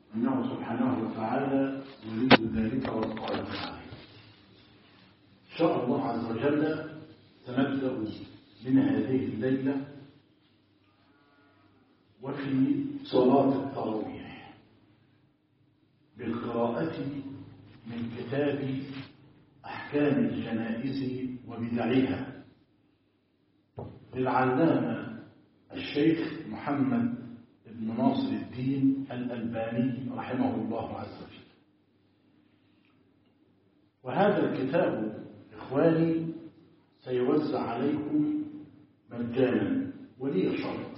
إنه سبحانه وتعالى يريد ذلك والقادر عليه. إن شاء الله عز وجل سنبدأ من هذه الليلة وفي صلاة التراويح بالقراءة من كتاب أحكام الجنائز وبدعها للعلامة الشيخ محمد بن ناصر الدين الألباني رحمه الله عز وجل. وهذا الكتاب إخواني سيوزع عليكم مجانا ولي شرط،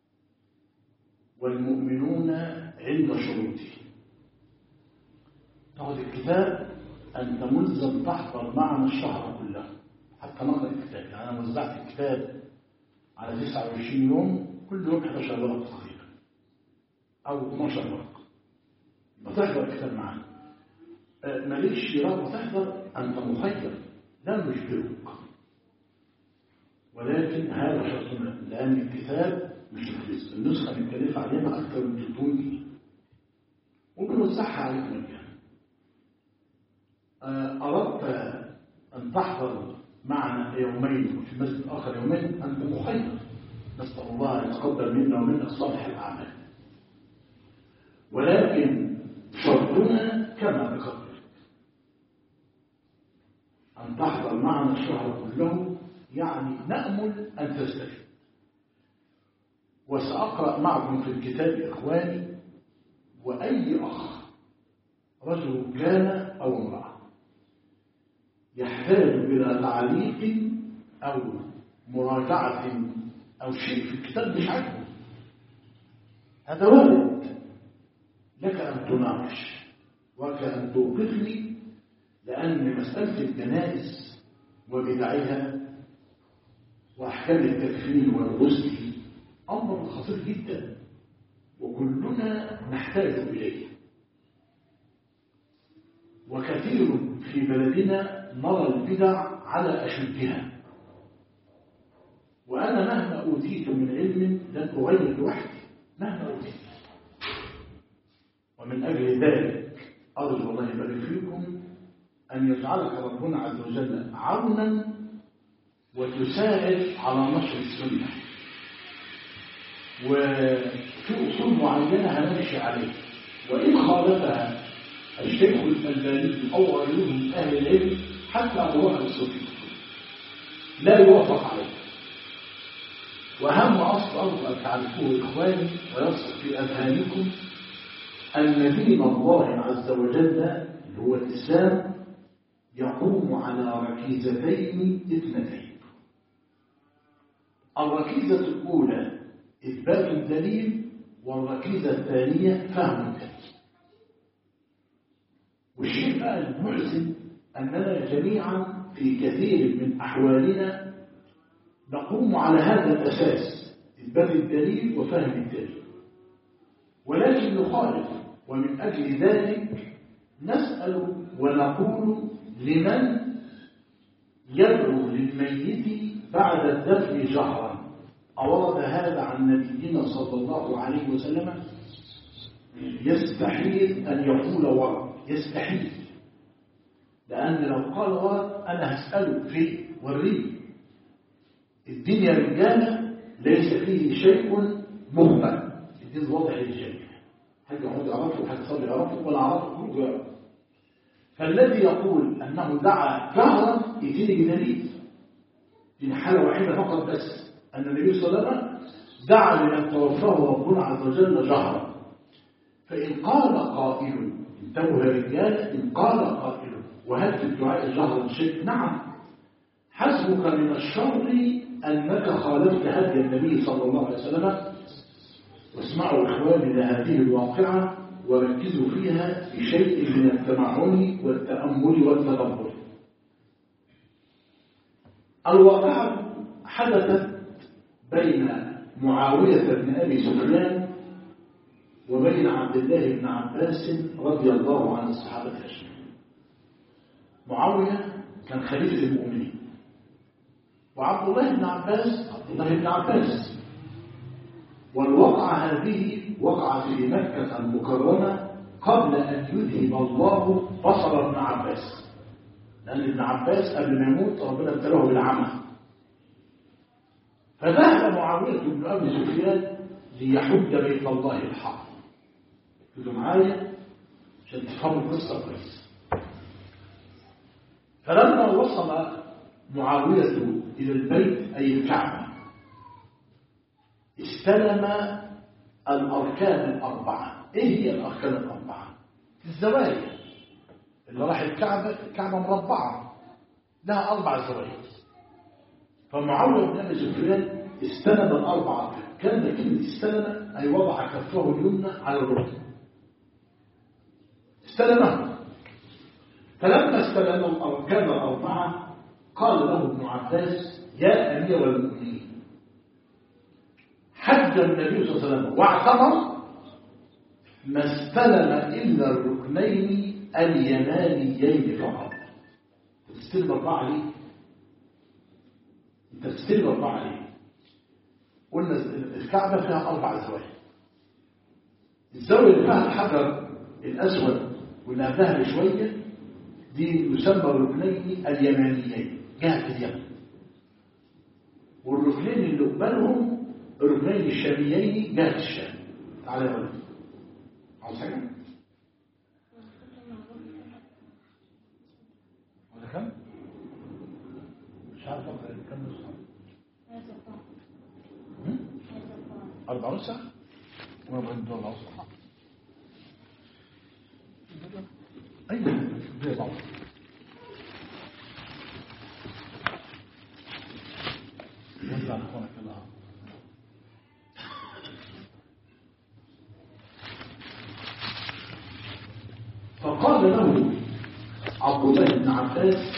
والمؤمنون عند شروطه. تاخذ الكتاب أنت ملزم تحضر معنا الشهر كله حتى نقرأ الكتاب. يعني أنا وزعت الكتاب على 29 يوم، كل يوم 11 ورقة تقريبا أو 12 ورقة. ما تحضر الكتاب معنا، مالكش رغبة تحضر أنت مخير، لا نجبرك، ولكن هذا شرطنا لأن الكتاب مش رخيص. النسخة متكلفة علينا أكثر من 300 جنيه وبنوزعها عليكم مجانا. أردت أن تحضر معنا يومين وفي مسجد آخر يومين، أنت مخير. نسأل الله أن يتقبل منا ومنك صالح الأعمال، ولكن شرطنا كما ذكرت أن تحضر معنا الشهر كله، يعني نأمل أن تستفيد. وسأقرأ معكم في الكتاب إخواني، وأي أخ رجل كان أو امرأة يحتاج إلى تعليق أو مراجعة أو شيء في الكتاب مش عاجبه، هذا وارد لك أن تناقش وكأن توقفني، لأن مسألة الجنائز وبدعها وأحكام التكفين والغسل أمر خطير جدا وكلنا نحتاج إليه. وكثير في بلدنا نرى البدع على أشدها، وأنا مهما أوتيت من علم لن أغير لوحدي مهما أوتيت. ومن أجل ذلك أرجو الله يبارك فيكم أن يجعلك ربنا عز وجل عونا وتساعد على نشر السنة. وفي أصول معينة هنمشي عليها، وإن خالفها الشيخ الألباني أو غيره من أهل العلم حتى أبو بكر الصديق لا يوافق عليه. وأهم أصل أرجو أن تعرفوه إخواني ويصل في أذهانكم أن دين الله عز وجل اللي هو الإسلام يقوم على ركيزتين اثنتين. الركيزة الأولى إثبات الدليل، والركيزة الثانية فهم الدليل. والشيء بقى المحزن أننا جميعا في كثير من أحوالنا نقوم على هذا الأساس، إثبات الدليل وفهم الدليل، ولكن نخالف. ومن أجل ذلك نسأل ونقول لمن يدعو للميت بعد الدفن جهرا أورد هذا عن نبينا صلى الله عليه وسلم؟ يستحيل أن يقول ورد، يستحيل، لأن لو قال ورد أنا هسأله فيه وريه. الدين يا رجالة ليس فيه شيء مهمل، الدين واضح للجميع، حاجة يقعد يعرفه وحاجة صلي يعرفه ولا عرفه كله يعرفه. فالذي يقول أنه دعا جهرا يجيني بدليل. دي حالة واحدة فقط بس، أن النبي صلى الله عليه وسلم دعا لأن توفاه ربنا عز وجل جهرا. فإن قال قائل، انتبهوا يا رجال، إن قال قائل وهل في الدعاء جهرا شيء؟ نعم، حسبك من الشر أنك خالفت هدي النبي صلى الله عليه وسلم. واسمعوا إخواني لهذه الواقعة وركزوا فيها بشيء من التمعن والتأمل والتدبر. الواقعة حدثت بين معاوية بن أبي سفيان وبين عبد الله بن عباس رضي الله عن الصحابة أجمعين. معاوية كان خليفة المؤمنين، وعبد الله بن عباس عبد الله بن عباس. والوقعة هذه وقعت في مكة المكرمة قبل أن يذهب الله بصر ابن عباس، لأن ابن عباس قبل ما يموت ربنا ابتلاه بالعمى، فذهب معاوية بن أبي سفيان ليحج بيت الله الحرام. انتوا معايا عشان تفهموا القصة كويس. فلما وصل معاوية إلى البيت أي الكعبة استلم الأركان الأربعة. إيه هي الأركان الأربعة؟ الزوايا اللي راح الكعبة مربعة لها 4 زوايا. فمعاوية بن أبي سفيان استلم الأربعة. كان كلمة استلم أي وضع كفه اليمنى على الركن، استلمه. فلما استلم الأركان الأربعة قال له ابن عباس يا أمير المؤمنين حج النبي صلى الله عليه وسلم واعتمر ما استلم إلا الركنين اليمانيين فقط. تستلم 4 ليه؟ انت تستلم 4 ليه؟ قلنا الكعبة فيها 4 زوايا. الزاوية اللي فيها الحجر الأسود واللي قبلها بشوية دي يسمى الركنين اليمانيين جهة اليمن، والركنين اللي قبلهم الركنين الشاميين جهة الشام. تعالى يا ولد، عاوز حاجة؟ ولا كم؟ مش عارف كم نسخة؟ 4 نسخ؟ وما بين دول الأصحاب أيوة زي بعض. نرجع لأخوانك الله. فقال له عبد الله بن عباس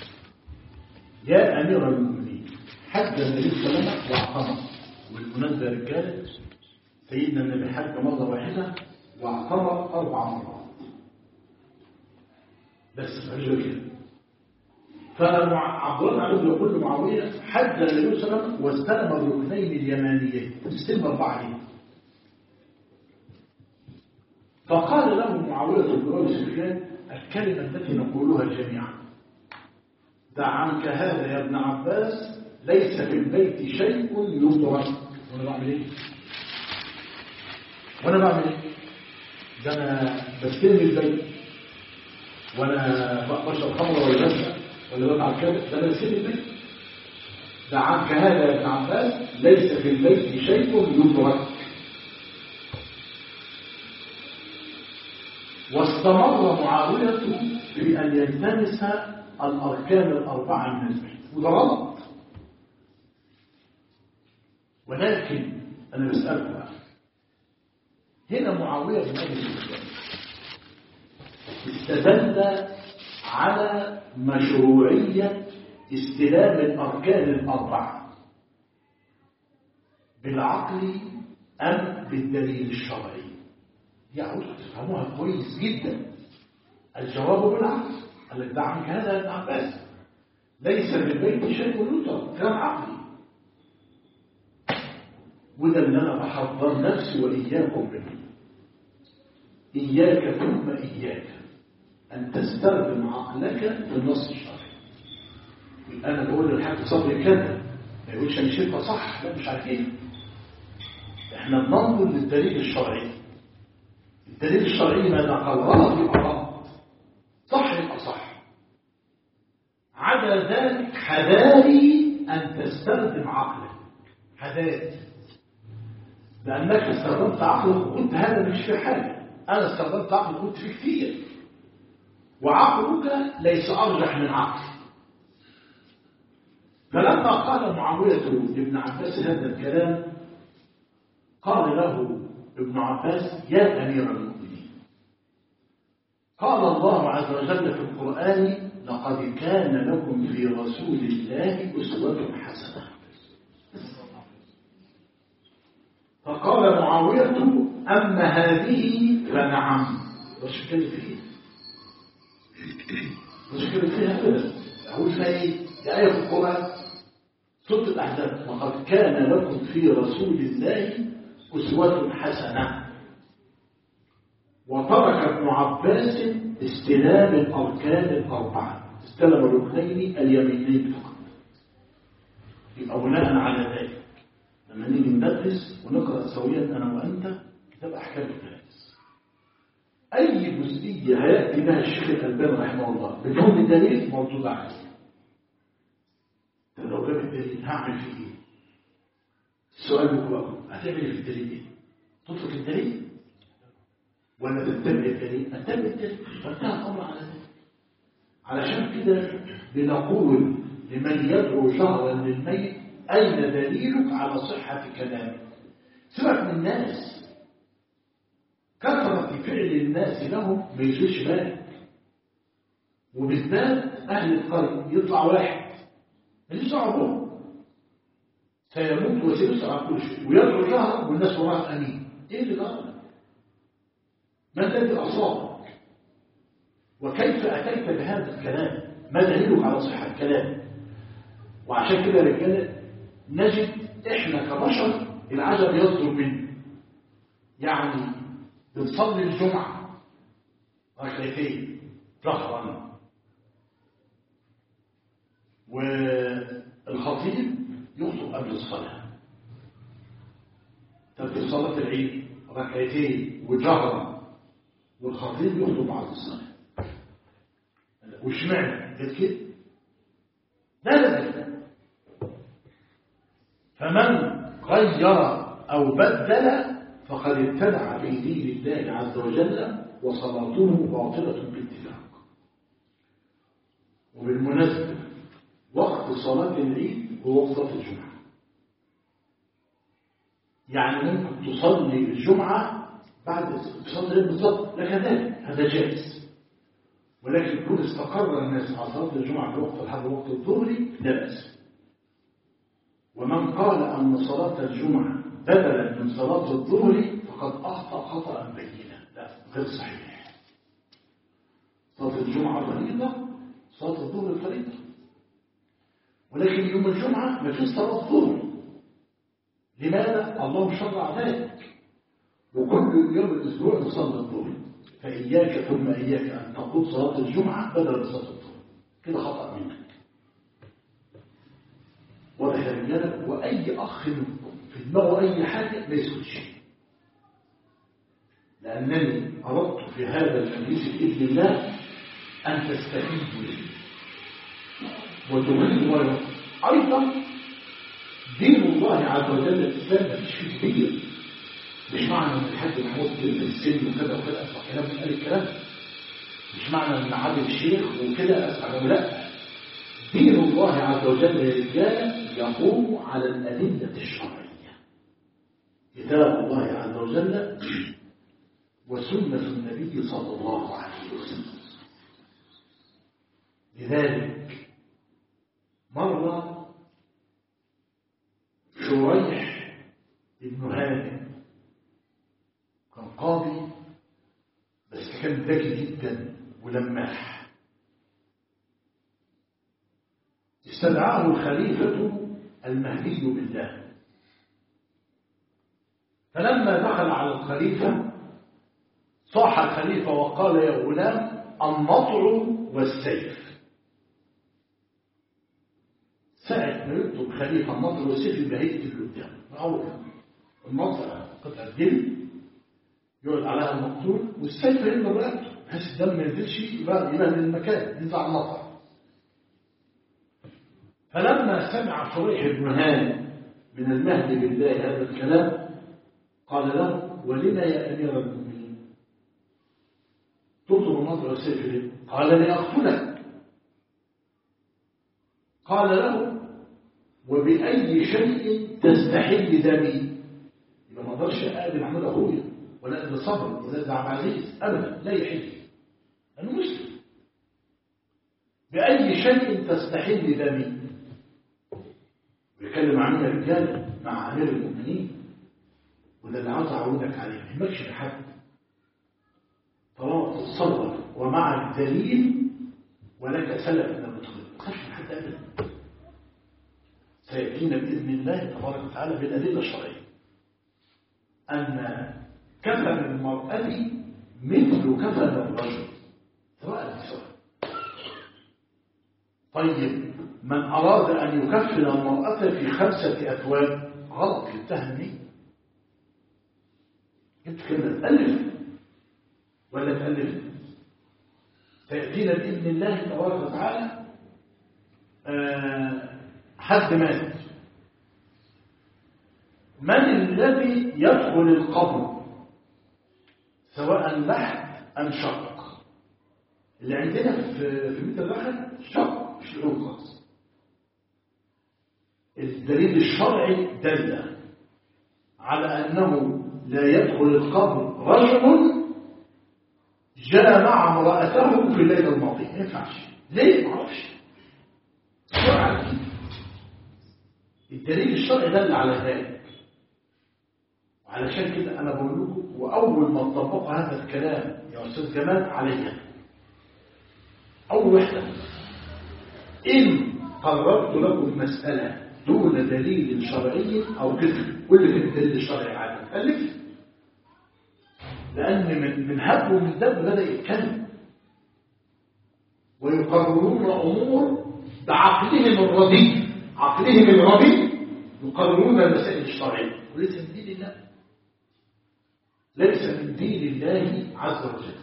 يا أمير المؤمنين حج النبي صلى الله عليه وسلم واعتمر. والمناسبة يا رجال سيدنا النبي حج مرة واحدة واعتمر 4 مرات بس عجل كده. فعبد الله بن عباس يقول لمعاوية حج النبي صلى الله عليه وسلم واستلم الركنين اليمانيين. استلم 4 ليه؟ فقال له معاوية بن أبي سفيان الكلمة التي نقولها جميعا دع عنك هذا يا ابن عباس ليس في البيت شيء يدرك. وانا بعمل ايه؟ ده انا بستلم البيت وانا بشرب خمر ولا بسرق ولا بفعل كذا، ده انا بستلم البيت. دع عنك هذا يا ابن عباس ليس في البيت شيء يدرك. واستمر معاوية بأن يلتمس الأركان الأربعة من البيت، وده غلط. ولكن أنا بسألك بقى هنا معاوية بن أبي سفيان استدل على مشروعية استلام الأركان الأربعة بالعقل أم بالدليل الشرعي؟ يعود تفهموها كويس جدا. الجواب بالعقل. قال دع عنك هذا يا ابن عباس ليس بالبيت شيء يترك، كلام عقلي. وده اللي انا بحضر نفسي واياكم منه. اياك ثم اياك ان تستخدم عقلك في النص الشرعي. انا بقول للحاج صبري كذا ما يقولش انا شايفها صح، لا مش عارفين. احنا بننظر للدليل الشرعي. الدليل الشرعي ماذا قال؟ غلط يبقى غلط، صح يبقى صح. عدا ذلك حذاري أن تستخدم عقلك. حذاري لأنك استخدمت عقلك وقلت هذا مش في حاجة. أنا استخدمت عقلك وقلت في كثير، وعقلك ليس أرجح من عقلي. فلما قال معاوية لابن عباس هذا الكلام قال له ابن عباس يا أمير المؤمنين قال الله عز وجل في القرآن لقد كان لكم في رسول الله أسوة حسنة. فقال معاوية أما هذه فنعم. مشكلة فيه فيها كده. أقول فيها إيه؟ دي آية في القرآن سورة الأحزاب لقد كان لكم في رسول الله أسوة حسنة. وترك ابن عباس استلام الأركان الأربعة، استلم الركنين اليمينين فقط. يبقى بناء على ذلك لما نيجي ندرس ونقرأ سويا أنا وأنت كتاب أحكام الجنائز، أي جزئية هيأتي بها الشيخ الألباني رحمه الله بدون دليل موجود عليه. طب لو جاب الدليل هعمل فيه إيه؟ السؤال هو هتعمل إيه في الدليل؟ إيه؟ تترك الدليل ولا تتبع الدليل؟ أتبع الدليل، فانتهى الأمر على ذلك. علشان كده بنقول لمن يدعو جهرا للميت أين دليلك على صحة كلامك؟ سيبك من الناس، كثرة فعل الناس لهم ما يشغلش بالك، وبالذات أهل القرية يطلع واحد ماليش دعوة بهم سيموت وسيسأل عن كل شيء ويدعو جهرا والناس وراء أمين. إيه اللي جرى؟ ما الذي أصابك؟ وكيف أتيت بهذا الكلام؟ ما دليلك على صحة الكلام؟ وعشان كده رجالة نجد إحنا كبشر العجب يصدر منه. يعني بنصلي الجمعة ركعتين جهرا والخطيب يخطب قبل الصلاة. طب في صلاة العيد ركعتين وجهرا والخطيب يخطب بعد الصلاة. واشمعنى قلت كده؟ لا فمن غير أو بدل فقد ابتدع في دين الله عز وجل وصلاته باطلة باتفاق. وبالمناسبة وقت صلاة العيد هو وقت صلاة الجمعة، يعني ممكن تصلي الجمعة بعد صلاة العيد بالضبط لك ذلك، هذا جائز. ولكن يكون استقر الناس على صلاة الجمعة في وقت لحد وقت الظهر لا بأس. ومن قال أن صلاة الجمعة بدلا من صلاة الظهر فقد أخطأ خطأ بينا، لا غير صحيح. صلاة الجمعة فريضة، صلاة الظهر فريضة، ولكن يوم الجمعة ما فيش صلاة ظهر. لماذا؟ الله شرع ذلك، وكل يوم الأسبوع نصلي الظهر، فإياك ثم إياك أن تقول صلاة الجمعة بدل صلاة الظهر، كده خطأ منك. واضح يا رجاله؟ وأي أخ منكم في دماغه أي حاجة ما يسكتش، لأنني أردت في هذا الحديث بإذن الله أن تستفيدوا لي وتبينوا غيره. أيضا دين الله عز وجل الإسلام ما فيش فيه كبير، مش معنى أن الحاج محمود في السن وكذا وكذا أسمع كلام من قال الكلام، مش معنى أن عادل شيخ وكذا أسمع كلام، لا. دين الله عز وجل يا رجال يقوم على الأدلة الشرعية، كتاب الله عز وجل وسنة النبي صلى الله عليه وسلم. لذلك مرة شريح ابن هانئ كان قاضي بس كان ذكي جدا ولماح. استدعاه الخليفة المهدي بالله، فلما دخل على الخليفة صاح الخليفة وقال يا غلام النطع والسيف. ساعة ما يكتب خليفة النطع والسيف يبقى هيكتب قدام أول النطع قطعة جلد يقعد عليها المقتول، والسيف يملى رقبته بحيث الدم ما ينزلش يبقى للمكان ينزع النطع. فلما سمع شريح بن هانئ من المهدي بالله هذا الكلام قال له ولما يا أمير المؤمنين تطلب النطع والسيف ليه؟ قال لأقتلك. قال له وبأي شيء تستحل دمي؟ يبقى ما اقدرش اقابل محمود اخويا ولا ابن صبر ولا ابن عبد العزيز ابدا، لا يحل انه مسلم. باي شيء تستحل دمي؟ بيتكلم عننا رجال مع امير المؤمنين، وده اللي عاوز اعودك عليه، ما يهمكش لحد طالما تتصور ومع الدليل ولك سلف من المتخذ، ما تخافش من حد ابدا. سيأتينا بإذن الله تبارك وتعالى بالأدلة الشرعية أن كفن المرأة مثل كفن الرجل سواء بسواء. طيب من أراد أن يكفن المرأة في 5 أثواب غلط، يتهم مين؟ انت كده تألف ولا تألف؟ فيأتينا بإذن الله تبارك وتعالى حد مات، من الذي يدخل القبر سواء لحد أم شق؟ اللي عندنا في مثل اللحد شق مش العود خالص. الدليل الشرعي دل على أنه لا يدخل القبر رجل جامع امرأته في الليلة الماضية، ما ينفعش. ليه؟ ما اعرفش. الدليل الشرعي دل على ذلك، وعلشان كده أنا بقول لكم، وأول ما تطبق هذا الكلام يا أستاذ جمال عليها أول وحدة، إن قررت لكم مسألة دون دليل شرعي أو كذب، كل في الدليل الشرعي عادة ألف، لأن من هب ومن دب بدأ يتكلم ويقررون أمور بعقلهم الرديء، عقلهم الرديء يقررون المسائل الشرعية، وليس من دين الله، ليس من دين الله عز وجل.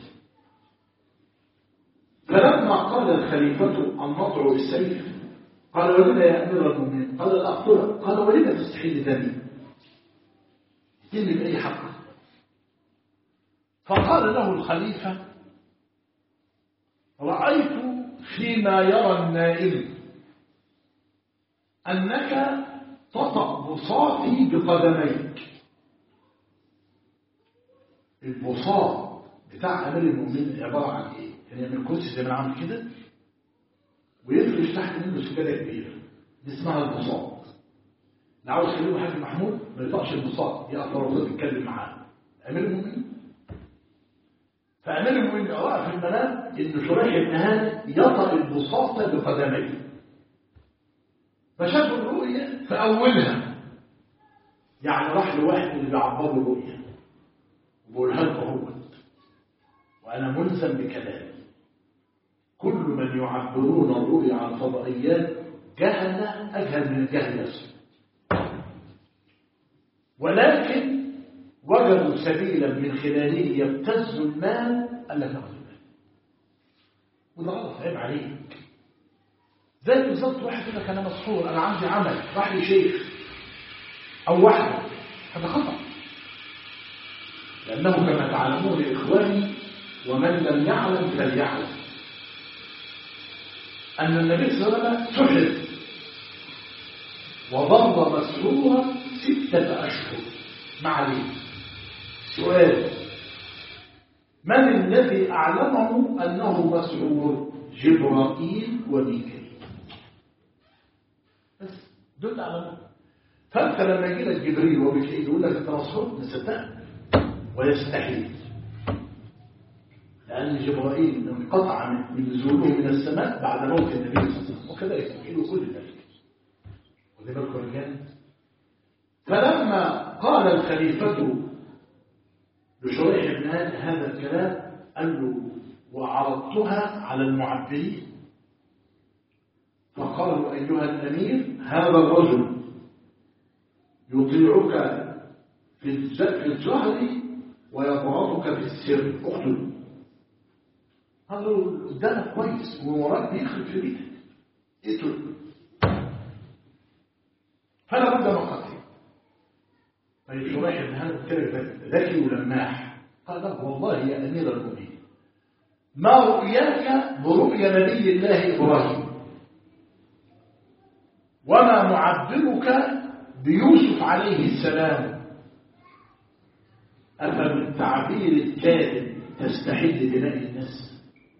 فلما قال الخليفة أن نضع السيف قال ولما يا أمير المؤمنين؟ قال الأقتله. قال ولما تستحيل دمي؟ دمي بأي حق؟ فقال له الخليفة رأيت فيما يرى النائم أنك تطأ بساطي بقدميك. البساط بتاع أمير المؤمنين عبارة عن إيه؟ يعني يعمل كرسي زي ما عامل كده ويفرش تحت منه سجادة كبيرة، دي اسمها البساط. اللي عاوز يكلمه حاج محمود ما يطلعش البساط، يقف ورا يتكلم معاه أمير المؤمنين. فأمير المؤمنين رأى في المنام إن شريح بن هانئ يطأ البساط بقدميه، فشاف الرؤية فأولها، يعني راح لواحد اللي بيعبره الرؤية وبقولها له هو، وأنا ملزم بكلامي. كل من يعبرون الرؤية عن فضائيات جهل أجهل من الجهل نفسه، ولكن وجدوا سبيلا من خلاله يبتز المال ألا تأخذ المال، وده غلط، عيب عليك. زي بالظبط واحد يقول لك أنا مسحور، أنا عندي عمل، راح لي شيخ أو واحدة، هذا خطأ، لأنه كما تعلمون إخواني ومن لم يعلم فليعلم أن النبي صلى الله عليه وسلم سحر وظل مسحورا 6 أشهر. ما عليه. سؤال: من الذي أعلمه أنه مسحور؟ جبرائيل وميكائيل، بس دول أعلمه. فأنت لما يجي لك جبريل وميكائيل يقول لك أنت مسحور، نصدقه ويستحيل، لأن جبرائيل انقطع من نزوله من السماء بعد موت النبي صلى الله عليه وسلم، وكذا يستحيل كل ذلك. ودي بالكم رجال. فلما قال الخليفة لشريح بن هانئ هذا الكلام قال له وعرضتها على المعبرين، فقالوا أيها الأمير هذا الرجل يطيعك في الجهر ويبغضك في السر، اقتله. هذا قدامك كويس ووراك بيخرج في بيتك، اقتله. فلا بد من قتله. طيب شريح بن هانئ ذكي ولماح، قال له والله يا أمير المؤمنين ما رؤياك برؤيا نبي الله إبراهيم، وما معبرك بيوسف عليه السلام، أفبالتعبير الكاذب تستحل دماء الناس؟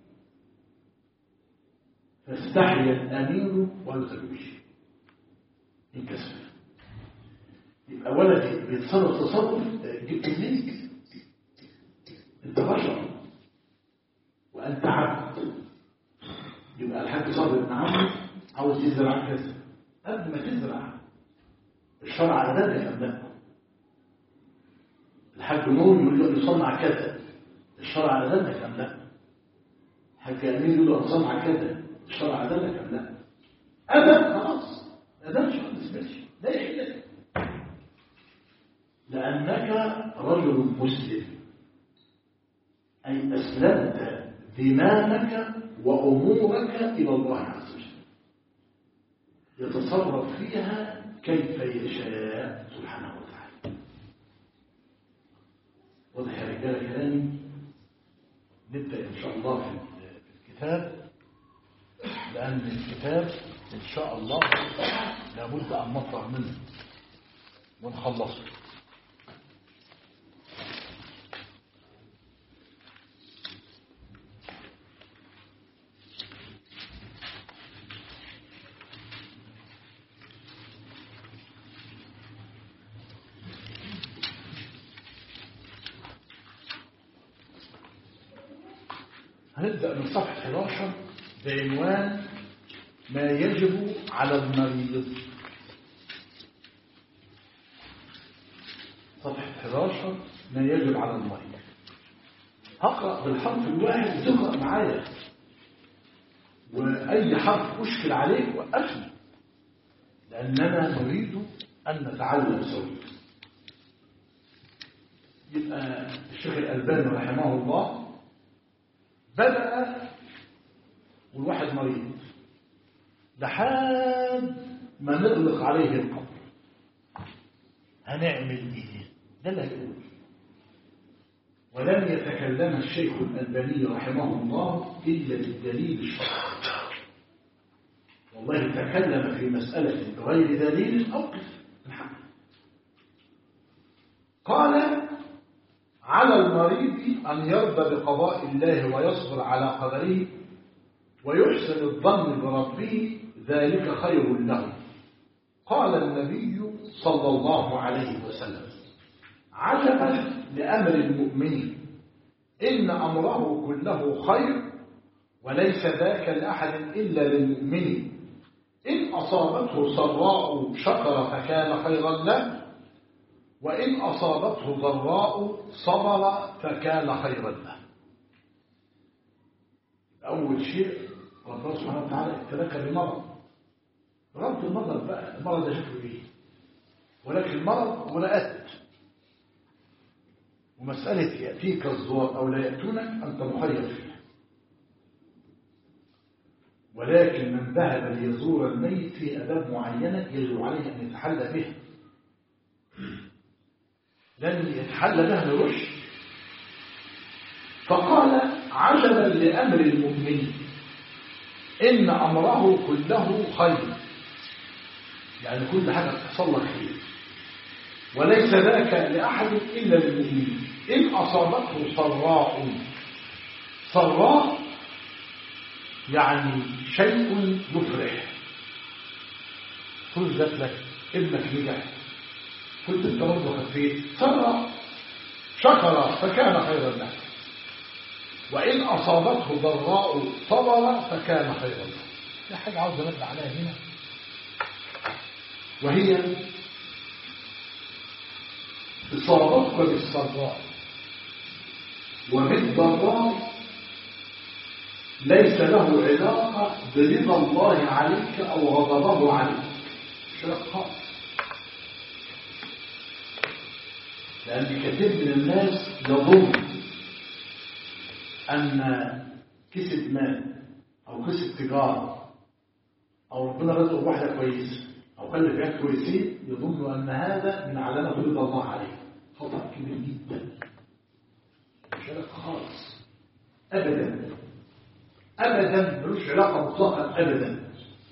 فاستحيا الأمير والخلوش انكسر. يبقى ولدي بيتصرف تصرف جبت منك، انت بشر وانت عبد. يبقى الحاج صابر بن عمرو عاوز يزرع كذا، قبل ما تزرع الشرع على ذلك أم لا؟ الحاج نور يقول له يصنع كذا، الشرع أذنك أم لا؟ حتى أمين يقول له أصنع كذا، الشرع أذنك أم لا؟ أذن خلاص، أذنش ما تسمعش، لا يحل لك، لأنك رجل مسلم، أي أسلمت ذمامك وأمورك إلى الله عز وجل يتصرف فيها كيف يشاء سبحانه وتعالى. واضح يا رجال كلامي؟ نبدأ إن شاء الله في الكتاب، لأن الكتاب إن شاء الله لابد أن نفرغ منه ونخلصه. هنبدأ من صفحة 11 بعنوان ما يجب على المريض. صفحة 11 ما يجب على المريض. هقرأ بالحرف الواحد وتقرأ معايا، وأي حرف أشكل عليك وقفني، لأننا نريد أن نتعلم سويا. يبقى الشيخ الألباني رحمه الله بدأ والواحد مريض لحد ما نغلق عليه القبر هنعمل ايه؟ ده اللي هيقول. ولم يتكلم الشيخ الألباني رحمه الله إلا بالدليل الشرعي. والله تكلم في مسألة بغير دليل أوقف الحق. قال: على المريض أن يرضى بقضاء الله ويصبر على قدره ويحسن الظن بربه، ذلك خير له. قال النبي صلى الله عليه وسلم: عجبا لأمر المؤمن، إن أمره كله خير، وليس ذاك لأحد إلا للمؤمن، إن أصابته سراء شكر فكان خيرا له، وإن أصابته ضراء صبر فكان خيرا له. أول شيء الله سبحانه وتعالى ابتلاك بمرض، ربط المرض بقى، المرض ده شكله ايه؟ ولكن المرض ولاءات، ومسألة يأتيك الزوار أو لا يأتونك أنت مخير فيها. ولكن من ذهب ليزور الميت في آداب معينة يجب عليه أن يتحلى بها، لن يتحلى بها لرشد. فقال: عجبا لأمر المؤمن، إن أمره كله خير، يعني كل حاجة تحصل لك خير، وليس ذاك لأحد إلا للمؤمن، إن أصابته سراء يعني شيء يفرح، كل ذات لك ابنك نجح، كنت الترد وخفيت، سراء شكر فكان خيرا له، وإن أصابته ضراء صبر فكان خيرا له. في حاجة عاوز أرد عليها هنا، وهي إصابتك بالسراء وبالضراء ليس له علاقة برضا الله عليك أو غضبه عليك، مش علاقة، لأن كثير من الناس يظن أن كسب مال أو كسب تجارة أو ربنا رزقه واحدة كويسة أو خلف عيال كويسين، يظن أن هذا من علامة رضا الله عليه. خطأ كبير جدا، مش علاقة خالص أبدا أبدا، ملوش علاقة مطلقا أبدا.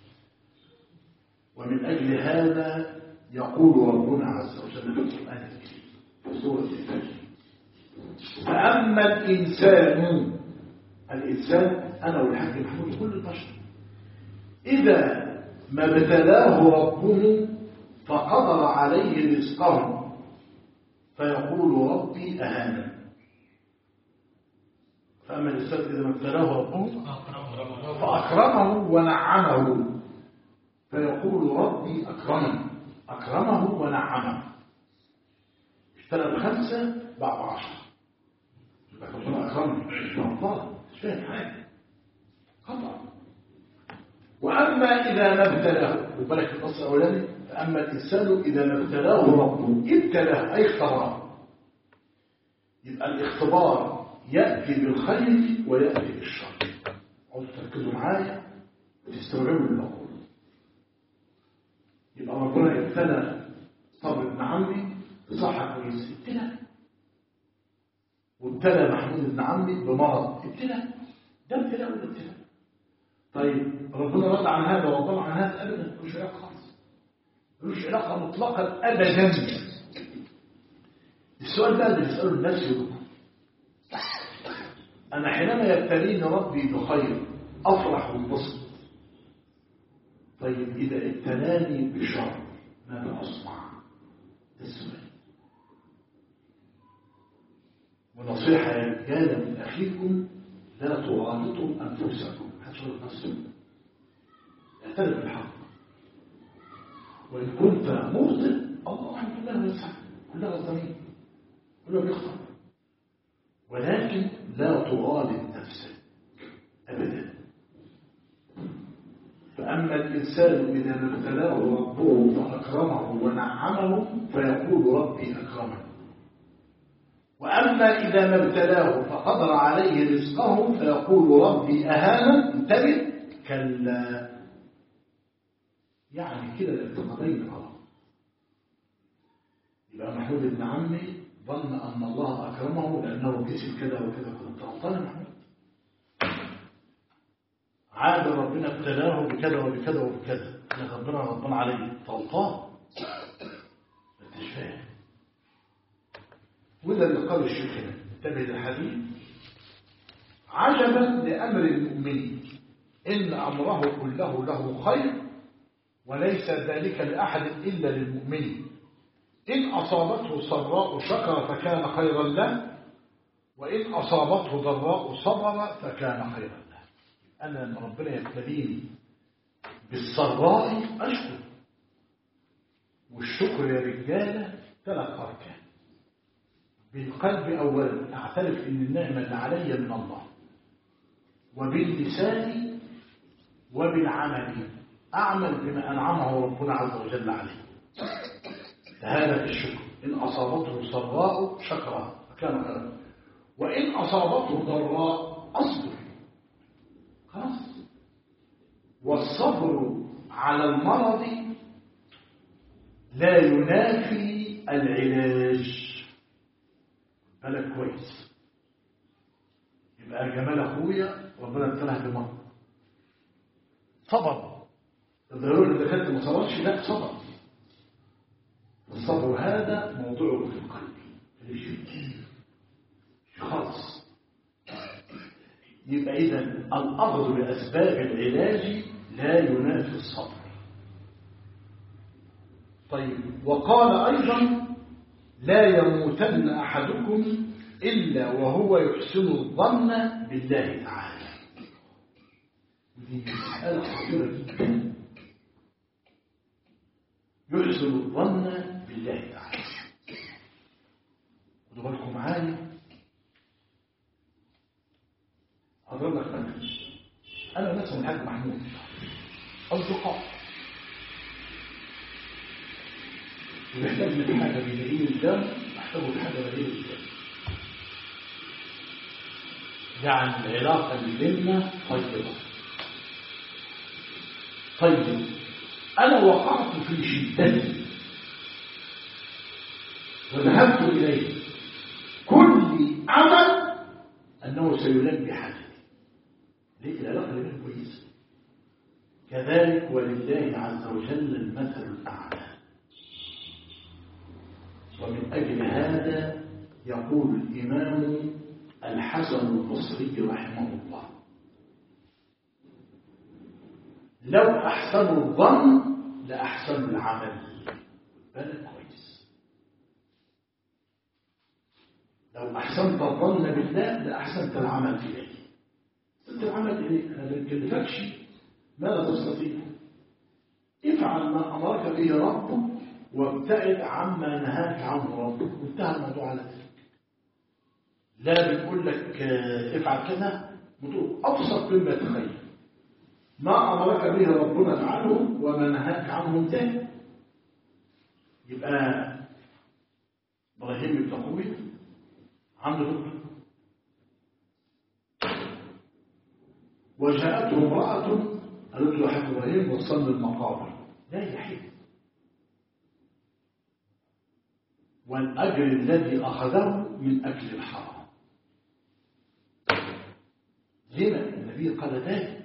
ومن أجل هذا يقول ربنا عز وجل في القرآن الكريم في سورة الفجر: فأما الإنسان أنا والحاج محمود كل البشر إذا ما ابتلاه ربه فقدر عليه رزقه فيقول ربي أهانن. فأما الإنسان إذا ما ابتلاه ربه فأكرمه ونعمه فيقول ربي أكرمه ونعمه. اشترى ب5 باع ب10. يبقى ربنا أكرمني غلطان مش فاهم حاجة خطأ. وأما إذا ما ابتلاه وبالك في النص الأولاني فأما الإنسان إذا ما ابتلاه ربه ابتلاه أي اختبره. يبقى الاختبار يأتي بالخير ويأتي بالشر. عاوز تركزوا معايا وتستوعبوا اللي بقوله. يبقى ربنا ابتلى صبر ابن عمي بصحة كويس ابتلى، وابتلى محمود ابن عمي بمرض ابتلى. ده ابتلى وده ابتلى. طيب ربنا رد عن هذا ورضى عن هذا؟ ابدا ملوش علاقه خالص، ملوش علاقه مطلقا ابدا. السؤال ده اللي بيساله الناس يقول انا حينما يبتليني ربي بخير افرح وانبسط. طيب اذا ابتلاني بشر ماذا اصنع؟ ده السؤال. ونصيحه يا رجاله من اخيكم لا تغالطوا انفسكم. هتشغل نفسك، اعترف بالحق. وان كنت مخطئ الله الحمد لله ويسعى، كلنا غلطانين كلنا بيخطئ، ولكن لا تغالط نفسك ابدا. فاما الانسان اذا ما ابتلاه ربه فاكرمه ونعمه فيقول ربي اكرمن. وأما إذا ما ابتلاه فقدر عليه رزقه فيقول ربي أهانا. انتبه، كلا. يعني كده الاعتقادين غلط. يبقى محمود ابن عمي ظن أن الله أكرمه لأنه كسب كذا وكذا كنت غلطان يا محمود. عاد ربنا ابتلاه بكذا وبكذا وبكذا، ربنا غضبان عليه غلطان. ما انتش فاهم. وده اللي قال الشيخ هنا. انتبه للحديث. عجبا لأمر المؤمن إن أمره كله له خير وليس ذلك لأحد إلا للمؤمن. إن أصابته سراء شكر فكان خيرا له، وإن أصابته ضراء صبر فكان خيرا له. أنا لما ربنا يبتليني بالسراء أشكر. والشكر يا رجالة 3 أركان. بالقلب أولا أعترف إن النعمة اللي علي من الله، وباللسان وبالعمل أعمل بما أنعمه ربنا عز وجل عليه. هذا في الشكر. إن أصابته سراء شكر فكان خيرا، وإن أصابته ضراء أصبر. خلاص. والصبر على المرض لا ينافي العلاج. بالك كويس. يبقى جمال اخويا ربنا ابتلاه بمرض صبر. الضروري اللي كانت ما صبرش لا صبر. الصبر هذا موضوعه في القلب خالص. يبقى اذا الاخذ باسباب العلاج لا ينافي الصبر. طيب وقال ايضا لا يموتن أحدكم إلا وهو يحسن الظن بالله تعالى. ودي مسألة خطيرة جدا. يحسن الظن بالله تعالى. خدوا بالكم معايا. أضرب لك مثل. أنا مثلا الحاج محمود أصدقاء ويحتاج من حاجة بيلاقيه الدم، يحتاجه لحاجة بيلاقيه الدم. يعني العلاقة اللي بيننا طيبة. طيب أنا وقعت في شدتي وذهبت إليه، كل أمل أنه سيلبي حاجتي. ليه؟ العلاقة اللي بيننا كويسة. كذلك ولله عز وجل المثل الأعلى. ومن أجل هذا يقول الإمام الحسن البصري رحمه الله لو أحسنوا الظن لأحسنوا العمل. بالك كويس. لو أحسنت الظن بالله لأحسنت العمل إليه. أنت العمل إليه أنا ما بكلفكش ما لا تستطيع. افعل ما أمرك به ربك وابتعد عما نهاك عنه ربك، وانتهى الموضوع على ذلك. لا بنقول لك افعل كذا، بتقول أبسط مما تخيل. ما أمرك به ربنا افعله وما نهاك عنه انتهى. يبقى إبراهيم بن خوي عنده دكتور، وجاءته امرأة قالت له حاج إبراهيم وصلنا المقابر، لا يحب. والأجر الذي أخذه من أكل الحرام. لما النبي قال ذلك؟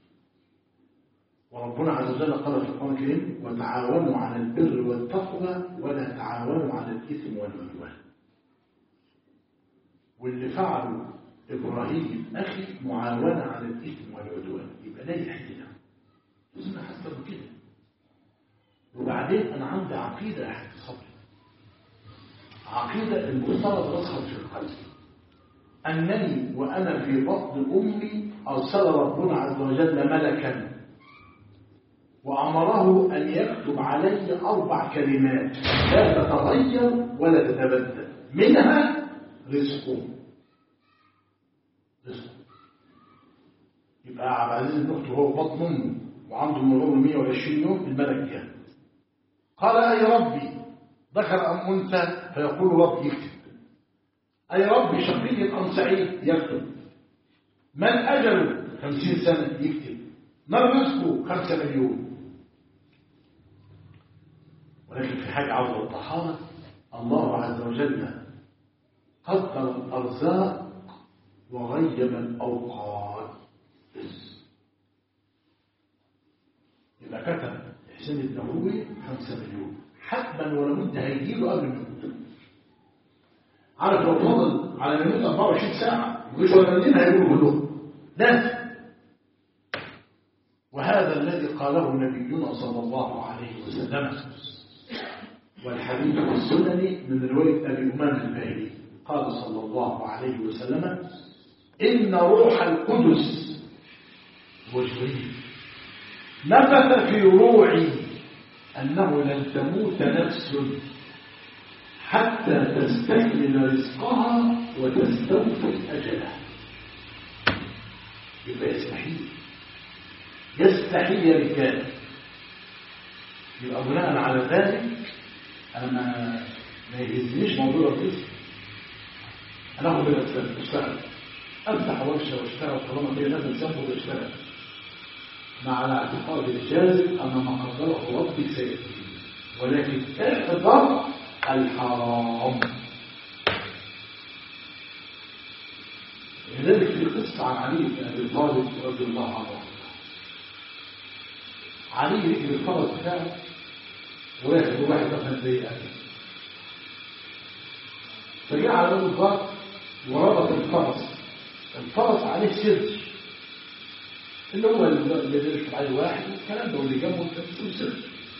وربنا عز وجل قال في القرآن الكريم: وتعاونوا على البر والتقوى ولا تعاونوا على الإثم والعدوان. واللي فعله إبراهيم أخي معاونة على الإثم والعدوان، يبقى لا يحل له. لازم أحسن كده. وبعدين أنا عندي عقيدة أحد صبري، عقيدة المفترض رسخت في القلب، أنني وأنا في بطن أمي أرسل ربنا عز وجل ملكا وأمره أن يكتب علي 4 كلمات لا تتغير ولا تتبدل، منها رزقه. يبقى عبد العزيز بن أخته هو بطن أمه وعنده مرور 120 يوم، الملك جاء قال: أي ربي ذكر أم أنثى؟ فيقول ربي يكتب. أي ربي شقي أم سعيد؟ يكتب. من أجله؟ 50 سنة، يكتب. من رزقه؟ 5 مليون. ولكن في حاجة عاوز أوضحها: الله عز وجل قدر الأرزاق وغيب الأوقات. يبقى كتب حسين الدهوي 5 مليون حتما ولا بد هيجيله قبل ما يموت. عارف لو فضل على ما يموت 24 ساعة مش ولا منين هيقولوا كلهم لازم. وهذا الذي قاله نبينا صلى الله عليه وسلم، والحديث في السنن من رواية أبي أمامة الباهلي قال صلى الله عليه وسلم: إن روح القدس وجبريل نفث في روعي أنه لن تموت نفس حتى تستكمل رزقها وتستوفي أجلها. يبقى يستحيل يا رجال. يبقى بناء على ذلك أنا ما يهزنيش موضوع الرزق. أنا أخذ بالأسباب أشتغل، أفتح ورشة واشتغل طالما فيها ناس تسمى واشتغل مع الاعتقاد الجازم أن ما قدره ربي سيأتي، ولكن احذر الحرام. لذلك في قصة عن علي بن أبي طالب رضي الله عنه، علي رجل الفرس بتاعه واحد مثلا زي أبي، فجاء على باب الغار وربط الفرس عليه سرج، اللي هو اللي بيركب عليه واحد والكلام ده، واللي جنبه كان سرج.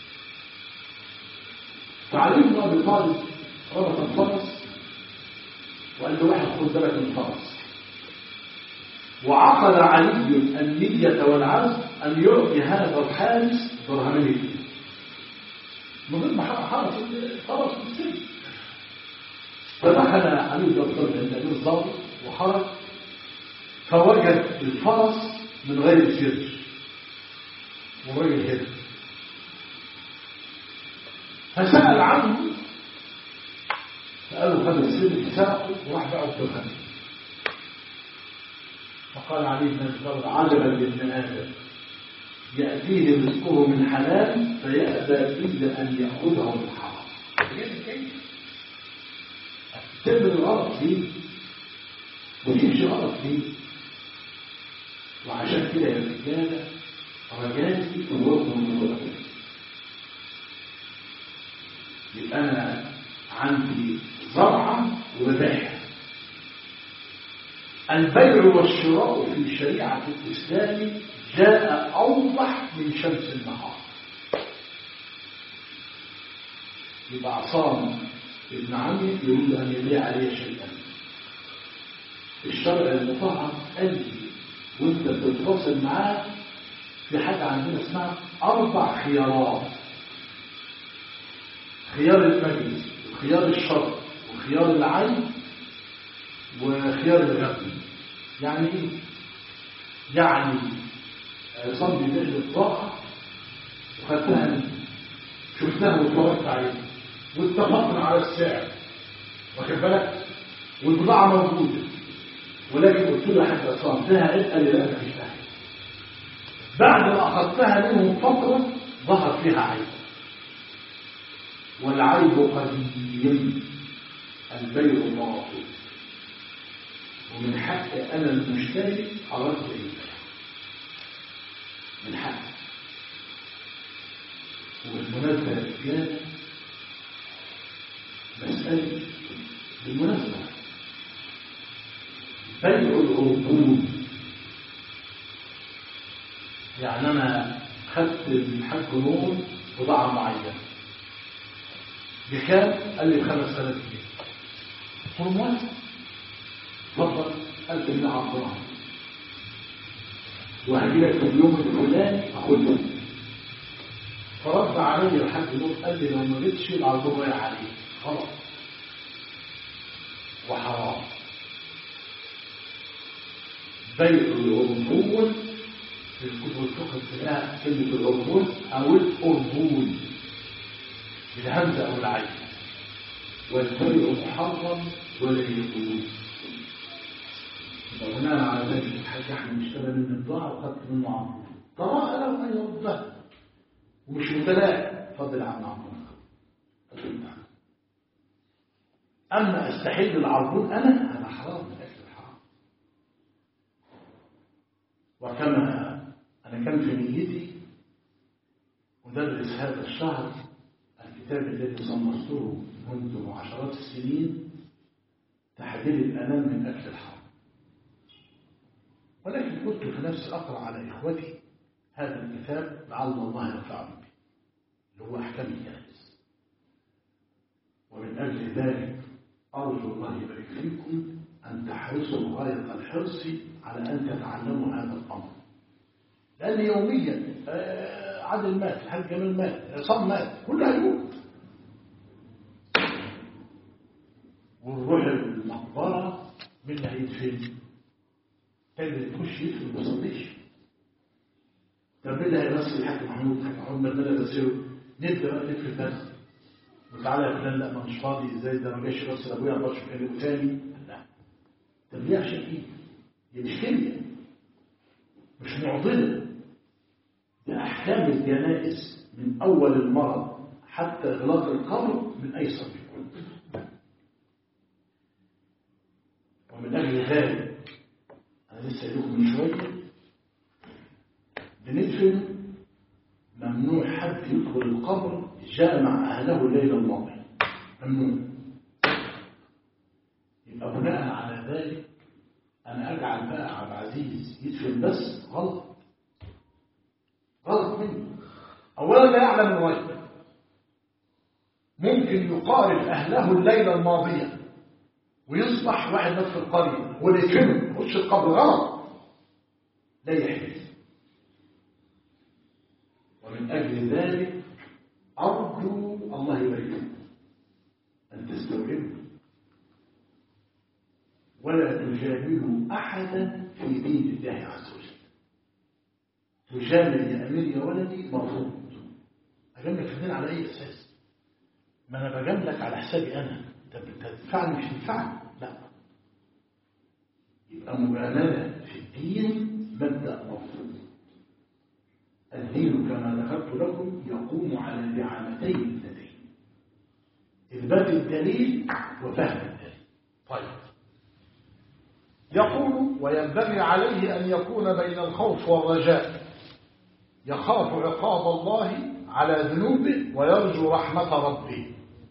فعلي بن أبي طالب ربط الفرس وقال له واحد خد بالك من الفرس، وعقد علي النية والعزم أن يعطي هذا الحارس درهمين من غير ما حرس الفرس في السجن. فدخل علي بن أبي طالب عند أمير الضابط وخرج فوجد الفرس من غير سرج وغير هدف، فسأل عنه فقالوا هذا السرج سرقه وراح باعه الدرهم. فقال علي بن أبي طالب: عجبا لابن آدم يأتيه رزقه من حلال فيأبى إلا أن يأخذه من حرام. تعمل الغلط فيه وتمشي غلط فيه. وعشان كده يا رجاله رجالي ووقت من يبقى أنا عندي زرعة وبيع. البيع والشراء في شريعة الإسلام جاء أوضح من شمس النهار. يبقى عصام ابن عمي يريد أن يبيع عليه شيئا، الشرع المطهر قال لي وانت بتتواصل معاه في حاجة عندنا اسمها 4 خيارات: خيار المجلس وخيار الشرط وخيار العين وخيار الغفل. يعني ايه؟ يعني صلي ليلة الطاعة وخدتها منه، شفتها واتفرجت عليها واتفقنا على السعر، واخد بالك، والبضاعة موجودة، ولكن قلت له حتى صنفها عيب، قال لي لا مفيش داعي. بعد ما أخذتها منهم فترة ظهر فيها عيب، والعيب قديم، البيع باطل، ومن حق أنا المشتري أرد البيع، من حق. وبالمناسبة يا رجالة، مسألة بالمناسبة بيع العربون، يعني أنا خدت من حق نور بضاعة معينة بكام؟ قال لي 5000 جنيه. قلت له موافق، اتفضل 1000 جنيه عرضها، وهجي لك في اليوم الفلاني اخدها. فرد علي الحاج نور قال لي لو ما جيتش العرض رايح عليه، خلاص، وحرام. بيع العربون في الكتب الفقه تلاقي كلمة العربون أو الأربون بالهمزة أو العين، والبيع محرم ولا يجوز. بناء على ذلك الحاج احمد اشترى مني بضاعة وخدت منه عربون، تراءى له أن يردها ومش متلاقي، فضل عن عربون. أما أستحل العربون أنا، هذا حرام، الأكل الحرام. وكما أنا كان في نيتي أدرس هذا الشهر الكتاب الذي صنفته منذ عشرات السنين، تحذير الأنام من أكل الحرام، ولكن قلت في نفسي أقرأ على إخوتي هذا الكتاب لعل الله ينفعني به، اللي هو أحكام الجنائز. ومن أجل ذلك أرجو الله يبارك فيكم أن تحرصوا غاية الحرص على أن تتعلموا هذا الأمر، لأن يوميا عادل مات، الحاج جمال مات، عصام مات، كلها يموت. ونروح المقبرة، مين اللي هيدفن؟ تاني تخش يدفن ما يصليش. طب مين اللي هيغسل الحاج محمود؟ الحاج محمود مدمنة غسله، نبدأ بقى ندفن بس. وتعالى يا فلان، لا ما مش فاضي، ازاي ده ما جاش يغسل ابويا، ما اقدرش اكلمه تاني. لا، طب ليه؟ عشان ايه؟ دي مش كلمة، مش معضلة. ده أحكام الجنائز من أول المرض حتى إغلاق القبر من أيسر بكل. ومن أجل ذلك أنا لسه أقول من شوية بندفن، ممنوع حد يدخل القبر جاء مع أهله الليلة الماضية، ممنوع. يبقى بناء على ذلك أنا أجعل بقى عبد العزيز يدفن بس، غلط، غلط مني. أولا لا يعلم الغيب، ممكن يقارب أهله الليلة الماضية ويصبح واحد مات في القرية ولكنه يخش القبر، غلط، لا يحدث. ومن أجل ذلك أرجو الله يبارك أن تستوعبوا ولا تجاملوا أحدا في دين الله عز وجل. تجامل يا أمير يا ولدي مرفوض. أجاملك في الدين على أي أساس؟ ما أنا بجاملك على حسابي أنا، تدفعني مش تدفعني، لا. يبقى مجاملة في الدين مبدأ مرفوض. الدين كما ذكرت لكم يقوم على دعامتين اثنتين: إثبات الدليل وفهم الدليل. طيب، يقول: وينبغي عليه أن يكون بين الخوف والرجاء، يخاف عقاب الله على ذنوبه ويرجو رحمة ربه.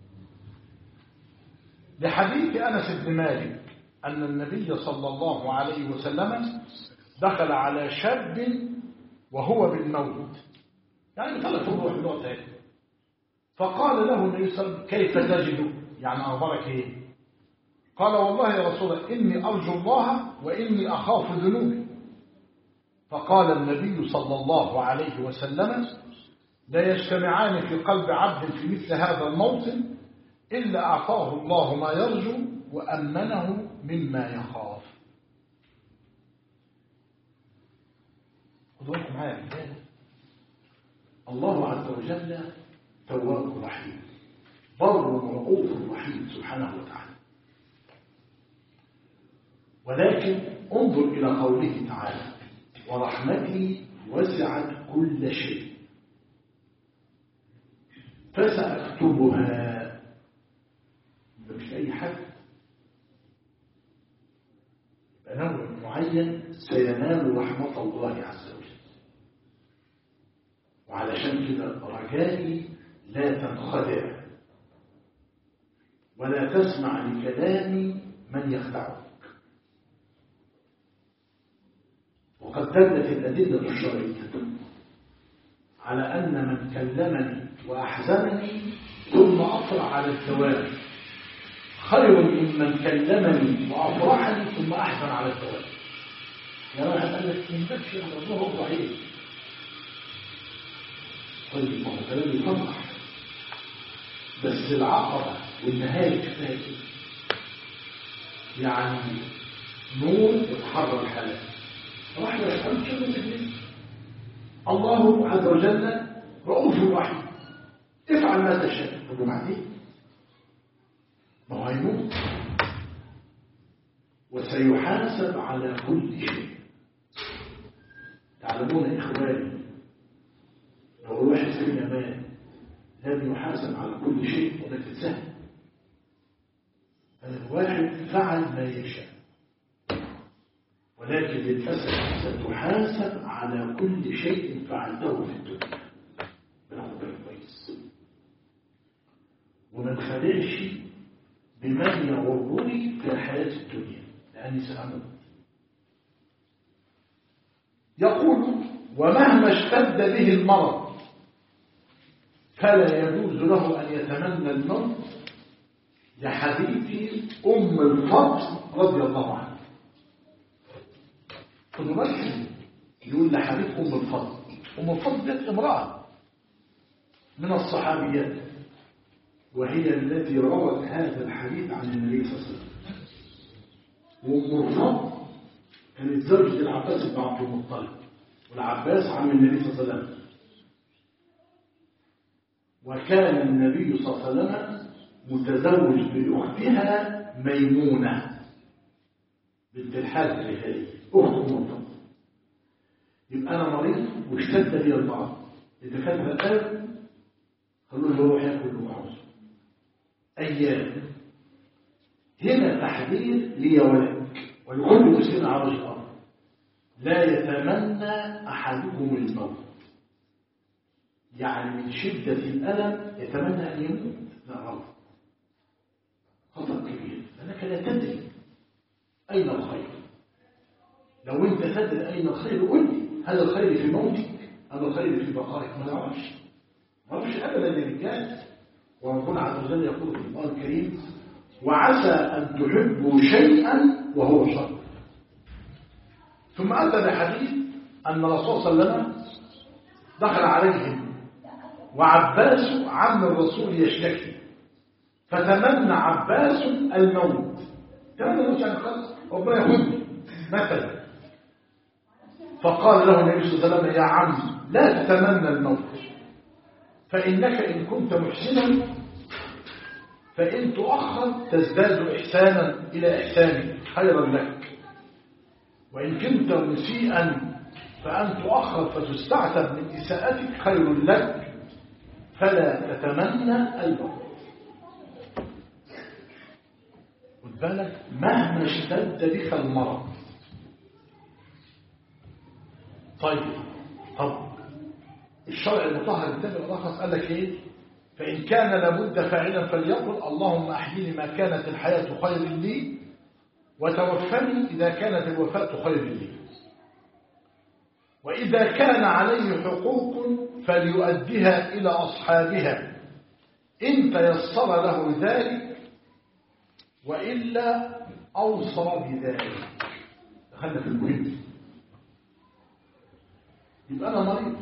لحديث أنس بن مالك أن النبي صلى الله عليه وسلم دخل على شاب وهو بالموت، يعني طلب الروح من وقتها، فقال له النبي صلى الله عليه وسلم: كيف تجد؟ يعني أخبرك إيه؟ قال: والله يا رسول الله إني أرجو الله وإني أخاف ذنوبي. فقال النبي صلى الله عليه وسلم: لا يجتمعان في قلب عبد في مثل هذا الموطن إلا أعطاه الله ما يرجو وأمنه مما يخاف. خذوا بالكم معايا يا رجاله، الله عز وجل تواب رحيم، بر رؤوف رحيم سبحانه وتعالى. ولكن انظر إلى قوله تعالى: ورحمتي وسعت كل شيء فسأكتبها. مش أي حد، نوع معين سينال رحمة الله عز وجل. وعلشان كده رجائي لا تنخدع ولا تسمع لكلام من يخدعك. وقد دلت الأدلة الشرعية على أن من كلمني وأحزنني ثم أفرح على الثواب خير ممن كلمني وأفرحني ثم أحزن على الثواب. يا واحد قال لك من بكش على الله ضعيف. طيب ما هو كلام يفرح، بس العقبة والنهاية كفاية يعني نور يتحرر حالات. واحدة يفهم شو من الله عز وجل رؤوف رحيم، افعل ما تشاء. طب وبعدين ما هو هيموت وسيحاسب على كل شيء. تعلمون إخواني، لو الواحد فينا مات لم يحاسب على كل شيء ولا تتسهل. الواحد فعل ما يشاء، ولكن للأسف ستحاسب على كل شيء فعلته في الدنيا. بناخد بالك كويس وما نخدعش بمن يغرني في الحياة الدنيا، لأني سأموت. يقول: ومهما اشتد به المرض فلا يجوز له أن يتمنى الموت، لحديث أم الفضل رضي الله عنها. خذوا بالكم، يقول لحديث أم الفضل. أم الفضل دي امرأة من الصحابيات، وهي التي روت هذا الحديث عن النبي صلى الله عليه وسلم. وأم الفضل كانت زوجة العباس بن عبد المطلب، والعباس عم النبي صلى الله عليه وسلم. وكان النبي صلى الله عليه وسلم متزوج بأختها ميمونة بنت الحارث الهلالية، أخت أم الفضل. يبقى أنا مريض واشتد بي المرض، الدكاترة قالوا قالوا له روح ياكل وعوز أيام. هنا تحذير لي ولك ولكل مسلم على وجه الأرض: لا يتمنى أحدكم الموت. يعني من شدة الألم يتمنى أن يموت، لا غلط، خطأ كبير، لأنك لا تدري أين الخير. لو أنت تدري أين الخير قل لي: هل الخير في موتك أم الخير في بقائك؟ ما نعرفش أبدا للرجال. وربنا عز وجل يقول في القرآن الكريم: وعسى أن تحبوا شيئا وهو شر. ثم أتى بحديث أن الرسول صلى الله عليه وسلم دخل عليهم وعباس عم الرسول يشتكي، فتمنى عباس الموت. تمنى الموت يعني خلاص ربنا ياخذني مثلا. فقال له النبي صلى الله عليه وسلم: يا عم لا تتمنى الموت، فإنك إن كنت محسنا فإن تؤخر تزداد إحسانا إلى إحسانك خيرا لك، وإن كنت مسيئا فأن تؤخر فتستعتب من إساءتك خير لك، فلا تتمنى الموت. خد بالك، مهما اشتد بك المرض. طب الشرع المطهر التابع الأخص قال لك إيه؟ فإن كان لابد فاعلا فليقل: اللهم أحيني ما كانت الحياة خير لي، وتوفني إذا كانت الوفاة خير لي. وإذا كان عليه حقوق فليؤديها إلى أصحابها إن تيسر له ذلك، وإلا أوصى بذلك. دخلنا في المهم. يبقى أنا مريض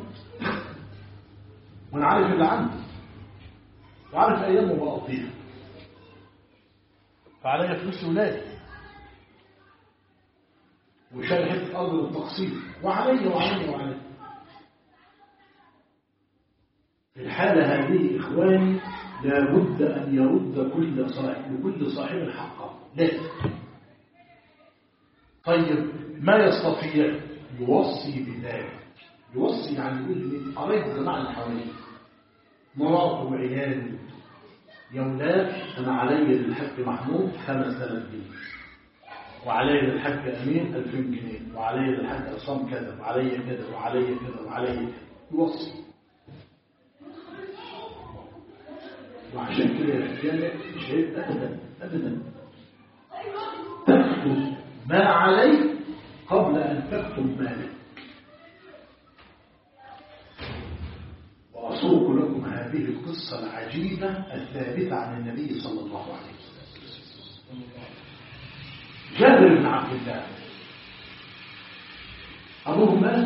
وأنا عارف اللي عندي وعارف أيامه بقضيها، فعليا فلوس ولادي، وشال حته ارض للتقسيط، وعلي وعلي وعلي. في الحاله هذه اخواني لابد ان يرد لكل صاحب حقه. لازم. طيب ما يستطيع؟ يوصي بذلك. يوصي يعني يقول لي قريت الجماعه اللي حواليه، مراته وعياله، يا ولاد انا علي للحاج محمود 5000 جنيه، وعلي للحاج امين 2000 جنيه، وعلي للحاج عصام كذا، وعلي كذا وعلي كذا وعلي كذا. يوصي. وعشان كده يا رجاله مش عيب ابدا ابدا تكتب ما عليك قبل ان تكتب مالك. وأسوق لكم هذه القصة العجيبة الثابتة عن النبي صلى الله عليه وسلم. جابر بن عبد الله أبوه مات،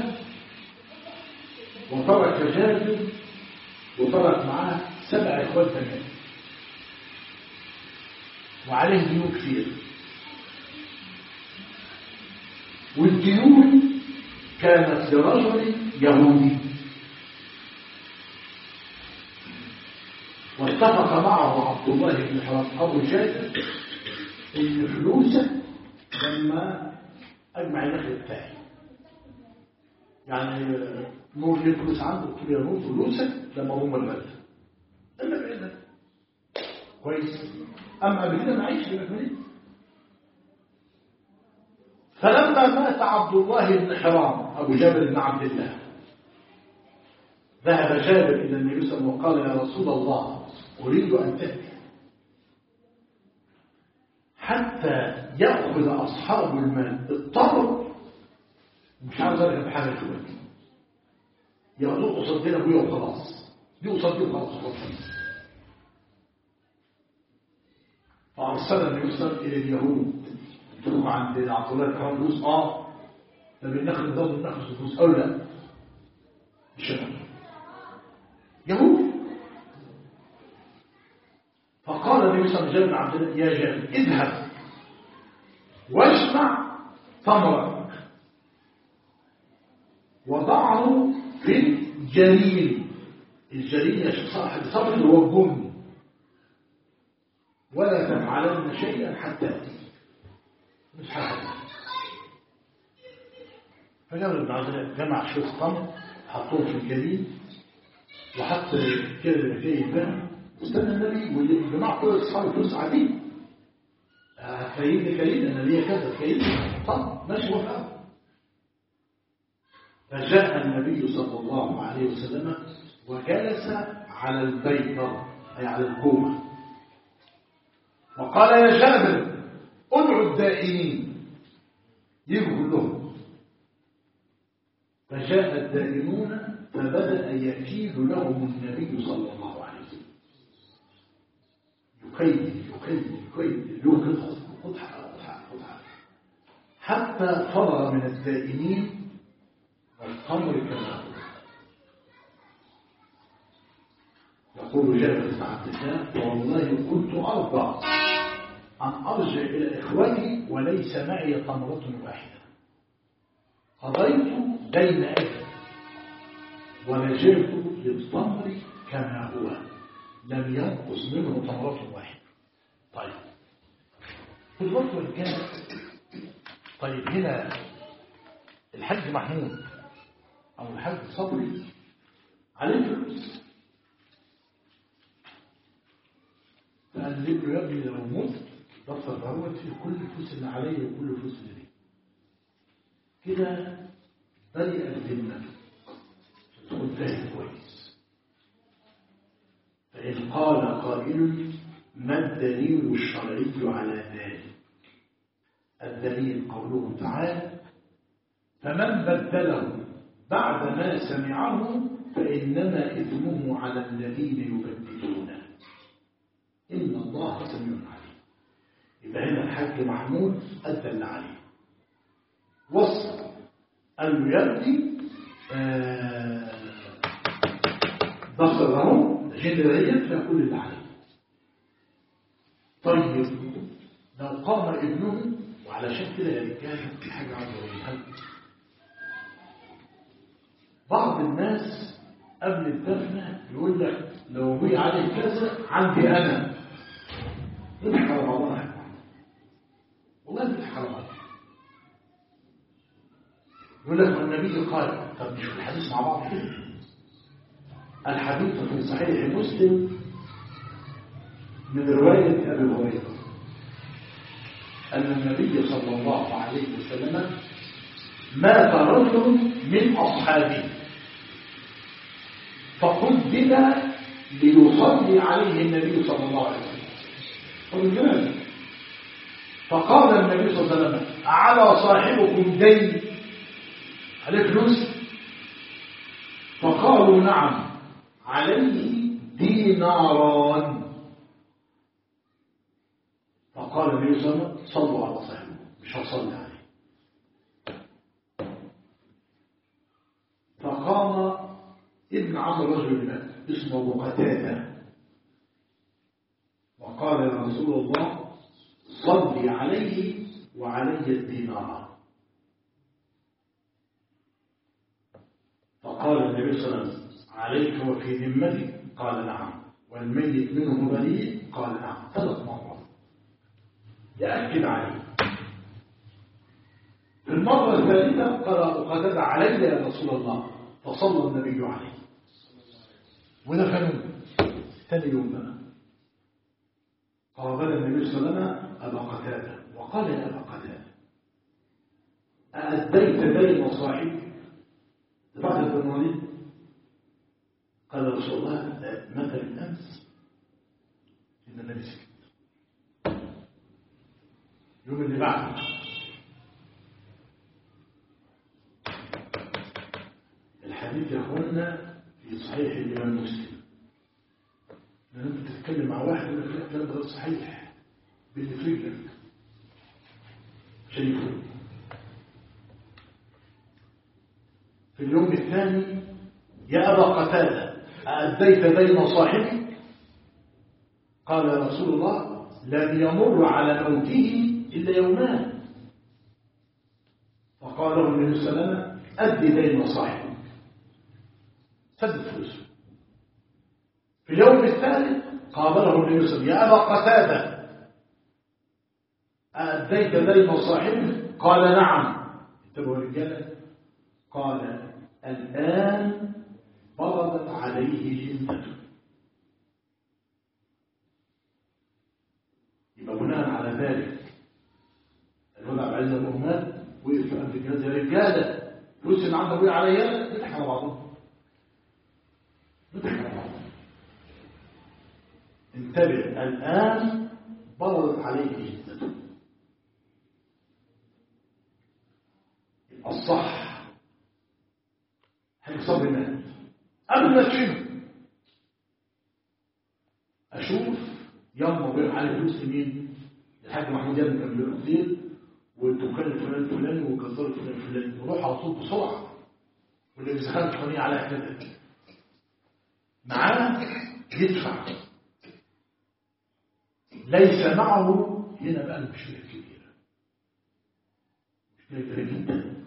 وترك جابر وترك معاه 7 إخوات بنات، وعليه ديون كثير. والديون كانت لرجل يهودي، واتفق معه عبد الله بن حرام أبو جابر إن فلوسه لما أجمع النخل بتاعي، يعني نور ليه فلوس عنده، قلت له يا نور فلوسك لما هم البلد إلا بإذن كويس. أما قبل كده معيش بمكملين. فلما مات عبد الله بن حرام أبو جابر بن عبد الله، ذهب جابر إلى النبي صلى الله عليه وسلم وقال يا رسول الله أريد أن تأتي حتى يأخذ أصحاب المال الطرق، مش عاوز أرجع بحاجة دلوقتي، ياخدوه قصدنا أبويا وخلاص، دي قصدي وخلاص. فأرسل النبي صلى الله عليه وسلم إلى اليهود، تروحوا عند عبد الله بن حرام فلوس؟ طب النخل ده النخل فلوس أو لا؟ مش يهود. فقال النبي صلى الله عليه وسلم عبد الله يا جابر اذهب واجمع تمرك وضعه في الجليل. الجليل يا شيخ صاحب الصبر اللي هو الجن، ولا تفعلن شيئا حتى تأتي. مش حاجة. فجابر بن عبد الله جمع شوية تمر حطوه في الجليل، وحط كده بكاية بقى، استنى النبي والجماعة كل أصحاب الفلوس قاعدين. كيد أنا ليا كذا كيد، طب ماشي وفاء. فجاء النبي صلى الله عليه وسلم وجلس على البيضة أي على الكومة، وقال يا جابر ادعوا الدائنين يجوا لهم. فجاء الدائنون فبدأ يكيد لهم النبي صلى الله عليه وسلم، يكيد يوقف قطعة حتى فرغ من الدائنين والتمر كما هو. يقول جابر بن عبد الله والله كنت أرضى أن أرجع إلى إخوتي وليس معي تمرة واحدة، قضيت دين أجل ورجعت للتمر كما هو، لم ينقص منه تمرة واحدة. طيب في الوقت والجانب. طيب هنا الحاج محمود أو الحاج صبري عليه فلوس، فقال له يا ابني لو مت دفتر ضرورة في كل الفلوس اللي علي وكل الفلوس اللي لي، كده بدأ الذمة تكون فاهم كويس. فإن قال قائل ما الدليل الشرعي على ذلك؟ الدليل قوله تعالى فمن بدله بعد ما سمعه فإنما إثمه على الذين يبدلونه إن الله سميع عليم. يبقى هنا الحاج محمود أدى اللي عليه، وصل قال له يبدي بصره جنريا فيقول اللي عليه. طيب لو قام ابنه، وعلشان كده يا رجاله في حاجه عاوز اقولها لكم. بعض الناس قبل الدفنه يقول لك لو بي عليه كذا عندي انا، نضحك على بعضنا، والله نضحك على بعض. يقول لك النبي قال، طب نشوف الحديث مع بعض كده. الحديث في صحيح مسلم من روايه ابي هريره أن النبي صلى الله عليه وسلم مات رجل من أصحابه فقدم ليصلي عليه النبي صلى الله عليه وسلم. فقال النبي صلى الله عليه وسلم أعلى صاحبكم دين، عليه فلوس؟ فقالوا نعم، عليه ديناران. فقال النبي صلى الله عليه وسلم صلوا على صاحبه، مش هصلي عليه. فقام ابن عم الرجل مات اسمه ابو قتاده وقال يا رسول الله صلي عليه وعلي الدينار. فقال النبي صلى الله عليه وسلم عليك وفي ذمتك؟ قال نعم. والميت منه بريء؟ قال نعم. 3 مرات يأكد عليه. في المرة الثالثة قال أبو قتادة علي يا رسول الله، فصلى النبي عليه ودفنوه. ثاني يوم بقى قابل النبي صلى الله عليه وسلم أبا قتادة وقال يا أبا قتادة أأديت دين صاحبك؟ دفعت الدنواني؟ قال رسول الله متى بالأمس؟ إن النبي سكت. يوم اللي بعده الحديث يا اخوانا في صحيح الإمام مسلم. لأنك بتتكلم مع واحد يقول لك لا الكلام غير صحيح باللي في رجلك عشان يفوق. في اليوم الثاني يا أبا قتادة أأديت دين صاحبك؟ قال يا رسول الله لم يمر على موته إلا يومان. فقال له النبي صلى الله عليه وسلم أدي دين صاحبك، سدد فلوسه. في اليوم الثالث قابله النبي صلى الله عليه وسلم يا أبا قتادة أأديت دين صاحبك؟ قال نعم. انتبهوا رجاله، قال الآن فرضت عليه جنته. يبقى بناء على ذلك الولد عبد العزيز ابو عماد وقف في الجهاز يا رجاله فلوس اللي عند ابويا عليا، نضحك على بعضهم، نضحك على بعضهم. انتبه، الآن فرضت عليه جنته. الصح هيصاب مات قبل ما تشيله اشوف يوم بيقع عليه فلوس مين؟ الحاج محمود يابن كان بيقول كتير، والدكان الفلاني الفلاني والجزار الفلاني الفلاني، نروح على طول بسرعه واللي بيزخرف فنيه على كده معاه يدفع. ليس معه هنا بقى المشكله الكبيره، مشكله كبيره جدا.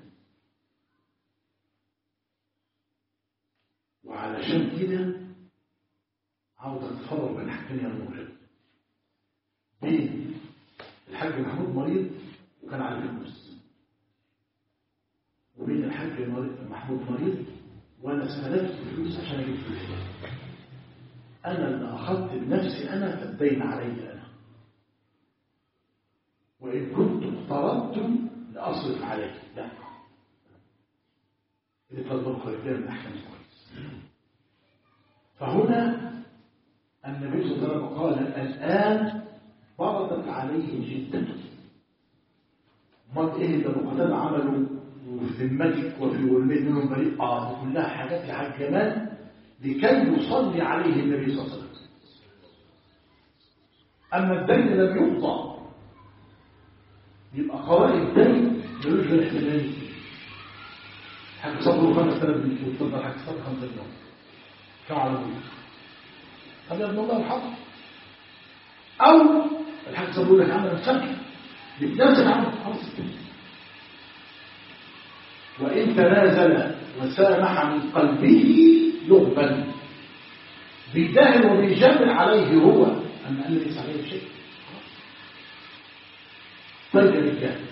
وعلشان كده عاوز اتفرج بين حاجتين يا الموجب، بين الحاج محمود مريض وكان عليه فلوس، وبين الحاج محمود مريض وانا استلفت الفلوس عشان اجيب فلوس. انا اللي اخذت بنفسي، انا فالدين علي انا، وان كنت اقترضت لاصرف عليه. لا، اللي تطبق الكلام احسن كويس. فهنا النبي صلى الله عليه وسلم قال الآن فرضت عليه جدته. امال ايه اللي ابو قتاده عمله وفي ذمتك وفي والميت منهم بريء؟ دي كلها حاجات يا حاج جمال لكي يصلي عليه النبي صلى الله عليه وسلم. اما الدين لم يقضى يبقى قضاء الدين ملوش غير احتمالين. حاج صبره 5000 جنيه وتفضل حاج صبره 5 جنيه كم على ابوه؟ طب يا ابن الله الحق، او الحاج صلى الله عليه وسلم مسامح بتنازل عنه خلاص. وإن تنازل وسامح من قلبه يقبل، بيدهن وبيجمل عليه هو، أما قال ليس عليه شيء. طيب يا رجال،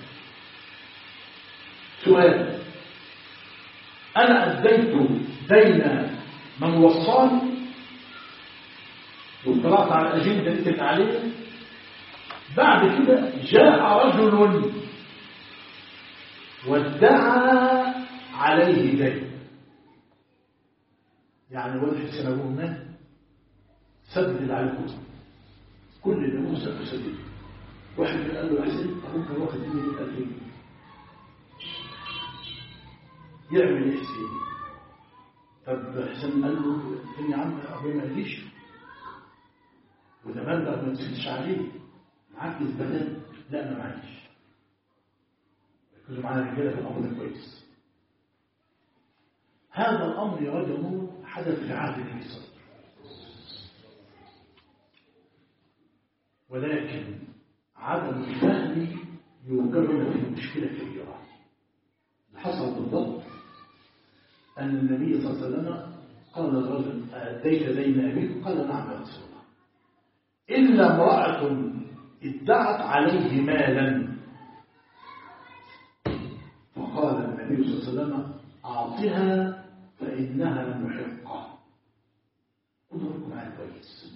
سؤال: أنا أديت دين من وصاني واطلعت على الأجندة اللي اتفق عليها، بعد كده جاء رجل وادعى عليه دين، يعني ولد حسين أبوه مات، سدد اللي عليه كل اللي أبوه سدد. واحد قال له: حسين أبوك كان واخد مني 100,000 جنيه، يعمل ايه حسين؟ طب حسين قال له: يا عم أبوي ما قاليش، وده مبلغ ما تسكتش عليه، معاك إثباتات؟ لا أنا معيش. ركزوا معانا رجاله في الأمر ده كويس. هذا الأمر يا رجل حدث في عهد النبي صلى الله عليه وسلم، ولكن عدم الفهم يوقعنا في مشكلة كبيرة. اللي حصل بالضبط أن النبي صلى الله عليه وسلم قال للرجل: أديت دين أبيك؟ قال: نعم يا رسول الله. إلا امرأة ادعت عليه مالا، فقال النبي صلى الله عليه وسلم: أعطها فإنها محقة. خدوا بالكم معايا كويس،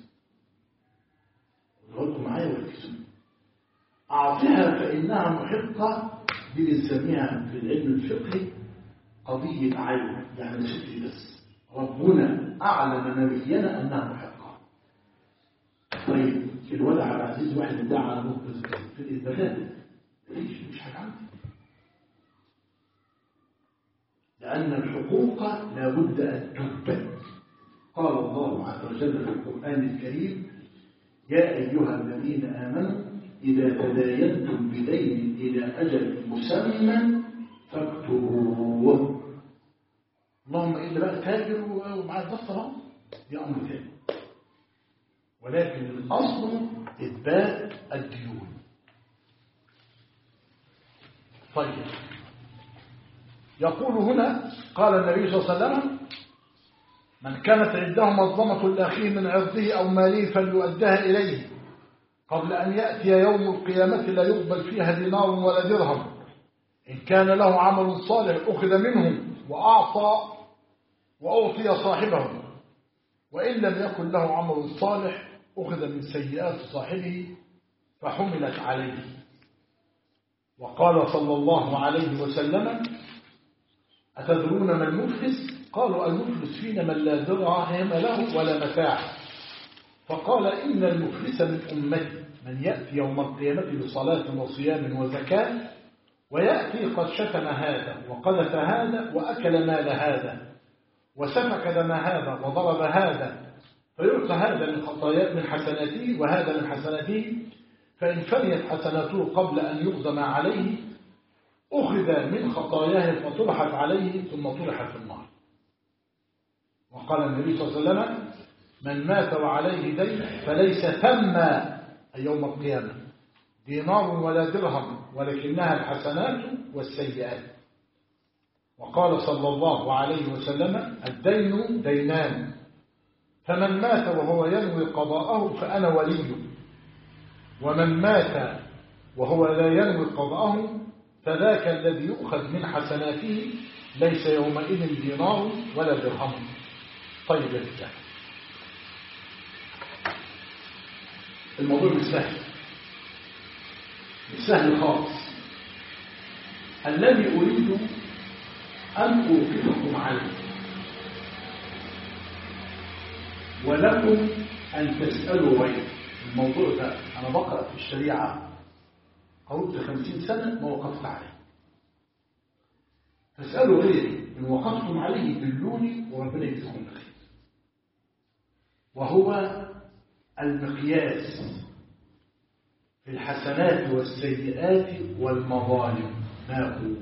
خدوا بالكم معايا وركزوا. أعطها فإنها محقة دي بنسميها في العلم الفقهي قضية عين، يعني شكل بس ربنا أعلم نبينا أنها محقة. طيب الولع عبد العزيز واحد ادعى على مخبز في الإثباتات، مش حاجة عنده، لأن الحقوق لا بد أن تثبت. قال الله عز وجل في القرآن الكريم: يا أيها الذين آمنوا إذا تداينتم بدين إلى أجل مسمى فاكتبوه. اللهم إلا بقى تاجر ومعاه الدفتر، دي أمر ثاني، ولكن الأصل إثبات الديون. طيب، يقول هنا: قال النبي صلى الله عليه وسلم: من كانت عنده مظلمة لأخيه من عرضه أو ماله فليؤدها إليه قبل أن يأتي يوم القيامة لا يقبل فيها دينار ولا درهم. إن كان له عمل صالح أخذ منه وأعطي صاحبه، وإن لم يكن له عمل صالح أخذ من سيئات صاحبه فحملت عليه. وقال صلى الله عليه وسلم: أتدرون ما المفلس؟ قالوا: المفلس فينا من لا دراهم له ولا متاع. فقال: إن المفلس من أمتي من يأتي يوم القيامة بصلاة وصيام وزكاة، ويأتي قد شتم هذا وقذف هذا وأكل مال هذا وسفك دم هذا وضرب هذا، فيعطى هذا من حسناته وهذا من حسناته، فإن فنيت حسناته قبل أن يقدم عليه أخذ من خطاياه فطرحت عليه ثم طرح في النار. وقال النبي صلى الله عليه وسلم: من مات وعليه دين فليس ثم يوم القيامة دينار ولا درهم ولكنها الحسنات والسيئات. وقال صلى الله عليه وسلم: الدين دينان، فمن مات وهو ينوي قضاءه فأنا وليه، ومن مات وهو لا ينوي قضاءه فذاك الذي يؤخذ من حسناته ليس يومئذ دينار ولا درهم. طيب يا رجال، الموضوع مش سهل، مش سهل خالص. الذي أريد أن أوقفكم عليه ولكم أن تسألوا غيره. الموضوع ده أنا بقرأ في الشريعة قربت 50 سنة ما وقفت عليه، فاسألوا غيري إن وقفتم عليه دلوني وربنا يجزيكم بخير. وهو المقياس في الحسنات والسيئات والمظالم. ما هو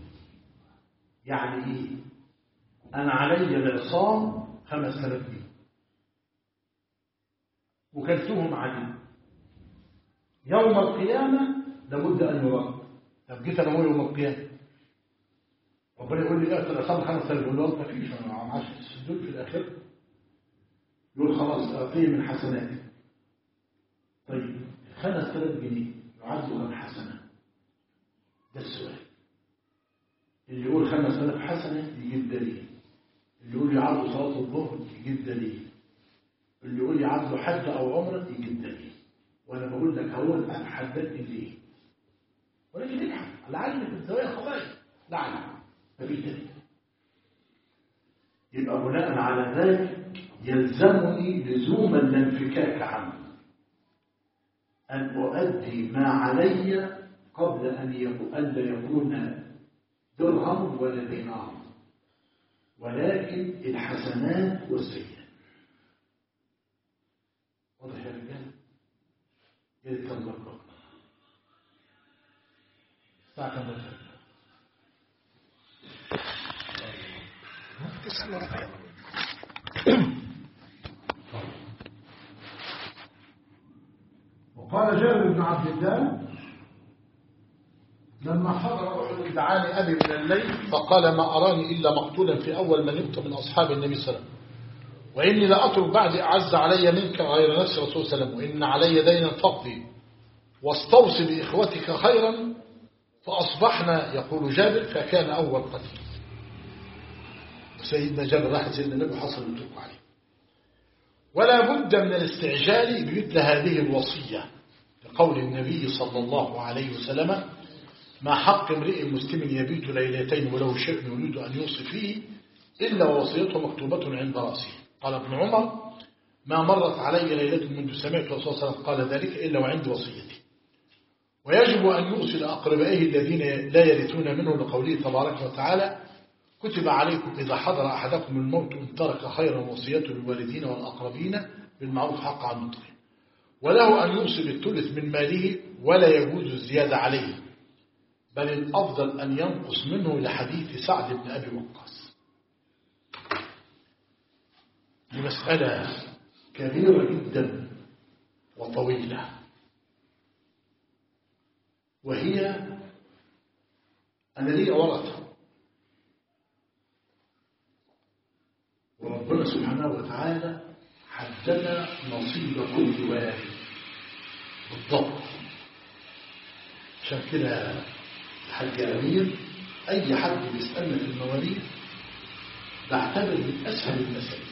يعني إيه؟ أنا علي العصام 5000 جنيه وكلتهم عليه يوم القيامة لابد أن يرد. طب جيت أنا أقول يوم القيامة ربنا يقول لي اقتل أصاب 5000 يقول له ما فيش، أنا ما معاش السدود في الآخر. يقول خلاص أعطيه من حسناتي. طيب 5000 جنيه يعد كم حسنة؟ ده السؤال. اللي يقول 5000 حسنة يجيب دليل، اللي يقول يعد صلاة الظهر يجيب دليل، اللي يقول يعد حج أو عمرة يجيب دليل. وأنا بقول لك هو أنا حددني ليه؟ ولكن ابحث لعل في الزوايا خطايا لعل مفيش دليل. يبقى بناء على ذلك يلزمني لزوما لا انفكاك عنه أن أؤدي ما علي قبل أن لا يكون درهم ولا دينار، ولكن الحسنات والسيئات. واضح يا رجال؟ يتكلم ربنا الساعة كم بتفرق؟ وقال جابر بن عبد الله لما حضر أحد دعاني أبي من الليل فقال ما أراني إلا مقتولا في أول من يمت من أصحاب النبي صلى الله عليه وسلم، وإني لا أترك بعد أعز علي منك غير نفس رسول صلى الله عليه وسلم، وإن علي دينا فقدي واستوصي بإخوتك خيرا. فأصبحنا يقول جابر فكان أول قتيل. سيدنا جابر راح سيدنا النبي حصل يترك عليه. ولا بد من الاستعجال بمثل هذه الوصية لقول النبي صلى الله عليه وسلم ما حق امرئ مسلم يبيت ليلتين وله شيء يريد أن يوصي فيه إلا ووصيته مكتوبة عند رأسه. قال ابن عمر ما مرت علي ليلة منذ سمعت رسول الله صلى الله عليه وسلم قال ذلك إلا وعند وصيتي. ويجب أن يوصل أقربائه الذين لا يرثون منه لقوله تبارك وتعالى كتب عليكم إذا حضر أحدكم الموت إن ترك خيرا وصيته للوالدين والأقربين بالمعروف حق على المتقين. وله أن يوصي بالثلث من ماله ولا يجوز الزيادة عليه، بل الأفضل أن ينقص منه لحديث سعد بن أبي وقاص. دي مسألة كبيرة جدا وطويلة، وهي أنا لي ورثة، وربنا سبحانه وتعالى حدد نصيب كل وارث بالضبط. عشان كده الحاج أمير أي حد بيسألنا في المواريث بعتبر من أسهل المسائل.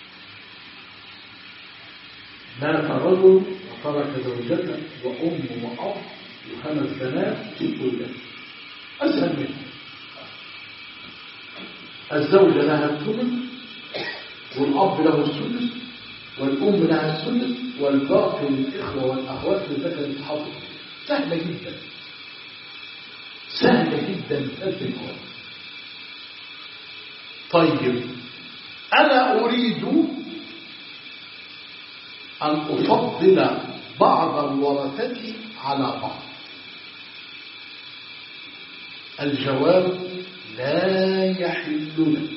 مات رجل وترك زوجته وأم وأب وخمس بنات 6 ولاد، أسهل منه. الزوجة لها الثمن والأب له السدس والأم لها السدس والباقي للإخوة والأخوات للذكر الحظ. سهلة جدا، سهلة جدا في الكون. طيب أنا أريد أن أفضل بعض الورثة على بعض. الجواب لا يحل لك.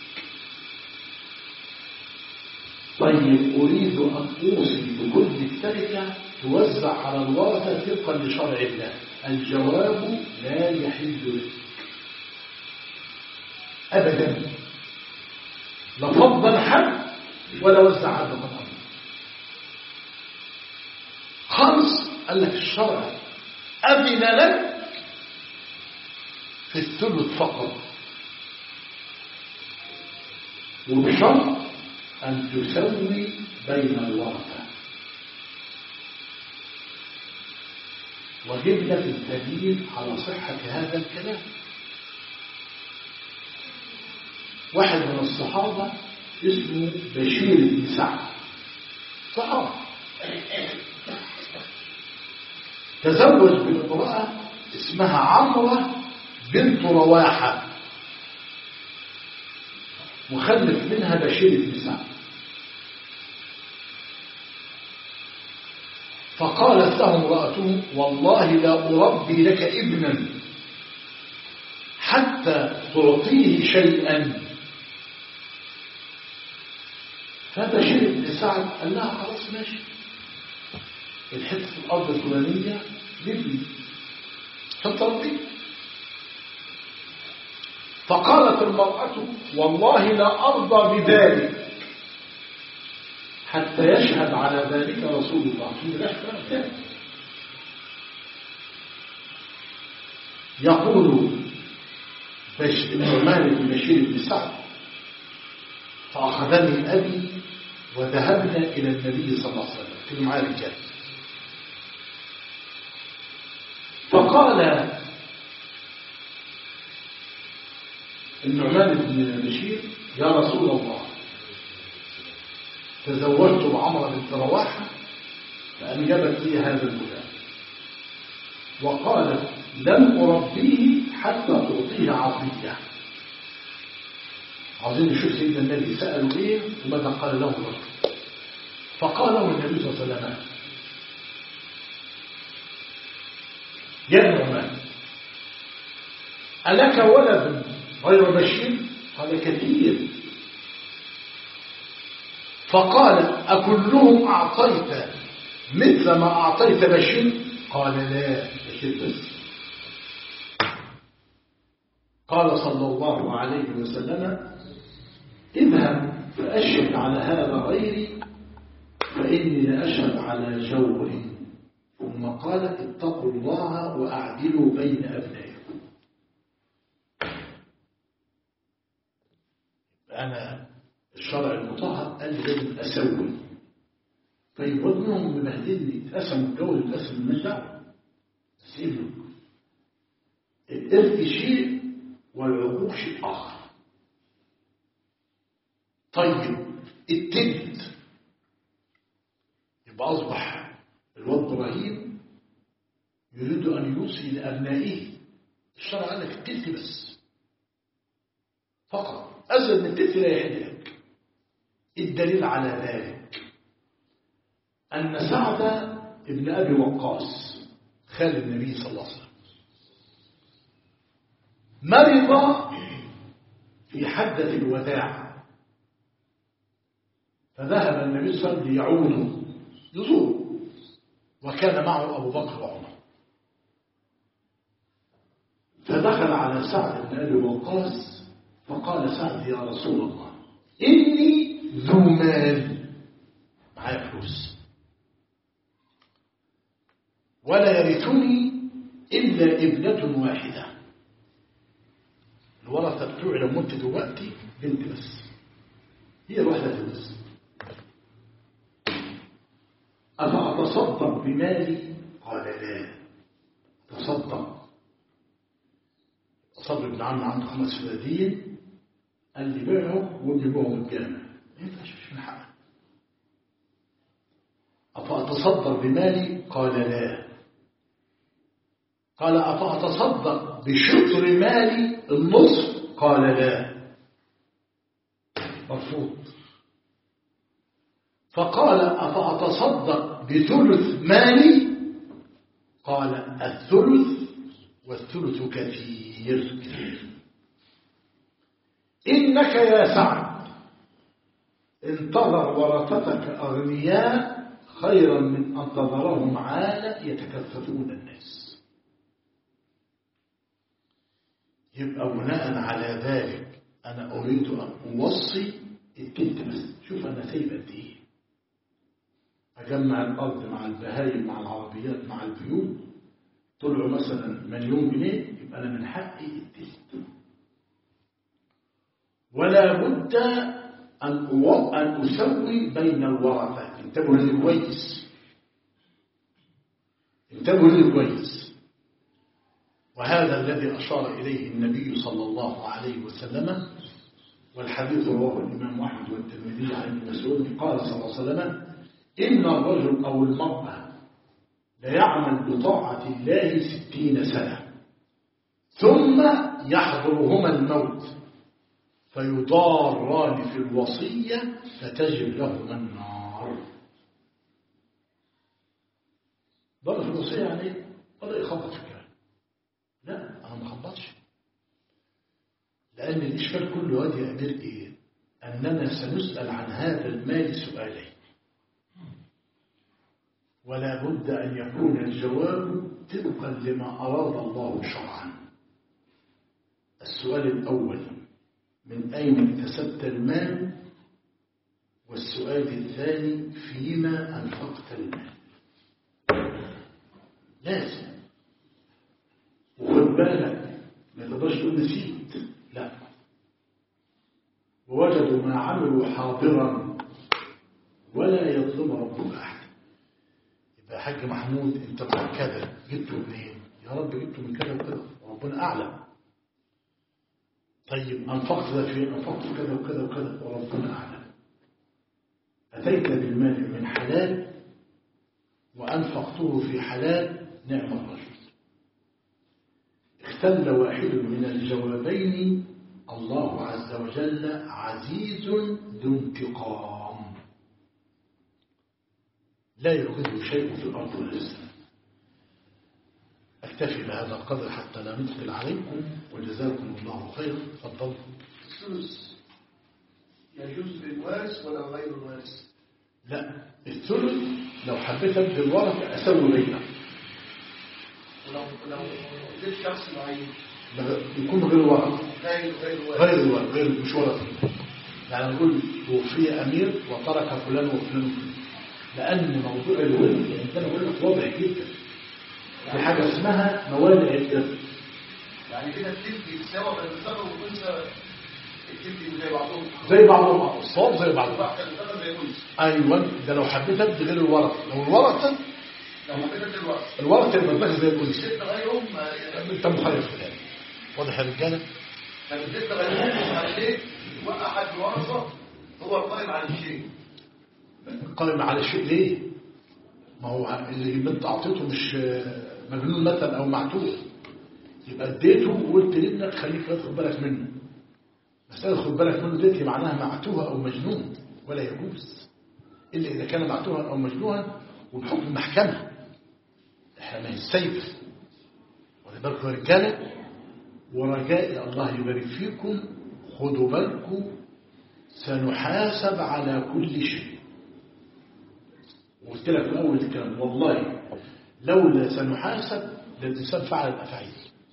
طيب أريد أن أوصي بكل التركة توزع على الورثة طبقا لشرع الله. الجواب لا يحل لك أبدا، لا فضل حد ولا وزع حد قطعا خالص. قال لك الشرع أذن لك في الثلث فقط، وبشرط أن تسوي بين الورثة. وجب لك الدليل على صحة هذا الكلام. واحد من الصحابة اسمه بشير بن سعد، صحابي، تزوج بامرأة اسمها عمرة بنت رواحة وخلف منها بشير بن سعد. فقالت له امرأته والله لا أربي لك ابنا حتى تعطيه شيئا. فبشير بن سعد قال لها خلاص ماشي. الحتة الأرض الفلانية لابني فتربيه. فقالت المرأة والله لا أرضى بذلك حتى يشهد على ذلك رسول الله. يقول النعمان بن بشير بن سعد فأخذني أبي وذهبنا إلى النبي صلى الله عليه وسلم في معاه رجال. فقال النعمان بن بشير يا رسول الله تزوجت بعمرة بنت رواحة فأنجبت لي هذا الغلام، وقالت لم أربيه حتى تعطيه عطية. عاوزين نشوف سيدنا النبي سألوا ايه وماذا قال له الرجل. فقال له النبي صلى الله عليه وسلم يا نعمان ألك ولد غير بشير؟ قال كثير. فقال أكلهم أعطيت مثل ما أعطيت بشير؟ قال لا بشير بس. قال صلى الله عليه وسلم اذهب فأشهد على هذا غيري فإني لأشهد على جور. ثم قال اتقوا الله وأعدلوا بين أبنائكم. أنا الشرع المطهر قال لي لازم أسوي. طيب وابنهم مبهدلني اتقسم الجو اتقسم من دعوة سيبه. الإرث شيء والعقوق شيء آخر. طيب التلت يبقى أصبح الواد إبراهيم يريد أن يوصي لأبنائه. الشرع قال لك التلت بس فقط، أزل من التلت لا يحل لك. الدليل على ذلك أن سعد ابن أبي وقاص خال النبي صلى الله عليه وسلم مرض في حدة الوداع، فذهب النبي صلى الله عليه وسلم ليعوده يزور، وكان معه أبو بكر وعمر. فدخل على سعد بن أبي وقاص فقال سعد يا رسول الله إني ذو مال، معايا فلوس، ولا يرثني إلا ابنة واحدة. الورثة بتوعي لما انت دلوقتي بنت بس، هي الواحدة بس. أفأتصدق بمالي؟ قال لا. تصدق. صبر بن عم عنده 5 فدادين، قال لي بيعهم وجيبوهم الجامع، ما ينفعش، مش من حقك. أفأتصدق بمالي؟ قال لا. قال أفأتصدق بشطر مالي النصف؟ قال لا، مرفوض. فقال أفأتصدق بثلث مالي؟ قال الثلث والثلث كثير. إنك يا سعد انتظر ورثتك أغنياء خيرا من أن تظهرهم عالة يتكففون الناس. يبقى بناء على ذلك أنا أريد أن أوصي التلت بس. شوف أنا سايب قد إيه، أجمع الأرض مع البهايم مع العربيات مع البيوت، طلعوا مثلا 1,000,000 جنيه، يبقى أنا من حقي التلت. ولا بد أن أسوي بين الورثة. انتبهوا لي كويس، انتبهوا لي كويس. وهذا الذي أشار إليه النبي صلى الله عليه وسلم، والحديث رواه الإمام أحمد والترمذي عن ابن مسعود قال صلى الله عليه وسلم إن الرجل أو المرأة ليعمل بطاعة الله 60 سنة ثم يحضرهما الموت فيضاران في الوصية فتجب لهما النار. ضر في الوصية يعني ولا يخبط في الكلام؟ لا، أنا ما خبطش، لأن الإشكال كله وادي أمير إيه؟ أننا سنسأل عن هذا المال سؤالين. ولا بد أن يكون الجواب طبقا لما أراد الله شرعا. السؤال الأول: من أين اكتسبت المال؟ والسؤال الثاني: فيما أنفقت المال؟ لازم. وخد بالك ما تقدرش تقول نسيت، لا. ووجدوا ما عملوا حاضرا ولا يظلم ربك أحد. يبقى يا حاج محمود انت معاك كذا، جبته منين؟ يا رب جبته من كذا وكذا وربنا أعلم. طيب أنفقت ده فين؟ أنفقت كذا وكذا وكذا وربنا أعلم. أتيت بالمال من حلال وأنفقته في حلال، نعم الرجل. اختل واحد من الجوابين، الله عز وجل عزيز ذو انتقام، لا يعجزه شيء في الأرض ولا السماء. أكتفي بهذا القدر حتى لا نثقل عليكم، وجزاكم الله خيرا. تفضل. الثلث يجوز للوارث ولا غير الوارث؟ لا، الثلث لو حبيت ابدي الورث اسوي بينه. ولو اديت شخص معين يكون غير ورث، غير الورث، غير مش ورث. يعني نقول توفي امير وترك فلان وفلان، لان موضوع الورث عندنا بقول لك واضح جدا. في حاجه اسمها موانع الارث. يعني كده التلت يتساوى بين الذكر والانثى، التلت زي بعضهم الصواب زي بعضهم. ايوه، ده لو حبيت ابدي غير الورث. لو الورثه الورثه اللي بتبقى زي الانثى غيرهم انت مخالف في ذلك. واضح يا رجاله؟ لو اديت غيرهم على شيء يبقى احد الورثه هو القائم على الشيء. قائم على الشيء ليه؟ ما هو اللي انت اعطيته مش مجنون مثلا او معتوه، يبقى اديته وقلت لابنك خليك تاخد بالك منه. مسألة خد بالك منه ديت معناها معتوه أو مجنون، ولا يجوز إلا إذا كان معتوها أو مجنونا وبحكم المحكمة. إحنا ما السيف. ولذلك يا رجالة، ورجاء الله يبارك فيكم خدوا بالكم، سنحاسب على كل شيء. وقلت لك في أول الكلام والله لولا سنحاسب للإنسان فعل الأفعال،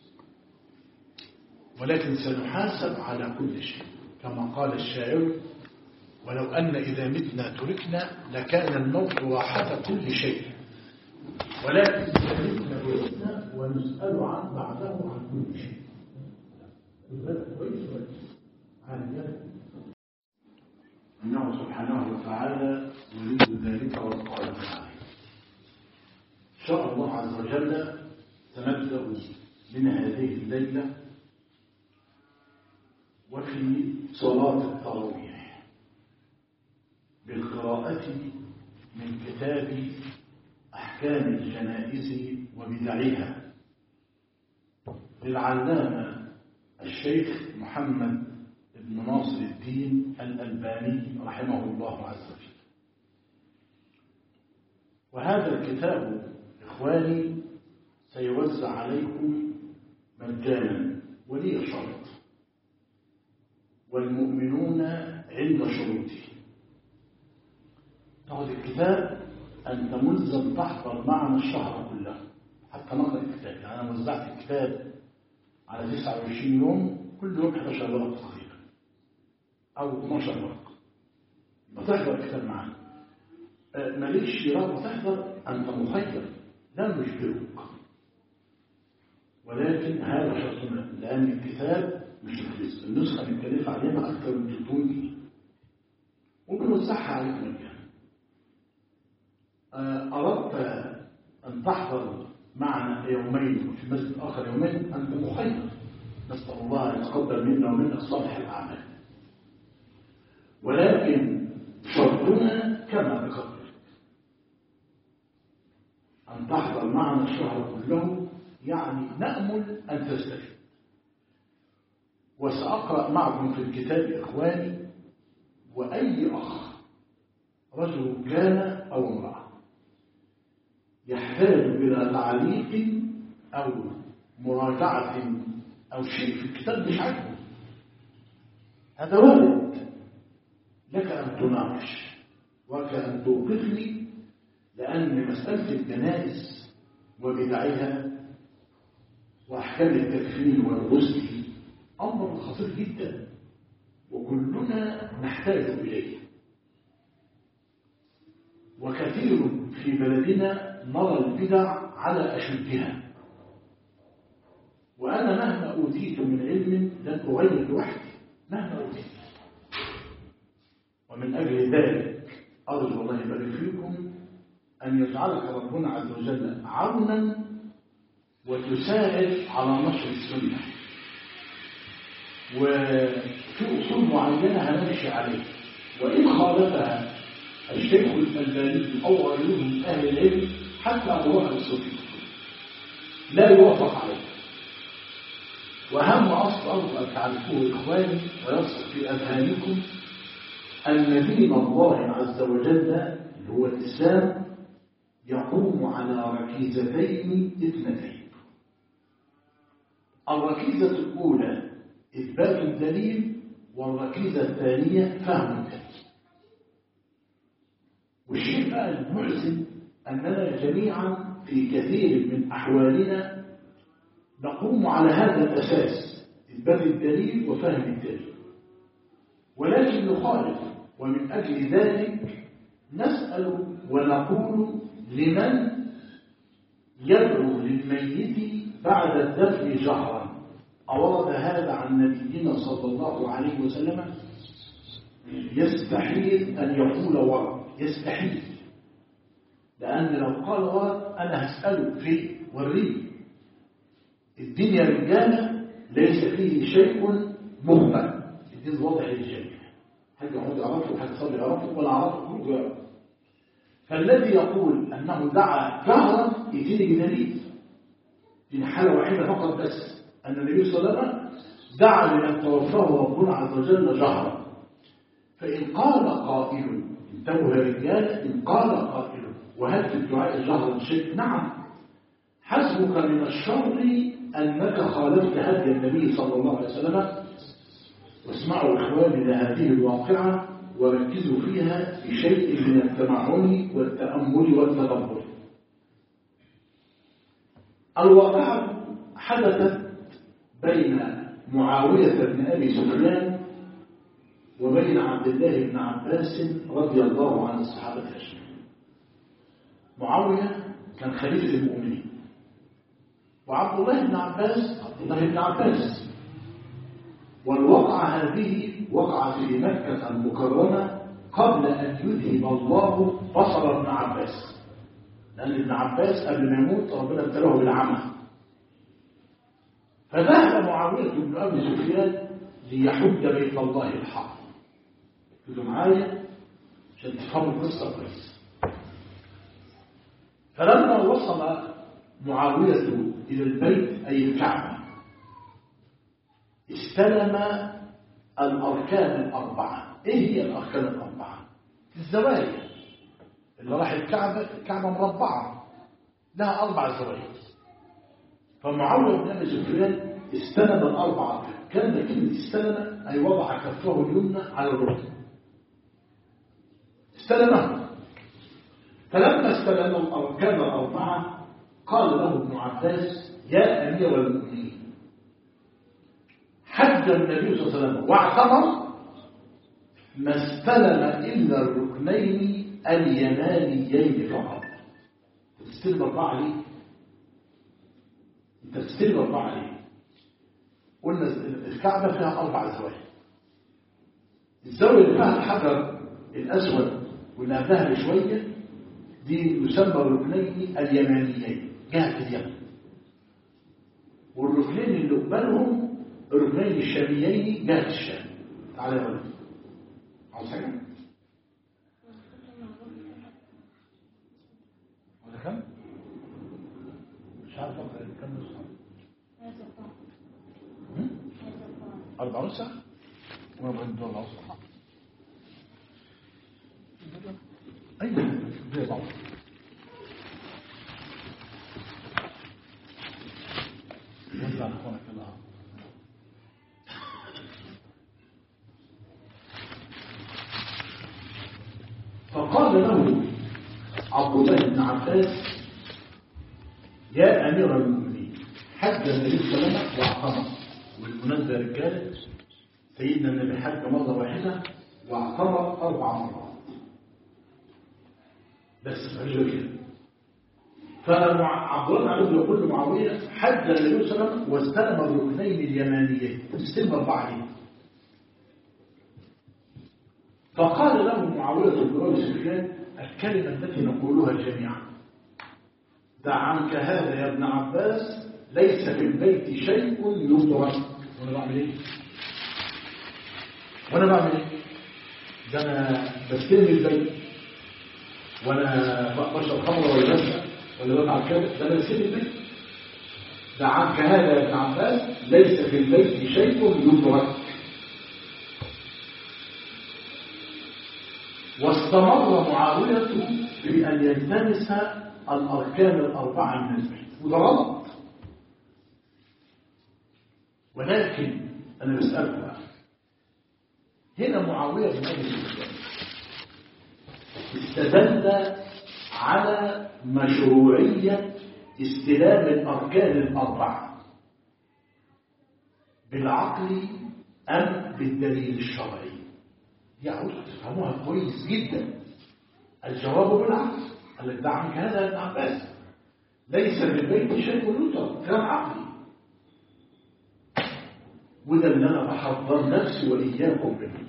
ولكن سنحاسب على كل شيء كما قال الشاعر: ولو أن إذا متنا تركنا لكان الموت راحة كل شيء، ولكن إذا متنا تركنا ونسأل عن بعده عن كل شيء. أنه سبحانه وتعالى يريد ذلك والقادر عليه. إن شاء الله عز وجل سنبدأ من هذه الليلة وفي صلاة التراويح بالقراءة من كتاب أحكام الجنائز وبدعها للعلامة الشيخ محمد بن ناصر الدين الألباني رحمه الله عز وجل. وهذا الكتاب إخواني سيوزع عليكم مجانا ولي شرط، والمؤمنون عند شروطه. تاخذ الكتاب أنت ملزم تحضر معنا الشهر كله حتى نقرأ الكتاب. يعني أنا وزعت الكتاب على 29 يوم، كل يوم 11 ورقة تقريبا أو 12 ورقة. ما تحضر الكتاب معنا. ماليش رغبة تحضر، أنت مخير لا نجبرك، ولكن هذا شرطنا، لأن الكتاب مش رخيص. النسخة مكلفة علينا أكثر من 300 جنيه وبنوزعها عليكم مجانا. أردت أن تحضر معنا يومين وفي مسجد آخر يومين، أنت مخير. نسأل الله أن يتقبل منا ومنك صالح الأعمال، ولكن شرطنا كما ذكرت أن تحضر معنا الشهر كله، يعني نأمل أن تستفيد. وسأقرأ معكم في الكتاب إخواني، وأي أخ رجل كان أو امرأة يحتاج إلى تعليق أو مراجعة أو شيء في الكتاب مش عاجبه، هذا وارد لك أن تناقش وكأن توقفني، لأن مسألة الجنائز وبدعها وأحكام التكفين والغسل أمر خطير جدا، وكلنا نحتاج إليه. وكثير في بلدنا نرى البدع على أشدها، وأنا مهما أوتيت من علم لن أغير لوحدي مهما أوتيت. ومن أجل ذلك أرجو الله يبارك فيكم أن يجعلك ربنا عز وجل عونا وتساعد على نشر السنة، وفي أصول معينة هنمشي عليها، وإن خالفها الشيخ الألباني أو غيره من أهل العلم حتى أبو بكر الصديق لا يوافق عليه. وأهم أصل أرجو أن تعرفوه إخواني ويصل في أذهانكم أن دين الله عز وجل اللي هو الإسلام يقوم على ركيزتين اثنتين. الركيزة الأولى إثبات الدليل، والركيزة الثانية فهم الدليل. والشيء بقى المحزن أننا جميعا في كثير من أحوالنا نقوم على هذا الأساس، إثبات الدليل وفهم الدليل، ولكن نخالف. ومن أجل ذلك نسأل ونقول لمن يدعو للميت بعد الدفن جهرا أورد هذا عن نبينا صلى الله عليه وسلم؟ يستحيل أن يقول ورد، يستحيل، لأن لو قال ورد أنا هسأله في وريه. الدين يا رجالة ليس فيه شيء مهمل، الدين واضح للجميع، حاجة يقعد يعرفه وحاجة يصلي يعرفه ولا يعرفه كله يعرفه. فالذي يقول أنه دعا جهرا يجيني بدليل. دي حالة واحدة فقط بس، أن النبي صلى الله عليه وسلم دعا لمن توفاه ربنا عز وجل جهرا. فإن قال قائل، انتبهوا يا رجال، إن قال قائل وهل في الدعاء جهرا شيء؟ نعم، حسبك من الشر أنك خالفت هدي النبي صلى الله عليه وسلم. واسمعوا إخواني لهذه الواقعة وركزوا فيها بشيء من التمعن والتأمل والتدبر. الواقعة حدثت بين معاوية بن أبي سفيان وبين عبد الله بن عباس رضي الله عن الصحابة أجمعين. معاوية كان خليفة المؤمنين، وعبد الله بن عباس عبد الله بن عباس. والوقعة هذه وقعت في مكة المكرمة قبل أن يذهب الله بصر ابن عباس، لأن ابن عباس قبل ما يموت ربنا ابتلاه بالعمى. فذهب معاوية بن أبي سفيان ليحج بيت الله الحرام. انتوا معايا عشان تفهموا القصة كويس. فلما وصل معاوية إلى البيت أي الكعبة استلم الأركان الأربعة. إيه هي الأركان الأربعة؟ الزوايا اللي راح الكعبة مربعة لها 4 زوايا. فمعاوية بن أبي سفيان استلم الأربعة أركان. كان كلمة استلم أي وضع كفه اليمنى على الركن، استلمه. فلما استلم الأركان الأربعة قال له ابن عباس يا أمير المؤمنين، حج النبي صلى الله عليه وسلم واعتمر ما استلم إلا الركنين اليمانيين فقط. تستلم 4 ليه؟ انت تستلم 4 ليه؟ قلنا الكعبة فيها 4 زوايا. الزاوية اللي فيها الحجر الأسود واللي قبلها بشوية دي يسمى الركنين اليمانيين جهة اليمن، والركنين اللي قبلهم الركنين الشاميين جهة الشام. تعالى يا ولد، عاوز حاجة؟ ولا كم؟ مش عارف أقرأ كم نسخة؟ 4 نسخ؟ وأنا بغيت دول الأصحى. أيوة زي بعض. وزع لأخوانك كلها. فقال له عبد الله بن عباس يا أمير المؤمنين حج النبي صلى الله عليه وسلم واعتمر. والمناسبة رجالة سيدنا النبي حج مرة واحدة واعتمر 4 مرات بس عجل كده. فعبد الله بن عباس يقول لمعاوية حج النبي صلى الله عليه وسلم واستلم الركنين اليمانيين استلم 4 ليه. فقال له معاوية بن أبي سفيان الكلمة التي نقولها جميعا دع عنك هذا يا ابن عباس ليس في البيت شيء يدرك. وانا بعمل ايه؟ ده انا بستلم البيت وانا بشرب خمر ولا بشرب ولا بفعل كذا، ده انا بستلم البيت. دع عنك هذا يا ابن عباس ليس في البيت شيء يدرك. واستمر معاوية في أن يلتمس الأركان ال4 من البيت وده غلط. ولكن أنا بسألكم بقى هنا معاوية بن أبي سفيان استدل على مشروعية استلام الأركان ال4 بالعقل أم بالدليل الشرعي؟ يعود تفهموها كويس جدا. الجواب بالعكس. الذي دع عنك هذا ابن عباس ليس في البيت شيء يطلق كلام عقلي. وده اللي انا بحضر نفسي واياكم منه.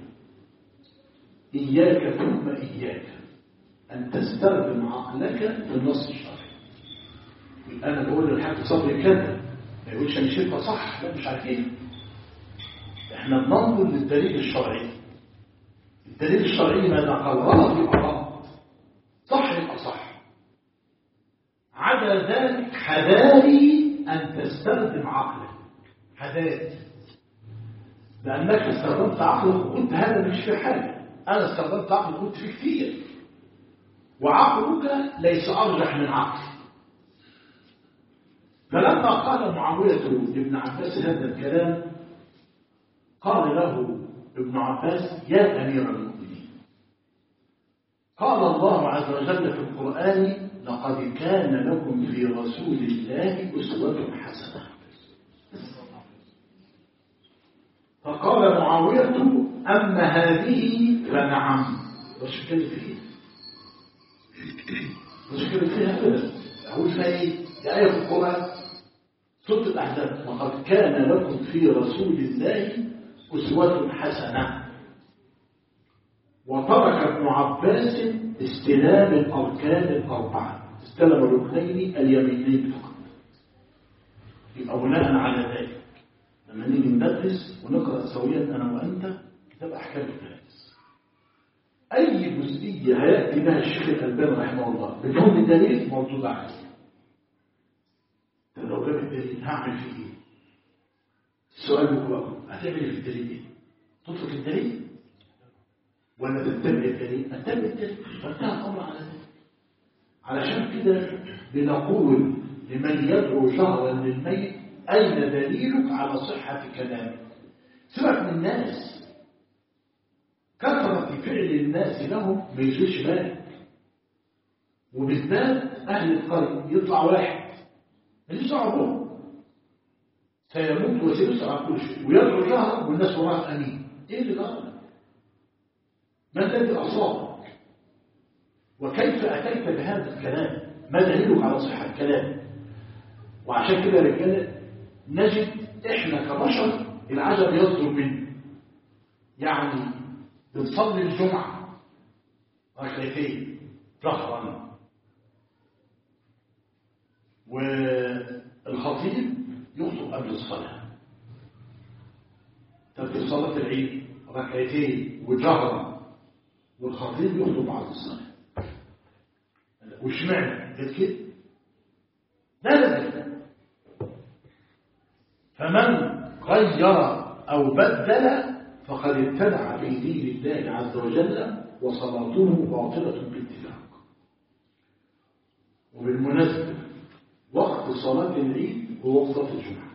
اياك ثم اياك ان تستخدم عقلك في النص الشرعي. انا بقول للحاج صبري كذا ما يقولش انا شايفها صح، لا مش عارفين. احنا بننظر للدليل الشرعي. الدليل الشرعي ماذا قال؟ غلط يبقى غلط، صح يبقى صح. عدا ذلك حذاري أن تستخدم عقلك. حذاري لأنك استخدمت عقلك وقلت هذا مش في حاجة. أنا استخدمت عقلك وقلت في كثير، وعقلك ليس أرجح من عقلي. فلما قال معاوية لابن عباس هذا الكلام قال له ابن عباس يا أمير المؤمنين قال الله عز وجل في القرآن لقد كان لكم في رسول الله أسوة حسنة. فقال معاوية أما هذه فنعم. مش كده فيها كده أقول فيها إيه؟ دي آية في القرآن سورة الأحزاب لقد كان لكم في رسول الله أسوة حسنة. وترك ابن عباس استلام الأركان ال4 استلم الركنين اليمينين فقط. يبقى بناء على ذلك لما نيجي ندرس ونقرأ سويا أنا وأنت كتاب أحكام الجنائز أي جزئية هيأتي بها الشيخ الألباني رحمه الله بدون دليل موجود عليه. طب لو جاب الدليل هعمل فيه إيه؟ السؤال بكم هتعمل في الدليل ايه؟ تطلق الدليل ولا تتبع الدليل؟ اتبع الدليل. فانتهى الامر على ذلك. علشان كده بنقول لمن يدعو شهرا للميت اين دليلك على صحه كلامك؟ سيبك من الناس. كثره فعل الناس لهم ما يشغلش بالك. وبالذات اهل القريه يطلع واحد ماليش دعوه بهم سيموت وسيسأل عن كل شيء ويدعو شهرا والناس وراء أمين. إيه اللي قال؟ ما الذي أصابك؟ وكيف أتيت بهذا الكلام؟ ما دليلك على صحة الكلام؟ وعشان كده رجالة نجد إحنا كبشر العجب يصدر منه. يعني بنصلي الجمعة ركعتين جهرا والخطيب يخطب قبل الصلاة. طب في صلاة العيد ركعتين وجهرا والخطيب يخطب بعد الصلاة. وش معنى قلت كده؟ لا فمن غير أو بدل فقد ابتدع في دين الله عز وجل وصلاته باطلة باتفاق. وبالمناسبة وقت صلاة العيد هو وقت الجمعة.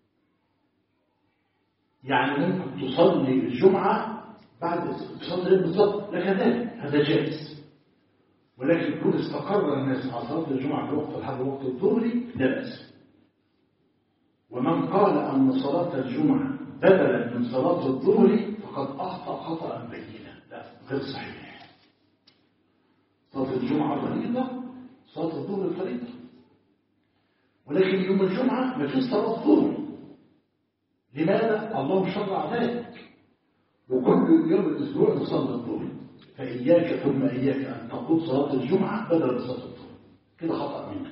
يعني ممكن تصلي الجمعة بعد صلاة العيد بالضبط، لكن هذا جائز. ولكن يكون استقر الناس على صلاة الجمعة في وقت لحد وقت الظهر لا بأس. ومن قال أن صلاة الجمعة بدلا من صلاة الظهر فقد أخطأ خطأ بينا، لا غير صحيح. صلاة الجمعة فريضة، صلاة الظهر فريضة، ولكن يوم الجمعة ما فيش صلاة ظهر. لماذا؟ الله شرع ذلك، وكل يوم الأسبوع نصلي الظهر، فإياك ثم إياك أن تقول صلاة الجمعة بدل صلاة الظهر، كده خطأ منك.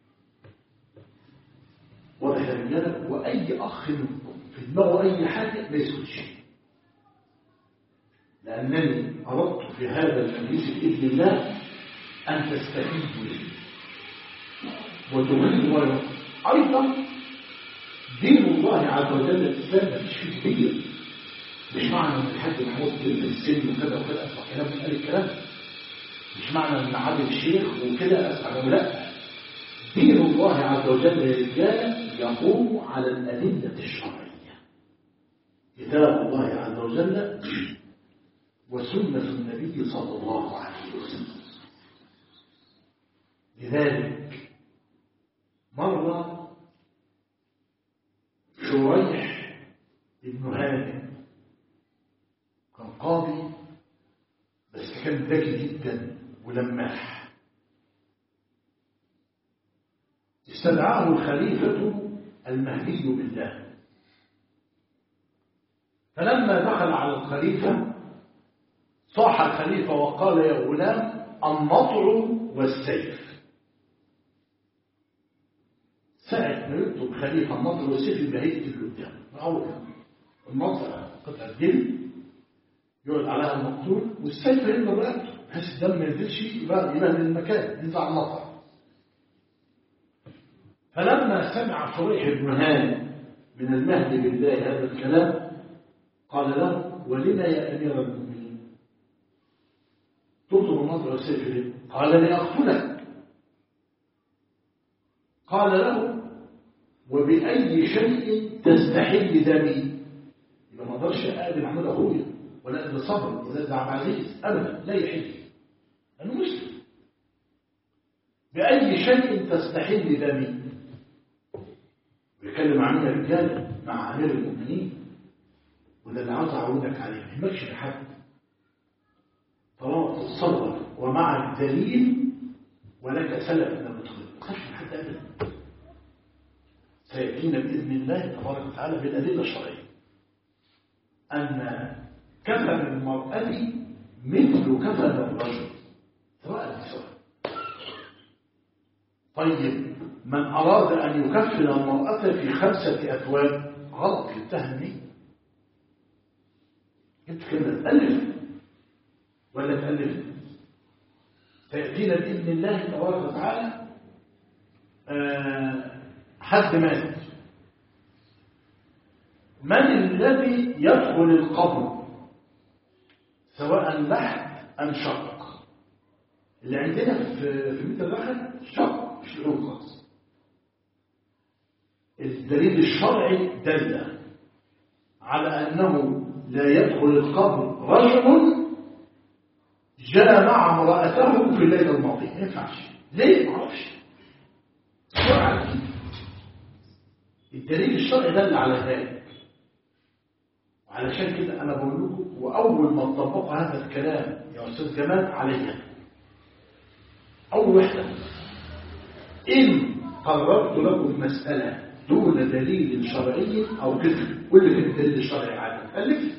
واضح يا رجاله؟ وأي أخ منكم في دماغه أي حاجة ما يسكتش، لأنني أردت في هذا المجلس بإذن الله أن تستفيدوا به وتبينوا غيره. أيضا دين الله عز وجل الإسلام ما فيش فيه كبير، مش معنى أن الحاج محمود في السن وكذا وكذا أسمع كلام من قال الكلام، مش معنى أن عادل الشيخ وكذا أسمع كلام، لا. دين الله عز وجل يا رجال يقوم على الأدلة الشرعية، كتاب الله عز وجل وسنة النبي صلى الله عليه وسلم. لذلك مرة شريح ابن هانئ كان قاضي، بس كان ذكي جدا ولماح. استدعاه الخليفة المهدي بالله، فلما دخل على الخليفة صاح الخليفة وقال: يا غلام، النطع والسيف. ساعة ما يكتب خليفة النطع والسيف يبقى هيئة اللي قدام أول النطع قطعة جلد يقعد عليها المقتول، والسيف يملى رقبته بحيث الدم ما ينزلش يبقى من المكان ينزل على النطع. فلما سمع شريح بن هانئ من المهدي بالله هذا الكلام قال له: ولما يا أمير المؤمنين تطلب النطع والسيف ليه؟ قال: لأقتلك. قال له: وبأي شيء تستحل دمي؟ يبقى ما اقدرش اقابل محمود اخويا ولا اقابل صبر ولا اقابل عبد العزيز ابدا، لا يحل لانه مسلم. بأي شيء تستحل دمي؟ بيتكلم عن رجال مع امير المؤمنين، وده اللي عاوز اعودك عليه، ما يهمكش لحد طالما تتصور ومع الدليل ولك سلف من المدخل، ما تخافش من حد ابدا. سيأتينا بإذن الله تبارك وتعالى بالأدلة الشرعية أن كفن المرأة مثل كفن الرجل سواء بسواء. طيب من أراد أن يكفن المرأة في 5 أثواب غلط، يتهم مين؟ جبت كلمة تألف ولا تألف؟ سيأتينا بإذن الله تبارك وتعالى حد مات، من الذي يدخل القبر سواء لحد أم شق؟ اللي عندنا في مثل اللحد شق مش العنق. الدليل الشرعي دل على أنه لا يدخل القبر رجل جامع امرأته في الليلة الماضية، ما ينفعش. ليه؟ ما اعرفش. الدليل الشرعي دل على ذلك، وعلشان كده انا بقول لكم، واول ما تطبقوا هذا الكلام يا استاذ جمال عليا اول وحده، ان قررت لكم مساله دون دليل شرعي او كذب، واللي في الدليل الشرعي عادي الف،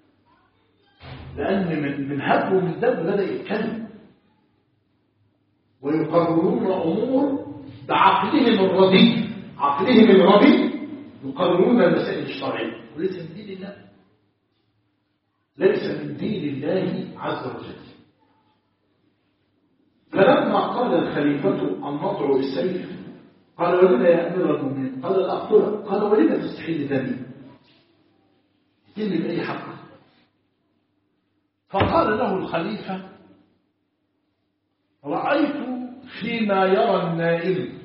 لان من هب ومن دب بدا يتكلم ويقررون امور بعقلهم الرديء، عقلهم الرديء يقررون المسائل الشرعيه، وليس من دين الله، ليس من دين الله عز وجل. فلما قال الخليفة النطع بالسيف قال: ولما يا أمير المؤمنين؟ قال: الأقتلك. قال: ولما تستحيل دمي؟ دمي بأي حق؟ فقال له الخليفة: رأيت فيما يرى النائم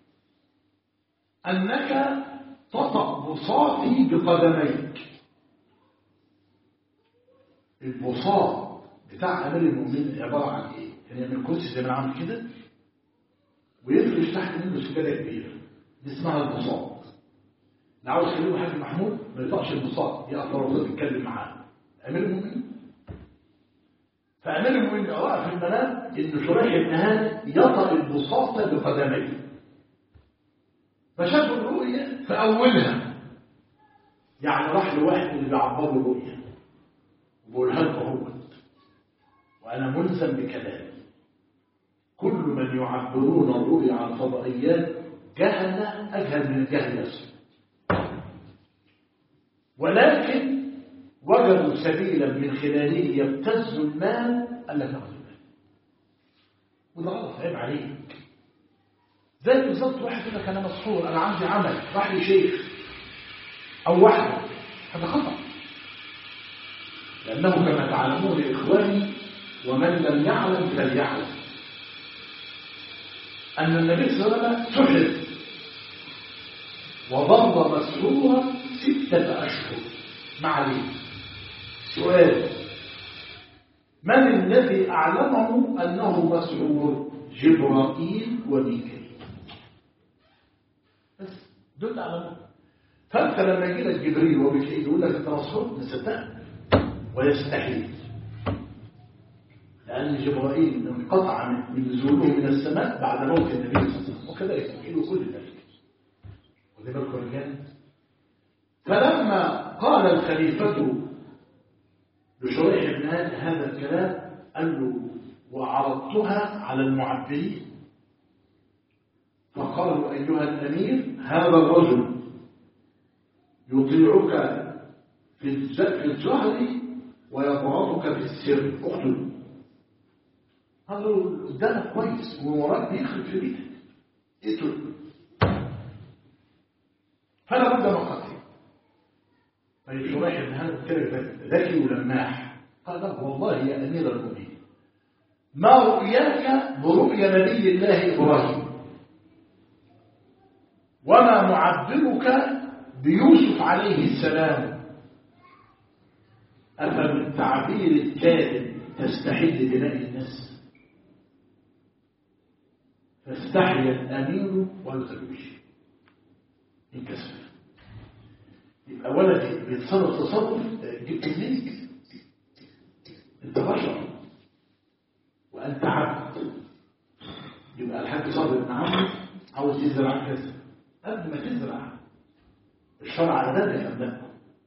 أنك تطأ بساطي بقدميك. البساط بتاع أمير المؤمنين عبارة عن إيه؟ كان يعمل كرسي زي ما عامل كده ويفرش تحت منه سجادة كبيرة دي اسمها البساط. اللي عاوز يكلمه حاج محمود ما يطلعش البساط يقف ورا يتكلم معاه. أمير المؤمنين فأمير المؤمنين رأى في المنام إن شريح بن هانئ يطأ البساط بقدميه فشافوا الرؤية فأولها يعني راح لواحد اللي بيعبر الرؤية وبقولها له هو وأنا ملزم بكلامي. كل من يعبرون الرؤية عن فضائيات جهل أجهل من الجهل نفسه، ولكن وجدوا سبيلا من خلاله يبتز المال ألا تأخذ المال. وده غلط، عيب عليك. زي بالظبط واحد يقول لك أنا مسحور، أنا عندي عمل، راح لي شيخ أو واحدة، هذا خطأ. لأنه كما تعلمون إخواني ومن لم يعلم فليعلم أن النبي صلى الله عليه وسلم سحر وضرب مسحورا 6 أشهر. ما عليه سؤال: من الذي أعلمه أنه مسحور؟ جبرائيل وميكائيل بس دول أعلمه. فأنت لما يجي لك جبريل وميكائيل يقول لك أنت مسحور نصدقه ويستحيل، لأن جبرائيل انقطع من نزوله من السماء بعد موت النبي صلى الله عليه وسلم وكذلك يستحيل كل ذلك. ودي بالكم الجانب. فلما قال الخليفة لشريح بن هانئ هذا الكلام قال له: وعرضتها على المعبرين فقالوا: أيها الأمير، هذا الرجل يطيعك في الجهر ويبغضك في السر، اقتله. هذا قدامك كويس ووراك بيخرج في بيتك، اقتله. فلا بد من قتله. طيب شريح بن هانئ ذكي ولماح قال: والله يا أمير المؤمنين ما رؤياك برؤيا نبي الله إبراهيم وما معبرك بيوسف عليه السلام. أفمن تعبير الكاذب تستحل دماء الناس؟ فاستحيا الأمير والتلوش انكسر. يبقى ولدي بيتصرف تصرف جبت منك، انت بشر وانت عبد. يبقى الحاج صابر بن عمرو عاوز يزرع كذا، قبل ما تزرع الشرع على ذلك ام لا؟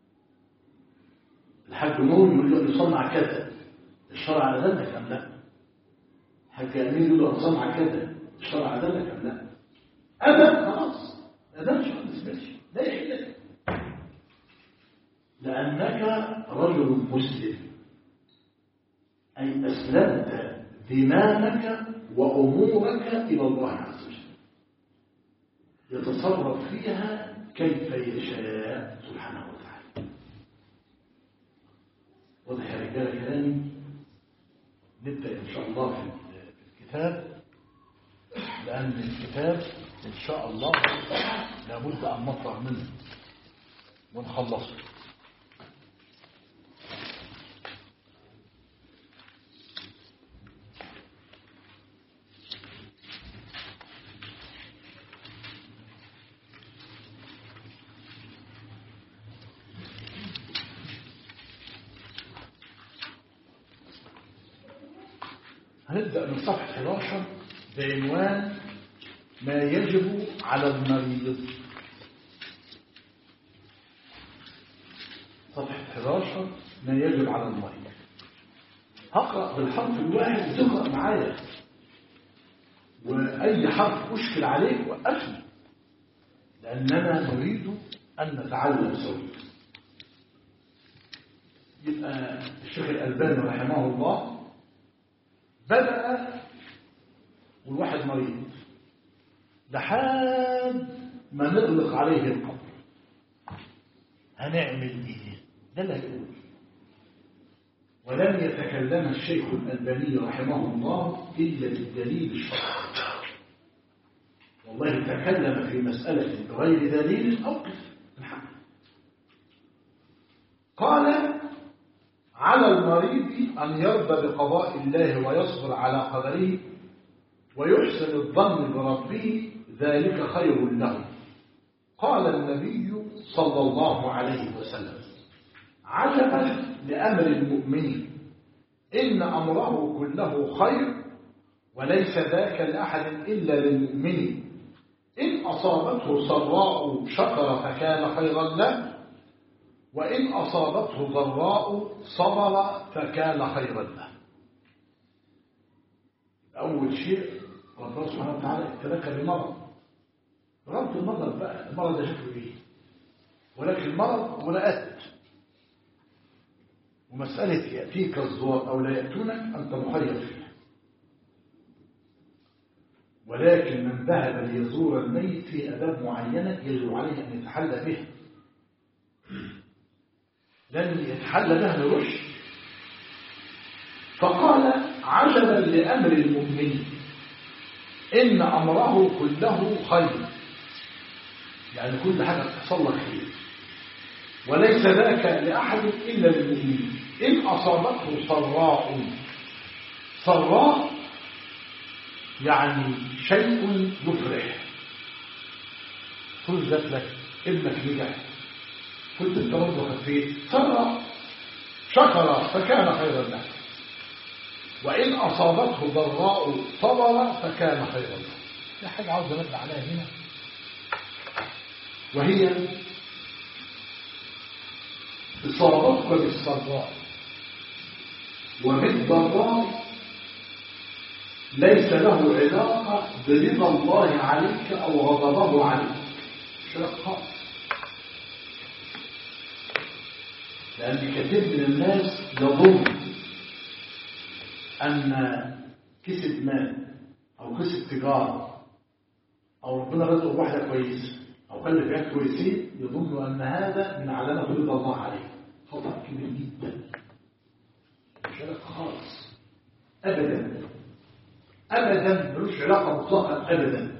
الحاج نور يقول له يصنع كذا، الشرع على ذلك ام لا؟ الحاج امين يقول له اصنع كذا، الشرع على ذلك ام لا؟ ابدا، خلاص ادم مش هتسمعش، لا يحل لك لانك رجل مسلم، اي اسلمت ذمامك وامورك الى الله عز وجل يتصرف فيها كيف يشاء سبحانه وتعالى. واضح يا رجاله كلامي؟ نبدا ان شاء الله في الكتاب، لان الكتاب ان شاء الله لابد ان نفرغ منه ونخلصه. هنبدأ من صفحة 11 بعنوان ما يجب على المريض. صفحة 11 ما يجب على المريض. هقرأ بالحرف الواحد وتقرأ معايا، وأي حرف أشكل عليك وقفني، لأننا نريد أن نتعلم سويا. يبقى الشيخ الألباني رحمه الله بدأ والواحد مريض لحد ما نغلق عليه القبر هنعمل ايه؟ ده اللي هيقول. ولم يتكلم الشيخ الألباني رحمه الله إلا بالدليل الشرعي. والله تكلم في مسألة بغير دليل أوقف الحق. قال على المريض أن يرضى بقضاء الله ويصبر على قدره ويحسن الظن بربه، ذلك خير له. قال النبي صلى الله عليه وسلم: عجبا لأمر المؤمن، إن أمره كله خير، وليس ذاك لأحد إلا للمؤمن، إن أصابته سراء شكر فكان خيرا له، وإن أصابته ضراء صبر فكان خيرا له. أول شيء الله سبحانه وتعالى ابتلاك بمرض. رد المرض بقى، المرض ده شكله إيه؟ ولكن المرض ولاءات، ومسألة يأتيك الزوار أو لا يأتونك أنت مخير فيها. ولكن من ذهب ليزور الميت في أداب معينة يجب عليه أن يتحلى بها، لن يتحلى بها لرشد. فقال: عجبا لأمر المؤمن، إن أمره كله خير، يعني كل حاجة تحصل لك خير، وليس ذاك لأحد إلا للمؤمن، إن أصابته سراء يعني شيء يفرح، كل ذات لك، ابنك نجح، كنت انت برضه خفيت، سراء شكر فكان خيرا له، وإن أصابته ضراء صبر فكان خيرا له. في حاجة عاوز أرد عليها هنا، وهي إصابتك بالسراء وبالضراء ليس له علاقة برضا الله عليك أو غضبه عليك، مش علاقة خالص. لأن كثير من الناس يظن أن كسب مال أو كسب تجارة أو ربنا رزقه واحدة كويسة أو خلف عيال كويسين، يظن أن هذا من علامة رضا الله عليه. خطأ كبير جدا، مش علاقة خالص أبدا أبدا، ملوش علاقة مطلقا أبدا.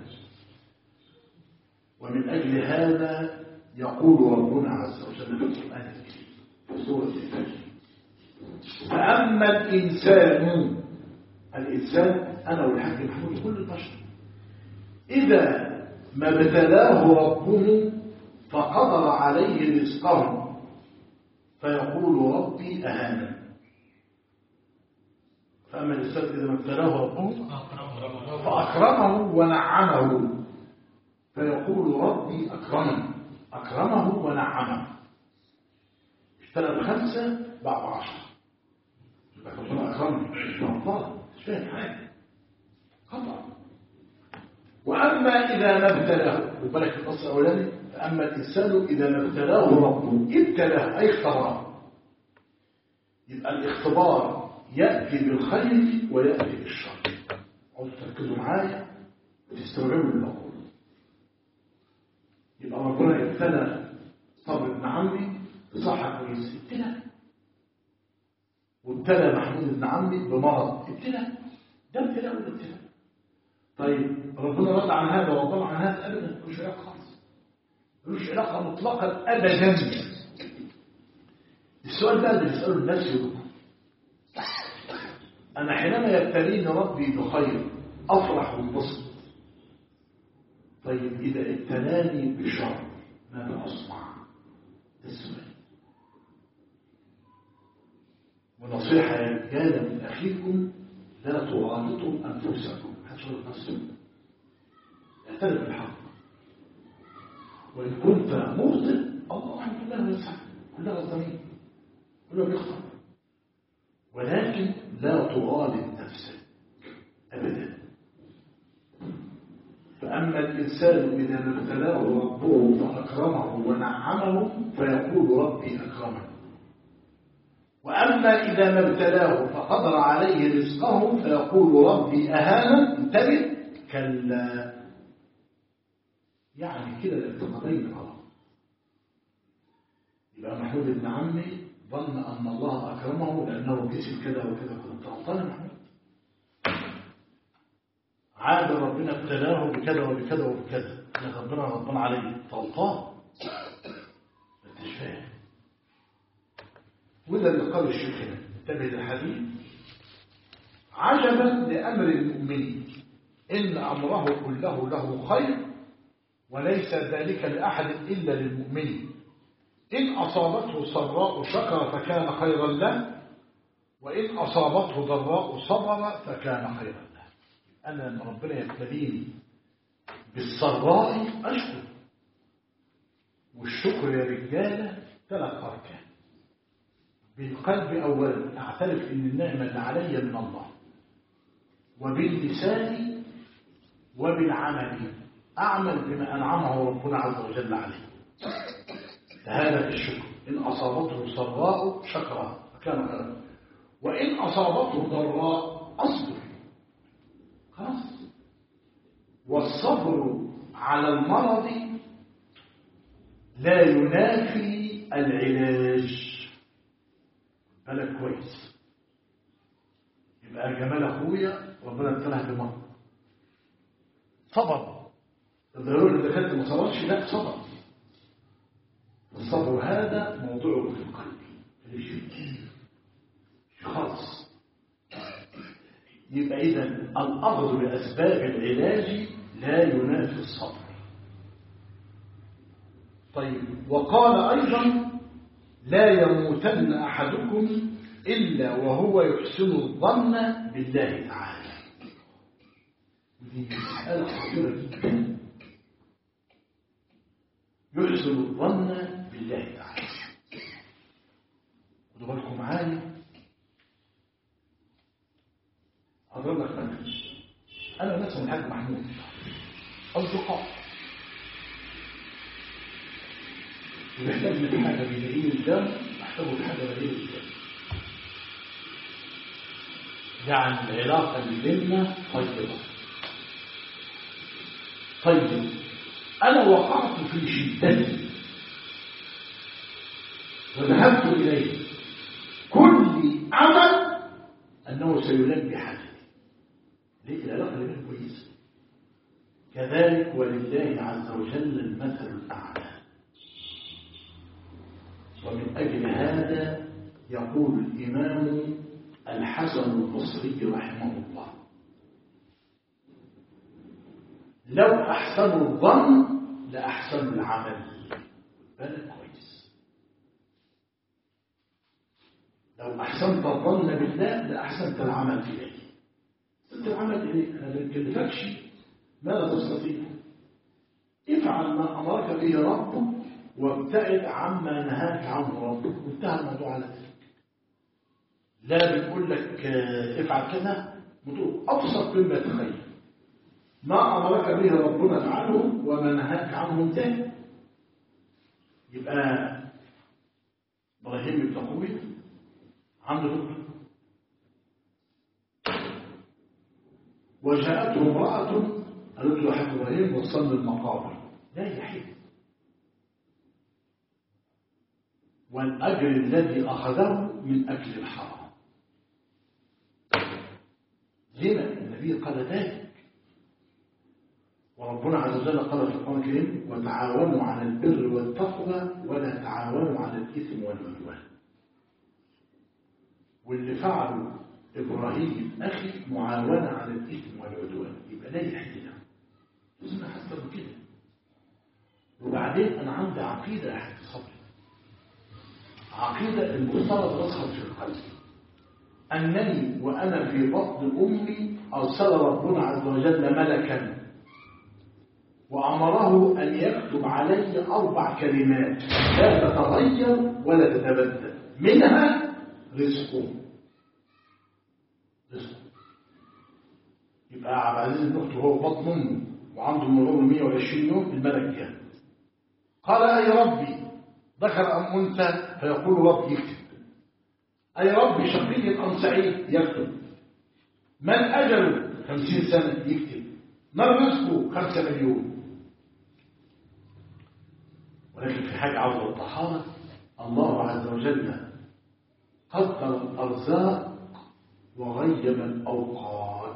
ومن أجل هذا يقول ربنا عز وجل في القرآن الكريم في سورة الفجر: فأما الإنسان أنا والحاج محمود كل البشر، إذا ما ابتلاه ربه فقدر عليه رزقه فيقول ربي أهانن. فأما الإنسان إذا ما ابتلاه ربه فأكرمه ونعمه فيقول ربي أكرمه ونعمه. اشترى ب5 باع ب10، يبقى ربنا أكرمني، مش فاهم حاجة، خطأ. وأما إذا ما ابتلاه، وبالك في النص الأولاني: فأما الإنسان إذا ما ابتلاه ربه، ابتلاه أي اختبره. يبقى الاختبار يأتي بالخير ويأتي بالشر. عاوز تركزوا معايا وتستوعبوا اللي بقوله. يبقى ربنا ابتلى صبر ابن عمي بصحة كويسة، ابتلى. وابتلى محمود ابن عمي بمرض، ابتلى. ده ابتلى وده ابتلى. طيب ربنا رد عن هذا وطلع عن هذا؟ أبدا، ملوش علاقة خالص، ملوش علاقة مطلقا أبدا. السؤال ده اللي بيسأله الناس يقول: أنا حينما يبتليني ربي بخير أفرح وانبسط، طيب إذا ابتلاني بشر ماذا أصنع؟ السؤال. ونصيحة يا رجالة من أخيكم: لا تغالطوا أنفسكم، هتشغل نفسكم، اعترف بالحق. وإن كنت مخطئ الله كلها يسعى، كلها غلطانين، كلها بيخطئ، ولكن لا تغالط نفسك أبدا. فأما الإنسان إذا ما ابتلاه ربه فأكرمه ونعمه فيقول ربي أكرمن، وأما إذا ما ابتلاه فقدر عليه رزقه فيقول ربي أهانن. انتبه، كلا، يعني كده الاعتقادين غلط. يبقى محمود بن عمي ظن أن الله أكرمه لأنه كسب كذا وكذا، كنت غلطان يا محمود. عاد ربنا ابتلاه بكذا وبكذا وبكذا، ربنا غضبان عليه، غلطان، مش فاهم. وده اللي قال الشيخ هنا، انتبه للحديث: عجبا لأمر المؤمن إن أمره كله له خير وليس ذلك لأحد إلا للمؤمن، إن أصابته سراء شكر فكان خيرا له، وإن أصابته ضراء صبر فكان خيرا له. أنا لما ربنا يبتليني بالسراء أشكر، والشكر يا رجالة 3 أركان: بالقلب أولا أعترف إن النعمة اللي علي من الله، وباللسان، وبالعمل أعمل بما أنعمه ربنا عز وجل عليه. هذا في الشكر: إن أصابته سراء شكر فكان خيرا، وإن أصابته ضراء أصبر. خلاص. والصبر على المرض لا ينافي العلاج. بالك كويس. يبقى جمال أخويا ربنا ابتلاه بمرض، صبر. الضروري اللي دخلت ما صبرش، لا صبر. الصبر هذا موضوعه في القلب، خالص. يبقى إذن الأخذ بأسباب العلاج لا ينافي الصبر. طيب، وقال أيضا: لا يموتن أحدكم إلا وهو يحسن الظن بالله تعالى. ودي مسألة خطيرة جدا. يحسن الظن بالله تعالى. خدوا بالكم معايا. أضرب لك مثل: أنا مثلا الحاج محمود، أصدقاء، ويحتاج من حاجة بيلاقيه الدم، أحتاجه بحاجة بلاقيه الدم. يعني العلاقة اللي بيننا طيبة. طيب، أنا وقعت في شدتي وذهبت إليه، كل أمل أنه سيلبي حاجتي. ليه؟ العلاقة اللي بيننا كويسة. كذلك ولله عز وجل المثل الأعلى. ومن أجل هذا يقول الإمام الحسن البصري رحمه الله: لو أحسنوا الظن لأحسنوا العمل. بالك كويس. لو أحسنت الظن بالله لأحسنت العمل إليه. أنت العمل إليه أنا ما بكلفكش ما لا تستطيع. افعل ما أمرك به ربك وابتعد عما نهاك عنه ربك، وانتهى الموضوع على ذلك. لا بنقول لك افعل كذا، بتقول أبسط مما تخيل. ما أمرك به ربنا فعله، وما نهاك عنه انتهى. يبقى إبراهيم بن قوي عنده دكتور، وجاءته امرأة قالت له: حاج إبراهيم وصلنا المقابر. لا يحب. والأجر الذي أخذه من أكل الحرام. لما النبي قال ذلك؟ وربنا عز وجل قال في القرآن الكريم: وتعاونوا على البر والتقوى ولا تعاونوا على الإثم والعدوان. واللي فعله إبراهيم أخي معاونة على الإثم والعدوان، يبقى لا يحل له. لازم أحسن كده. وبعدين أنا عندي عقيدة أحد صبري، عقيدة المفترض راسخة في القلب، أنني وأنا في بطن أمي أرسل ربنا عز وجل ملكا وأمره أن يكتب علي 4 كلمات لا تتغير ولا تتبدل، منها رزقه. يبقى عبد العزيز بن أخته هو بطن أمه وعنده مرور 120 يوم، الملك جاء قال: أي ربي ذكر أم أنثى؟ فيقول: ربي يكتب. أي ربي شقي أم سعيد؟ يكتب. من أجله؟ 50 سنة، يكتب. من رزقه؟ 5 مليون. ولكن في حاجة عاوز أوضحها: الله عز وجل قدر الأرزاق وغيب الأوقات.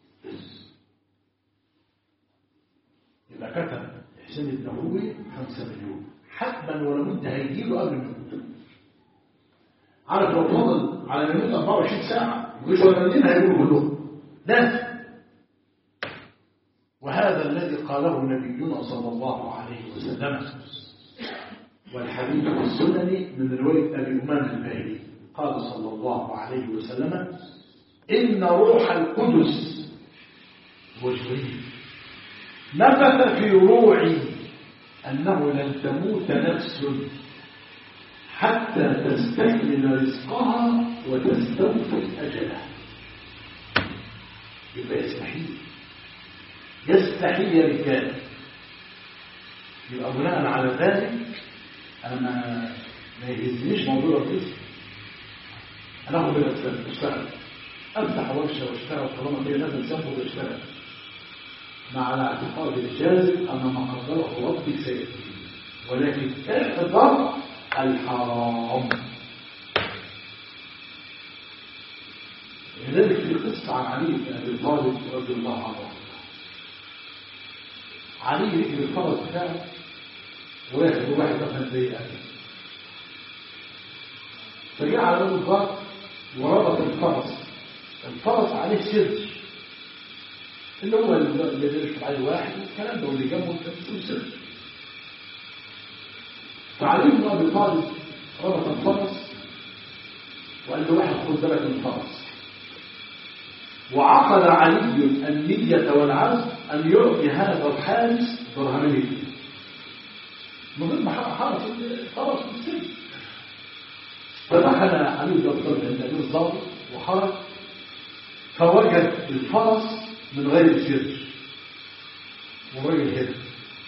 يبقى كتب حسين النبوي 5 مليون حتما، ولا بد هيجيله قبل ما يموت. عارف لو فضل على يموت 24 ساعة مش ولا هيقولوا كلهم لازم. وهذا الذي قاله نبينا صلى الله عليه وسلم، والحديث في السنن من رواية أبي أمامة الباهلي قال صلى الله عليه وسلم: إن روح القدس وجبريل نفث في روعي أنه لن تموت نفس حتى تستكمل رزقها وتستوفي أجلها. يبقى يستحيل يا رجال. يبقى بناء على ذلك أنا ما يهزنيش موضوع الرزق. أنا أخذ بالأسباب أشتغل، أفتح ورشة واشتغل طالما فيها لازم سنبه واشتغل مع الاعتقاد الجازم أن ما قدره ربي سيأتي، ولكن احذر الحرام. لذلك في قصة عن علي بن أبي طالب رضي الله عنه، علي ركب الفرس بتاعه وراكب واحد مثلا زي أبي، فجاء على باب الضرب وربط الفرس عليه سرج اللي هو اللي بيركب عليه واحد والكلام ده واللي جنبه كان سرج. فعلي بن أبي طالب ربط الفرس وقال له واحد خد بالك من الفرس، وعقد علي النية والعزم أن يعطي هذا الحارس درهمين من غير ما حرس الفرس بالسجن. فدخل علي بن أبي طالب عند أمير الضابط وخرج فوجد الفرس من غير سرج وغير هدف،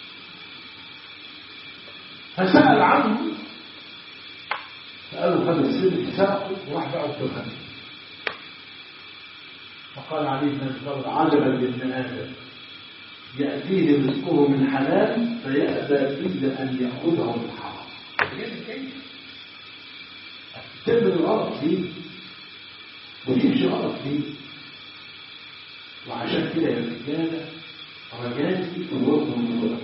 فسأل عنه فقالوا خد السرج سرقه وراح باعه الدخان. فقال علي بن أبي طالب: عجبا لابن آدم يأتيه رزقه من حلال فيأبى إلا أن يأخذه من حرام. تم الغلط فيه ويمشي غلط فيه. وعشان كده يا رجاله رجالي في الوقت والموضوع،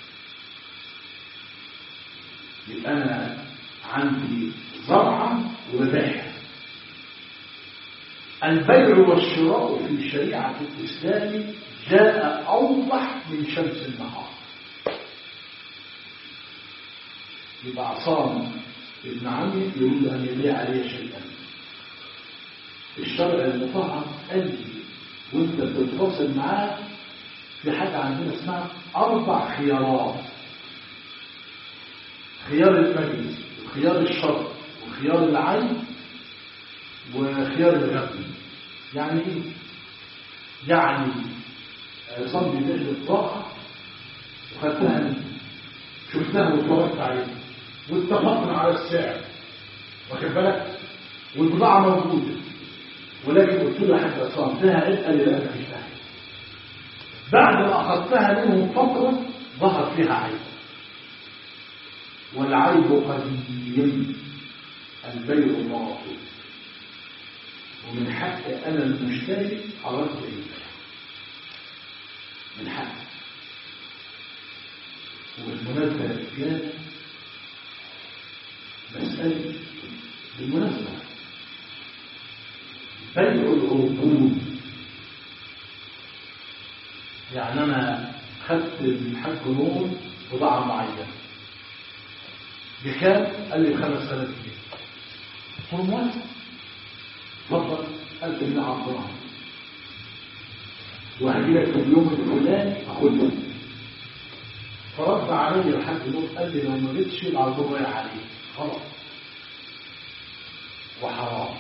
يبقى أنا عندي زرعة وبيع. البيع والشراء في شريعة الإسلام جاء أوضح من شمس النهار. يبقى عصام ابن عمي يريد أن يبيع عليه شيئا، الشرع المطهر قال لي وانت بتتواصل معاه في حاجة عندنا اسمها 4 خيارات: خيار المجلس وخيار الشرط وخيار العين وخيار الغبن. يعني ايه؟ يعني عصام بيبيع البضاعة وخدتها منه، شفتها واتفرجت عليها واتفقنا على السعر، واخد بالك، والبضاعة موجودة، ولكن قلت له يا حاج عصام فيها عيب، قال لي لا مفيش فيها عيب. بعد ما اخذتها منهم فترة ظهر فيها عيب، والعيب قديم، البيع باطل، ومن حق انا المشتري عرضت البيع، من حق. وبالمناسبة يا رجالة مسألة بالمناسبة بيع العربون، يعني أنا خدت من حق نور بضاعة معينة بكام؟ قال لي 5000 جنيه. قلت له موافق، اتفضل 1000 جنيه عرضها وهجي لك في اليوم الفلاني اخدها. فرد علي الحاج نور قال لي لو ما جيتش العرض رايح عليه خلاص، وحرام.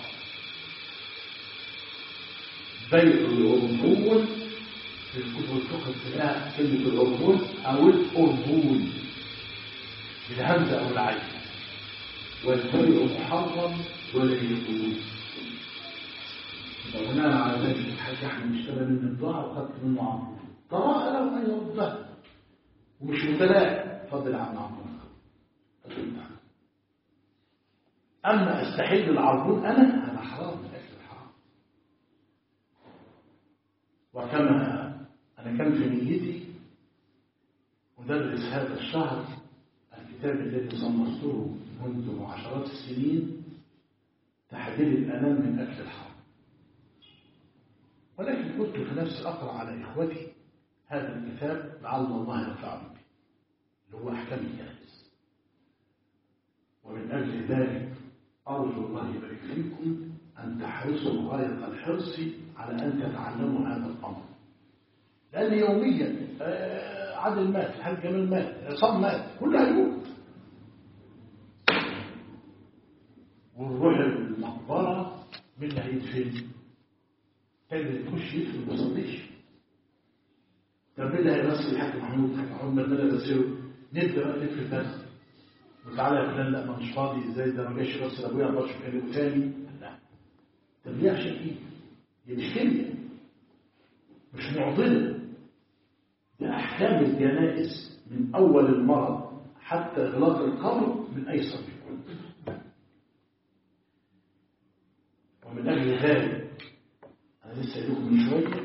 بيع العربون في الكتب الفقه تلاقيها كلمة العربون أو الأربون بالهمزة أو العين، والبيع محرم ولا يجوز. بناء على ذلك الحاج احمد اشترى من البضاعة وخدت منه عربون، ترى له أن يردها ومش متلاقي، فضل عن عربون. أما أستحل العربون أنا حرام، الأكل الحرام. وكما أنا كان في نيتي أدرس هذا الشهر الكتاب الذي صنفته منذ عشرات السنين تحذير الأنام من أكل الحرام. ولكن كنت في نفسي أقرأ على إخوتي هذا الكتاب لعل الله ينفعني به، اللي هو أحكام الجنائز. ومن أجل ذلك أرجو الله يبارك فيكم أن تحرصوا غاية الحرص على أن تتعلموا هذا الأمر، لأن يوميا عادل مات، الحاج جمال مات، عصام مات، كلها يموت. ونروح المقبرة من اللي هيدفن؟ تاني تخش يدفن ما يصليش. طب مين اللي هيغسل الحاج محمود؟ الحاج محمود ما المال يغسله؟ نبدأ بقى ندفن بس. وتعالى يا فلان، لا ما مش فاضي، ازاي ده ما جاش يغسل ابويا 14 كيلو ثاني؟ لا. طب ليه؟ عشان ايه؟ دي مش كلمة، مش معضلة. ده أحكام الجنائز من أول المرض حتى إغلاق القبر من أيسر بكل. ومن أجل ذلك أنا لسه لكم من شوية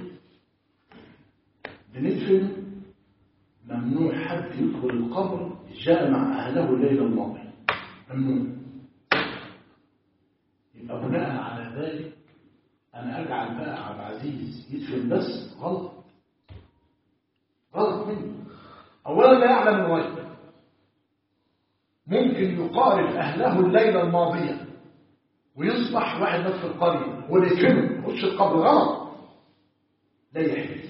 بندفن، ممنوع حد يدخل القبر جامع أهله الليلة الماضية، ممنوع. يبقى بناء على ذلك أنا أجعل بقى عبد العزيز يدفن بس؟ غلط، غلط مني. أولا لا يعلم الغيب، ممكن يقارب أهله الليلة الماضية ويصبح واحد مات في القرية والإثم يخش القبر، غلط، لا يحدث.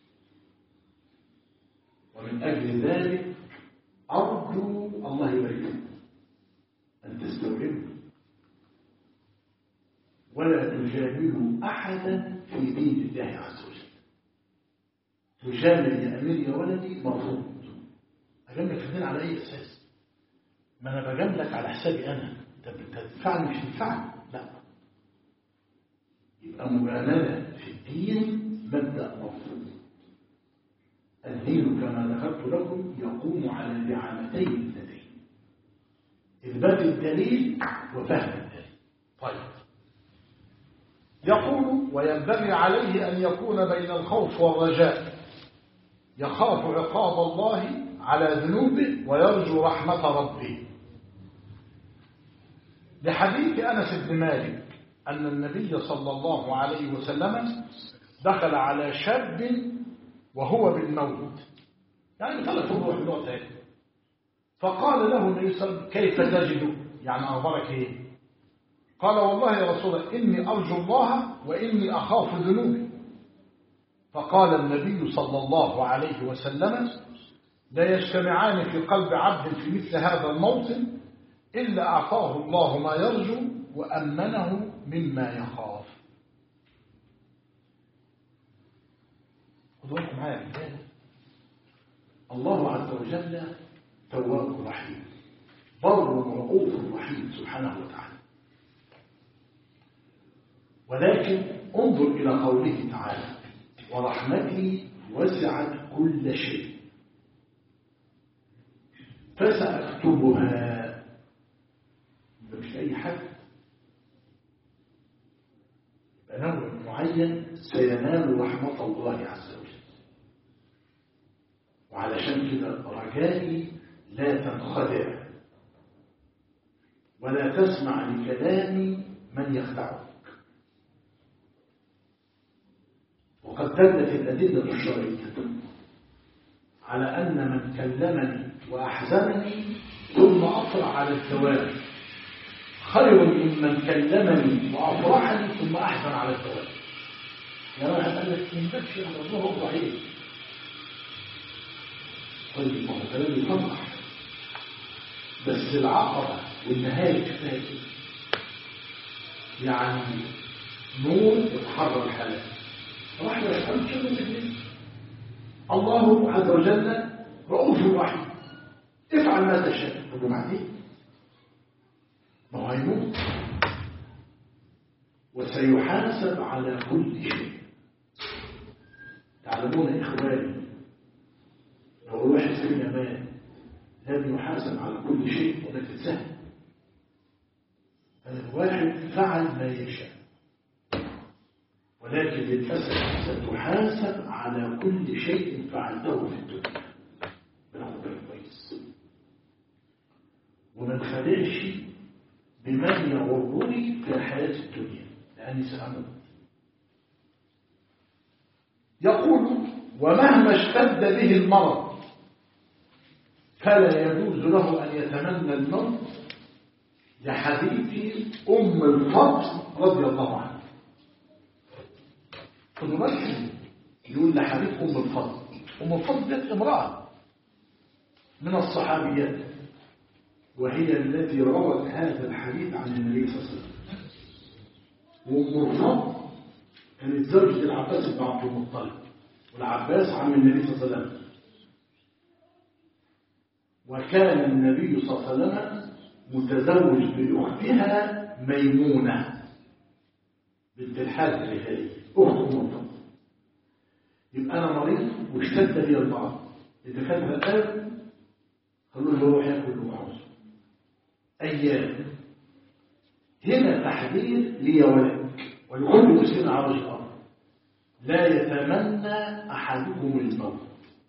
ومن أجل ذلك أرجو الله يبارك أن تستوعبوا ولا تجاملوا أحدا في دين الله عز وجل. تجامل يا أمير يا ولدي مرفوض. أجاملك في الدين على أي أساس؟ ما أنا بجاملك على حسابي أنا، أنت بتدفعني مش تدفعني، لا. يبقى مجاملة في الدين مبدأ مرفوض. الدين كما ذكرت لكم يقوم على دعامتين اثنتين: إثبات الدليل وفهم الدليل. طيب، يقول: وينبغي عليه أن يكون بين الخوف والرجاء، يخاف عقاب الله على ذنوبه ويرجو رحمة ربه. لحديث أنس بن مالك أن النبي صلى الله عليه وسلم دخل على شاب وهو بالموت، يعني بثلاث روح نوع تاني، فقال له النبي صلى الله عليه وسلم: كيف تجد؟ يعني أخبارك إيه؟ قال: والله يا رسول الله إني أرجو الله وإني أخاف ذنوبي. فقال النبي صلى الله عليه وسلم: لا يجتمعان في قلب عبد في مثل هذا الموطن إلا أعطاه الله ما يرجو وأمنه مما يخاف. خذوا بالكم معايا يا رجال، الله عز وجل تواب رحيم، بر رؤوف رحيم سبحانه وتعالى. ولكن انظر إلى قوله تعالى: ورحمتي وسعت كل شيء فسأكتبها. مش أي حد، يبقى نوع معين سينال رحمة الله عز وجل. وعلشان كده رجائي لا تنخدع ولا تسمع لكلام من يخدعك. وقد دلت الأدلة الشرعية على أن من كلمني وأحزنني ثم أفرح على الثواب خير ممن كلمني وأفرحني ثم أحزن على الثواب. يا واحد قال لك من بكش على الله ضعيف، طيب ما هو كلام يفرح، بس العقبة والنهاية كفاية، يعني نور يتحرر الحلال. رحمة يفهم شنو تكلم الله عز وجل رؤوف رحيم، افعل ما تشاء. طب وبعدين ما هو هيموت وسيحاسب على كل شيء. تعلمون إخواني، لو الواحد فينا مات لم يحاسب على كل شيء ولكن سهل. الواحد فعل ما يشاء، ولكن للأسف ستحاسب على كل شيء فعلته في الدنيا. بناخد بالك كويس وما نخدعش بمن يغرني في الحياة الدنيا لأني سأموت. يقول ومهما اشتد به المرض فلا يجوز له أن يتمنى الموت لحديث أم الفضل رضي الله عنها. خذوا بالكم يقول لحديث أم الفضل. أم الفضل دي امرأة من الصحابيات وهي التي روت هذا الحديث عن النبي صلى الله عليه وسلم. وأم الفضل كانت زوجة العباس بن عبد المطلب والعباس عم النبي صلى الله عليه وسلم. وكان النبي صلى الله عليه وسلم متزوج بأختها ميمونة بنت الحارث الهلالية أخت أم الفضل. يبقى أنا مريض واشتد لي المرض الدكاترة قالوا قالوا له روح ياكل له عاوزه أيام. هنا تحذير لي ولك ولكل مسلم على وجه الأرض لا يتمنى أحدكم الموت،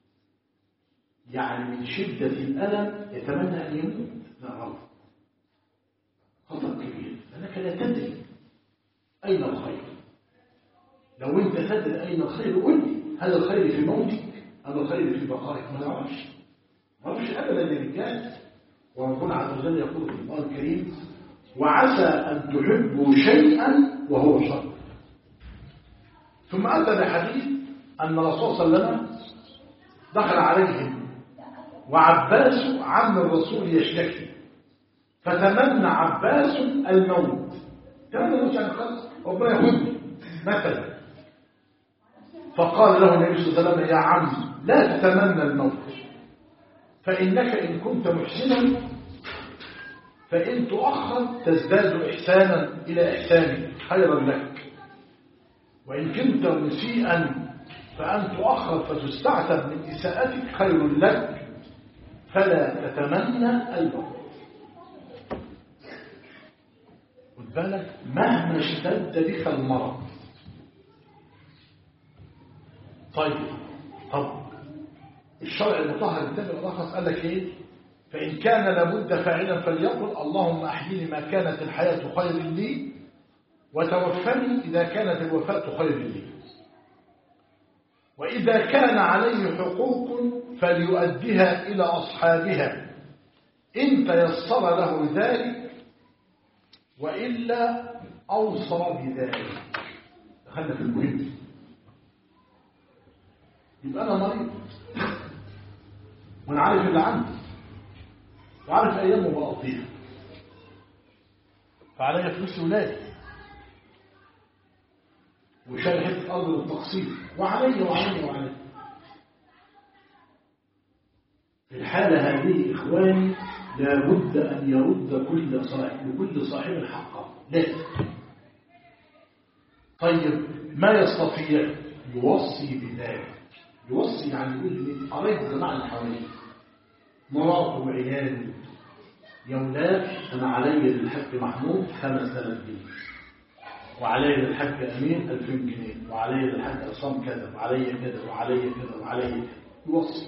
يعني من شدة الألم يتمنى أن يموت. لا غلط، خطأ كبير، لأنك لا تدري أين الخير. لو أنت تدري أين الخير قل لي هل الخير في موتك أم الخير في بقائك؟ ما نعرفش أبدا للرجال. وربنا عز وجل يقول في القرآن الكريم وعسى أن تحبوا شيئا وهو شر. ثم أتى بحديث أن الرسول صلى الله عليه وسلم دخل عليهم وعباس عم الرسول يشتكي فتمنى عباس الموت. تمنى الموت يعني خلاص ربنا ياخذني مثلا. فقال له النبي صلى الله عليه وسلم يا عم لا تتمنى الموت فإنك إن كنت محسنا فإن تؤخر تزداد إحسانا إلى إحسانك خيرا لك، وإن كنت مسيئا فأن تؤخر فتستعتب من إساءتك خير لك، فلا تتمنى الموت. خد بالك مهما اشتد بك المرض. طيب الشرع المطهر الكتاب الأخص قال لك ايه؟ فإن كان لابد فاعلا فليقل اللهم أحيني ما كانت الحياة خير لي وتوفني إذا كانت الوفاة خير لي، وإذا كان عليه حقوق فليؤديها إلى أصحابها إن تيسر له ذلك وإلا أوصى بذلك. دخلنا في المهم. يبقى أنا مريض وأنا عارف اللي عندي وعارف أيامه بقضيها، فعليا فلوس ولادي وشال حته أرض للتقسيط وعلي. في الحالة هذه إخواني لابد أن يرد لكل صاحب حقه. لازم. طيب ما يستطيع يوصي بذلك. يوصي يعني يقول لي قريب الجماعة اللي حواليه مراته وعياله يا ولاد أنا علي للحاج محمود 5000 جنيه وعلي للحاج أمين 2000 جنيه وعلي للحاج عصام كذا وعلي كذا وعلي كذا وعلي كذا. يوصي.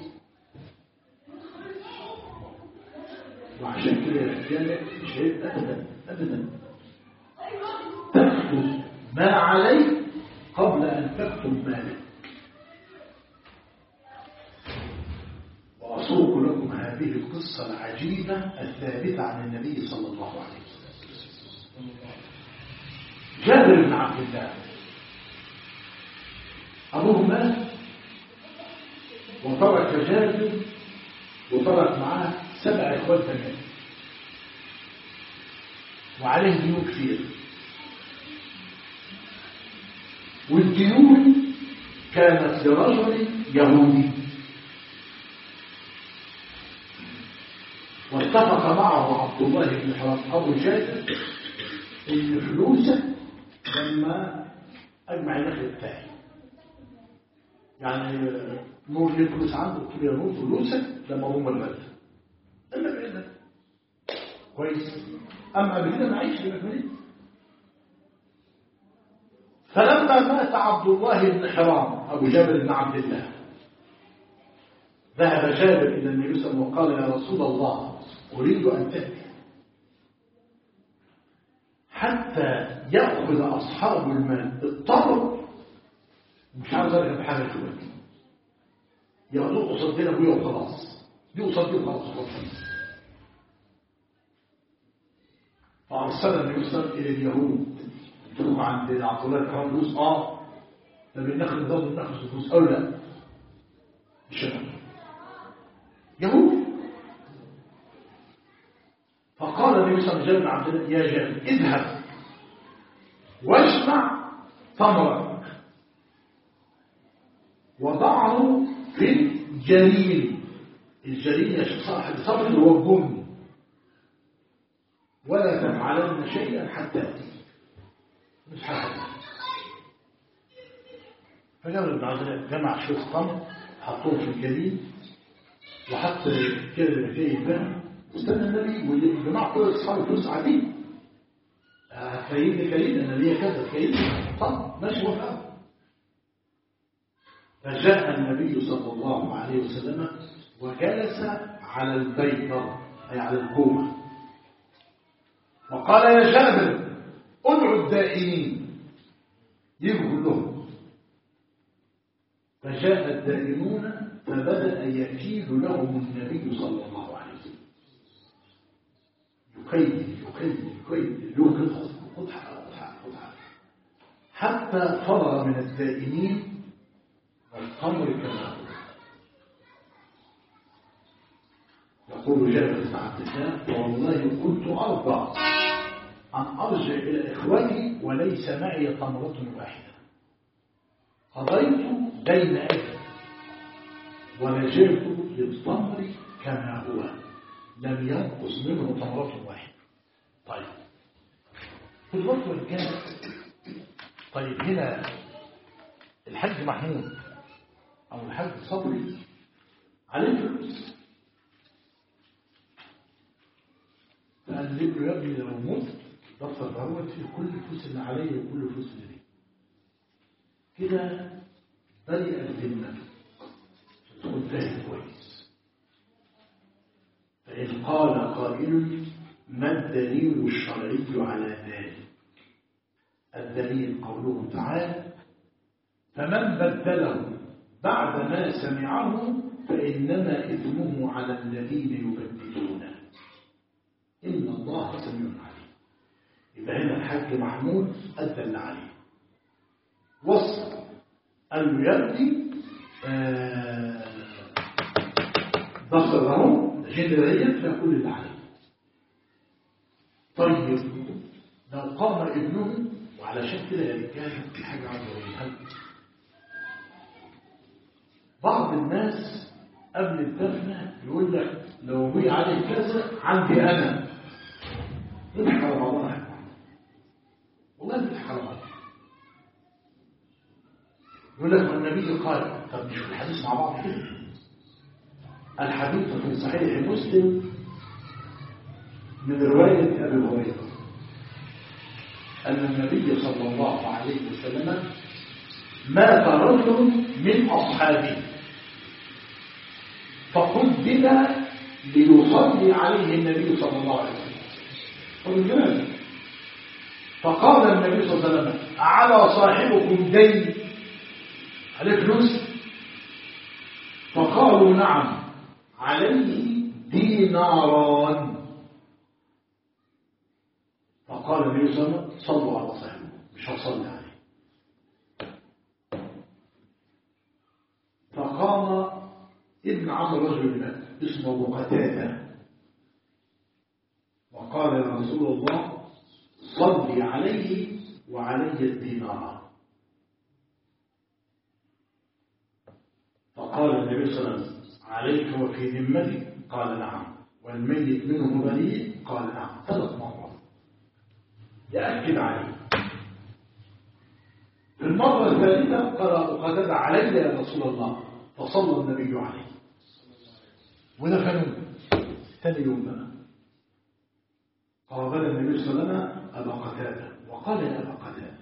وعشان كده يا رجاله مش عيب أبدا تكتب ما عليك قبل أن تكتب مالك. وأسوق لكم هذه القصة العجيبة الثابتة عن النبي صلى الله عليه وسلم. جابر بن عبد الله أبوه مات وترك جابر وترك معاه 7 إخوات بنات وعليه ديون كثير، والديون كانت لرجل يهودي واتفق معه عبد الله بن حرام أبو جابر إن فلوسه لما أجمع النخل بتاعي يعني نور ليه فلوس عنده قلت له يا نور فلوسك لما هم البلد إلا بعيدا كويس. أما قبل كده معيش بالأكملين. فلما مات عبد الله بن حرام أبو جابر بن عبد الله ذهب جابر إلى النبي صلى الله عليه وسلم وقال يا رسول الله أريد أن تأتي حتى يأخذ أصحاب المال الطرف، مش عاوز أرجع بحاجة دلوقتي، ياخدوه قصاد دين أبويا وخلاص، دي قصاد دي وخلاص. فأرسل النبي صلى الله عليه وسلم إلى اليهود، تروحوا عند عبد الله كرام فلوس؟ طب ناخد نظام ناخد فلوس أو لا؟ مش يهود. فقال النبي صلى الله عليه وسلم عبد الله: يا جابر اذهب واجمع تمرك وضعه في الجليل. الجليل يا شيخ صاحب صبر هو الجن. ولا تفعلن شيئا حتى أتي، مش حاجة. فجابر بن عبد الله جمع شوية تمر، حطوه في الجليل، وحط كده بكاية ذهب، واستنى النبي والجماعة كل أصحاب فلوس عادية. كيد أنا ليا كذا كيد، طب ماشي وفاء. فجاء النبي صلى الله عليه وسلم وجلس على البيضة، أي على الكومة، وقال: يا جابر ادعوا الدائنين يجوا كلهم. فجاء الدائنون فبدأ يكيد لهم النبي صلى الله عليه وسلم، يكيد خذ حتى فرغ من الدائنين والتمر كما هو. يقول جابر بن عبد الله: والله كنت أرضى أن أرجع إلى إخوتي وليس معي تمرة واحدة. قضيت دين أبي ورجعت للتمر كما هو، لم ينقص منه تمرة واحدة. طيب في الوقت والكلام. طيب هنا الحاج محمود أو الحاج صبري عليه فلوس، فقال له: يا ابني لو مت دفتر ضروت في كل الفلوس اللي عليا وكل الفلوس اللي لي. كده بريء الذمة، تكون فاهم كويس. فإن قال قائل: ما الدليل الشرعي على ذلك؟ الدليل قوله تعالى: فمن بدله بعد ما سمعه فإنما إثمه على الذين يبدلونه إن الله سميع عليم. يبقى هنا الحاج محمود أدى اللي عليه، وصل، قال له: يبدي ضفره جدريا فيقول اللي عليه. طيب لو قام ابنه، وعلشان كده يا رجاله في حاجه عاوز اقولها. بعض الناس قبل الدفنه يقول لك: لو ابوي عليه كذا عندي انا. نضحك على بعضنا، والله نضحك على بعضنا. يقول لك: والنبي قال. طب نشوف الحديث مع بعض كده. الحديث في صحيح مسلم من رواية أبي هريرة أن النبي صلى الله عليه وسلم مات رجل من أصحابه فقدم ليصلي عليه النبي صلى الله عليه وسلم. فقال النبي صلى الله عليه وسلم: أعلى صاحبكم دين؟ عليه فلوس؟ فقالوا: نعم، عليه ديناران. فقال النبي صلى الله عليه وسلم: صلوا على صاحبه، مش هصلي عليه. فقام ابن عم الرجل مات اسمه ابو قتاده وقال: يا رسول الله صلي عليه وعلي الدينار. فقال النبي صلى الله عليه وسلم: عليك وفي ذمتك؟ قال: نعم. والميت منه بريء؟ قال: نعم. 3 مرات يأكد عليه. في المرة الثالثة قال أبو قتادة: علي يا رسول الله. فصلى النبي عليه ودفنوه. ثاني يوم بقى قابل النبي صلى الله عليه وسلم أبا قتادة وقال: يا أبا قتادة،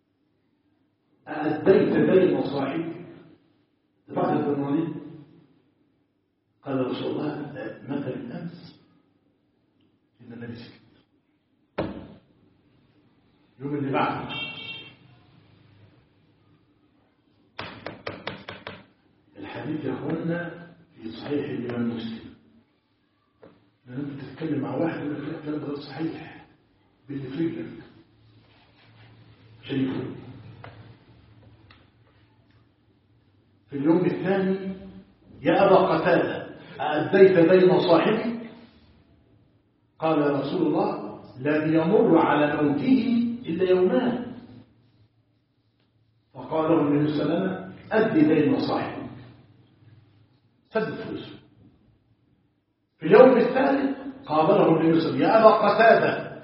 أأديت دين صاحبك؟ دفعت الدنواني؟ قال: رسول الله مات بالأمس. إن النبي سكت. الحديث يا اخوانا في صحيح الإمام مسلم. لأن أنت تتكلم مع واحد يقول لك لا الكلام ده غير صحيح باللي في رجلك عشان يفوق. في اليوم الثاني يا أبا قتادة أأديت دين صاحبك؟ قال يا رسول الله لم يمر على موته إلا يومان. فقال له النبي صلى الله عليه وسلم أدي دين صاحبك، سدد فلوسه. في اليوم الثالث قابله النبي صلى الله عليه وسلم يا أبا قتادة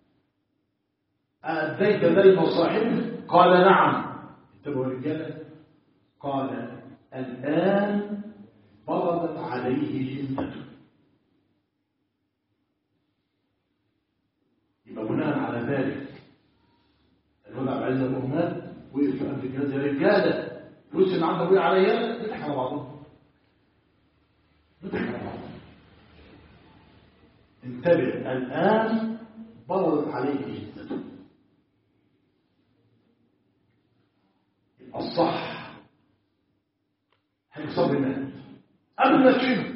أأديت دين صاحبك؟ قال نعم. انتبهوا يا رجاله. قال الآن فرضت عليه جنته. يبقى بناء على ذلك الوضع بعز الأمات وقف في الجهاز يا رجاله فلوس اللي عندك وقع عليا نضحك على بعضهم. نضحك على بعضهم. انتبه الآن فرضت عليه جنته. الصح هيصاب مات قبل ما تشيله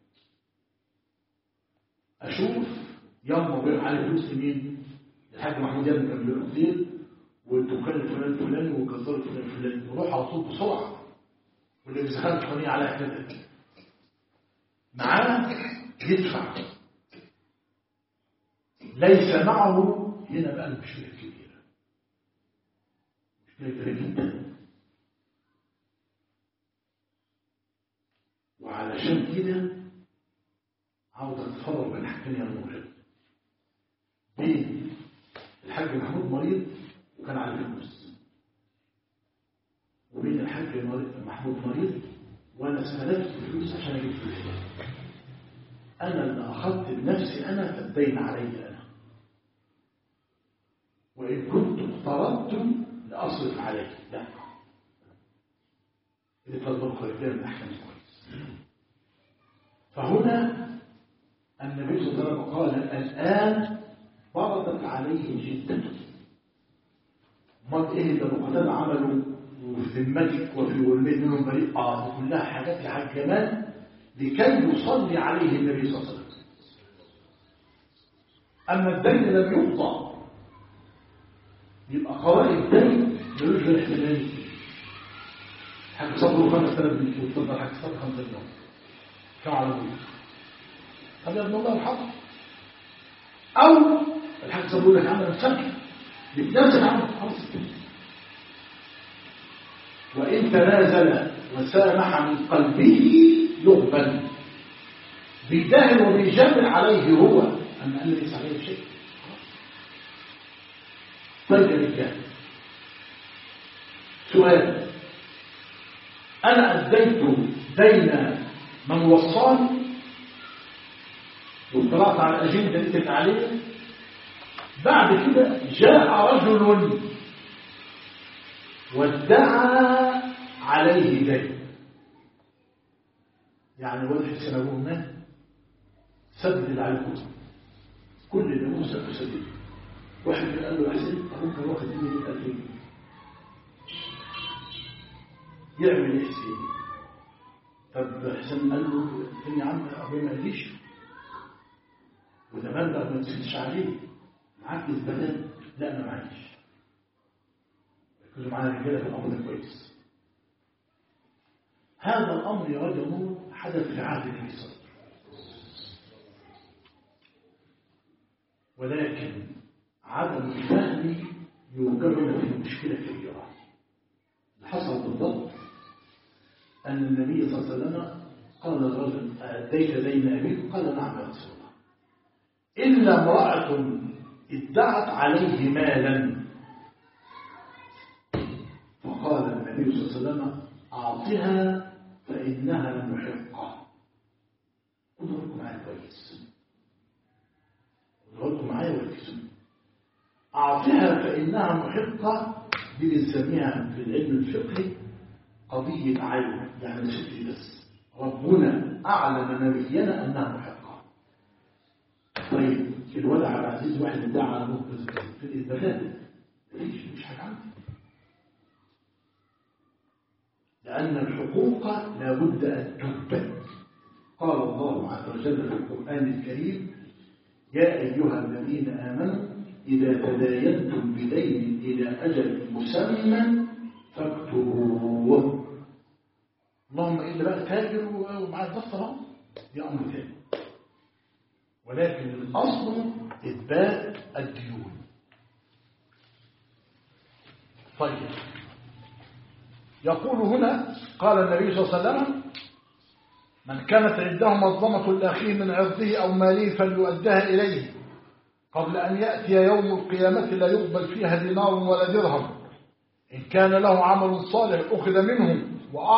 اشوف يوم بيقع عليه فلوس مين؟ الحاج محمود يابن كان بيقول كتير والدكان الفلاني الفلاني والجزار الفلاني الفلاني نروح على طول بسرعه واللي بيزخرف الفلانيه على كده معاه يدفع. ليس معه هنا بقى المشكله الكبيره. مشكله كبيره جدا. وعلشان كده عاوز اتفرج بين حاجتين يا المغرب. بين الحاج محمود مريض وكان عليه فلوس، وبين الحاج محمود مريض وانا استلفت الفلوس عشان اجيب فلوس. انا اللي اخذت بنفسي انا فالدين علي انا، وان كنت اقترضت لاصرف عليه. لا اللي تطبق رجال من احكام كويس. فهنا النبي صلى الله عليه وسلم قال الآن فرضت عليه جدته. امال ايه اللي ابو قتاده عمله وفي ذمتك وفي ولمين منهم بريء؟ دي كلها حاجات يا حاج جمال لكي يصلي عليه النبي صلى الله عليه وسلم. اما الدين لم يقضى يبقى قضاء الدين ملوش غير احتمالين. حاج صبره 5000 جنيه وتفضل حاج صبره 5 جنيه كم على ابوه؟ طب يا ابن الله الحق. او الحاج صبره لك عمل مسامح يتنازل عنه خلاص. وان تنازل وسامح من قلبه يقبل. بيدهن وبيجمل عليه هو اما قال ليس عليه شيء. طيب يا رجال سؤال، انا اديت دين من وصاني واطلعت على الاجنده اللي كانت عليه، بعد كده جاء رجل وادعى عليه دين. يعني واضح سنوه مات سدد اللي عليه كل اللي ابوه سدد. واحد قال له يا حسين ابوك كان واخد مني 1000 جنيه يعمل ايه حسين؟ طب حسين قال له يا عم ابويا ما قاليش وده مبلغ ما تسكتش عليه معاك اثباتات. لا انا معيش. ركزوا معانا رجاله في الامر ده كويس. هذا الامر يا رجل نور حدث في عهد النبي صلى الله عليه وسلم، ولكن عدم الفهم يوجدنا في مشكله كبيره. اللي حصل بالضبط ان النبي صلى الله عليه وسلم قال الرجل أديت دين أبيك؟ قال نعم يا رسول الله، إلا امرأة ادعت عليه مالا. فقال النبي صلى الله عليه وسلم أعطها فإنها محقة. خدوا لكم معايا كويس، خدوا لكم معايا وركزوا. أعطها فإنها محقة دي بنسميها في العلم الفقهي قضية عين، يعني مش بس ربنا أعلم نبينا أنها محقة. طيب الولع عبد العزيز واحد ادعى على مخبز في الإثباتات مش حاجة عنده. ده وأن الحقوق لا بد أن تثبت. قال الله عز وجل في القرآن الكريم: يا أيها الذين آمنوا إذا تداينتم بدين إلى أجل مسمى فاكتبوه. اللهم إلا بقى تاجر ومع الدفتر دي أمر ثاني، ولكن الأصل إثبات الديون. طيب، يقول هنا قال النبي صلى الله عليه وسلم: من كانت عنده مظلمة لأخيه من عرضه أو ماله فليؤدها إليه قبل أن يأتي يوم القيامة لا يقبل فيها دينار ولا درهم. إن كان له عمل صالح أخذ منه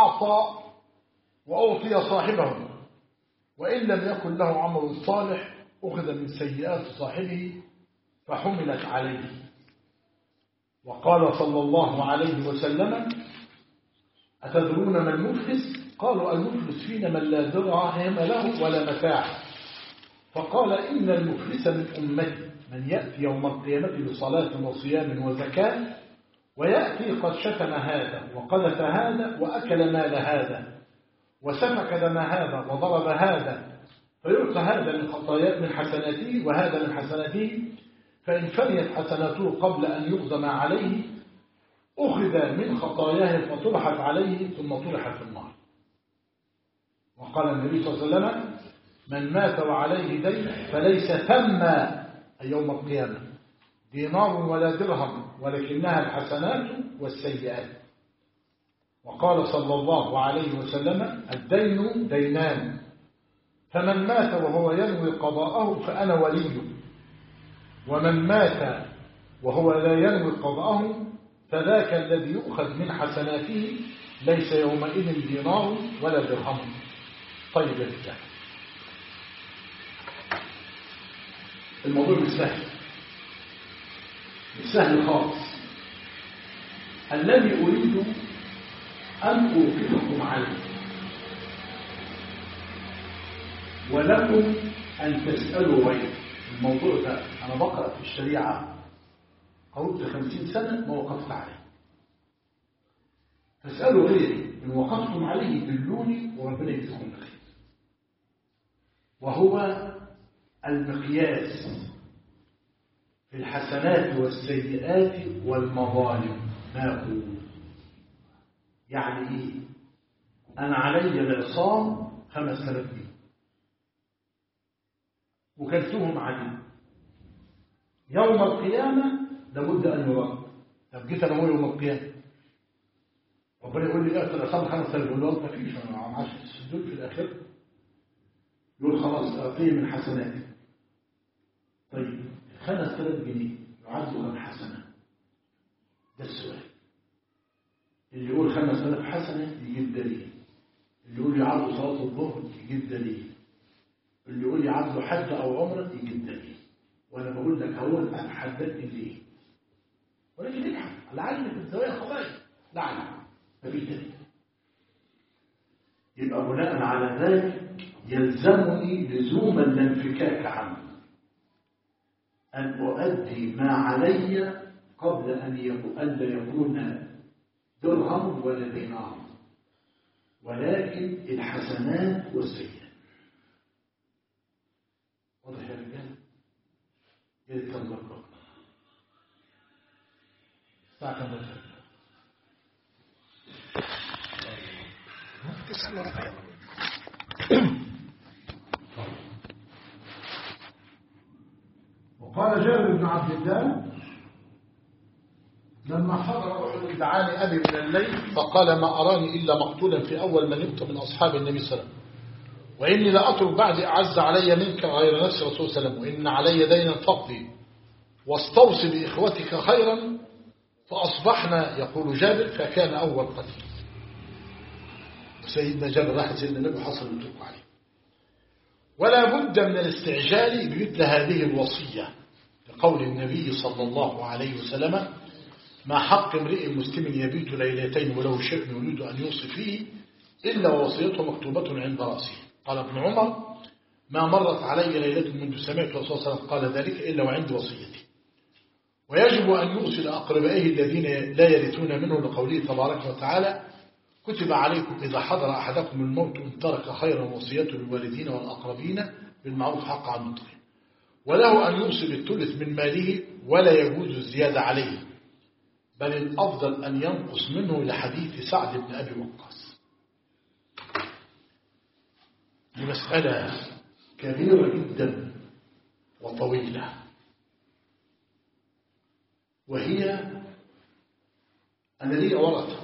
وأعطي صاحبه، وإن لم يكن له عمل صالح أخذ من سيئات صاحبه فحملت عليه. وقال صلى الله عليه وسلم: أتدرون ما المفلس؟ قالوا: المفلس فينا من لا دراهم له ولا متاع. فقال: إن المفلس من أمتي من يأتي يوم القيامة بصلاة وصيام وزكاة ويأتي قد شتم هذا وقذف هذا وأكل مال هذا وسفك دم هذا وضرب هذا، فيعطى هذا من حسناته وهذا من حسناته، فإن فنيت حسناته قبل أن يقدم عليه أخذ من خطاياه فطرحت عليه ثم طرحت في النار. وقال النبي صلى الله عليه وسلم: من مات وعليه دين فليس ثم يوم القيامة دينار ولا درهم ولكنها الحسنات والسيئات. وقال صلى الله عليه وسلم: الدين دينان، فمن مات وهو ينوي قضاءه فأنا وليه، ومن مات وهو لا ينوي قضاءه فذاك الذي يؤخذ من حسناته ليس يومئذ دينار ولا درهم. طيب يا رجال، الموضوع مش سهل، مش سهل خالص. الذي أريد أن أوقفكم عليه ولكم أن تسألوا غيره. الموضوع ده أنا بقرأ في الشريعة قربت 50 سنة ما وقفت عليه، فاسألوا غيري إن وقفتم عليه دلوني وربنا يجزيكم بخير. وهو المقياس في الحسنات والسيئات والمظالم. ما هو يعني إيه؟ أنا علي العصام 5000 جنيه وكلتهم عليه، يوم القيامة لابد أن يرد. طب جيت أنا هو يوم القيامة ربنا يقول لي أقتل العصام 5000، يقول له ما فيش، أنا معاش السدود في الآخر. يقول خلاص أعطيه من حسناتي. طيب 5000 جنيه يعد كم حسنة؟ ده السؤال. اللي يقول 5000 حسنة يجيب دليل، اللي يقول يعد صلاة الظهر يجيب دليل، اللي يقول يعد حج أو عمرة يجيب دليل. وأنا بقول لك هو أتحدثني ليه؟ ولكن ابحث لعل في الزوايا خطايا، لعل ما فيش دليل. يبقى بناء على ذلك يلزمني لزوما لا انفكاك عنه أن أؤدي ما علي قبل أن لا يكون درهم ولا دينار، ولكن الحسنات والسيئات. واضح يا رجال؟ يا كم دقيقة؟ الساعة كم دقيقة؟ وقال جابر بن عبد الله: لما حضر أحد دعاني أبي من الليل فقال: ما أراني إلا مقتولا في أول من نمت من أصحاب النبي صلى الله عليه وسلم، وإني لا أترك بعد أعز علي منك غير نفس رسول صلى الله عليه وسلم، وإن علي دينا فقضي واستوصي بإخوتك خيرا. فأصبحنا، يقول جابر، فكان أول قتيل. سيدنا جابر راح سيدنا النبي حصل يترك عليه. ولا بد من الاستعجال بمثل هذه الوصية، لقول النبي صلى الله عليه وسلم: ما حق امرئ مسلم يبيت ليلتين وله شيء يريد أن يوصي فيه إلا ووصيته مكتوبة عند رأسه. قال ابن عمر: ما مرت علي ليلة منذ سمعت رسول الله صلى الله عليه وسلم قال ذلك إلا وعند وصيتي. ويجب أن يوصي لأقربائه الذين لا يرثون منه، لقوله تبارك وتعالى: كتب عليكم إذا حضر أحدكم الموت إن ترك خيرا وصيته للوالدين والأقربين بالمعروف حق على المتقين وله أن يوصي بالثلث من ماله ولا يجوز الزيادة عليه بل الأفضل أن ينقص منه لحديث سعد بن أبي وقاص. دي مسألة كبيرة جدا وطويلة، وهي أنا لي ورثة،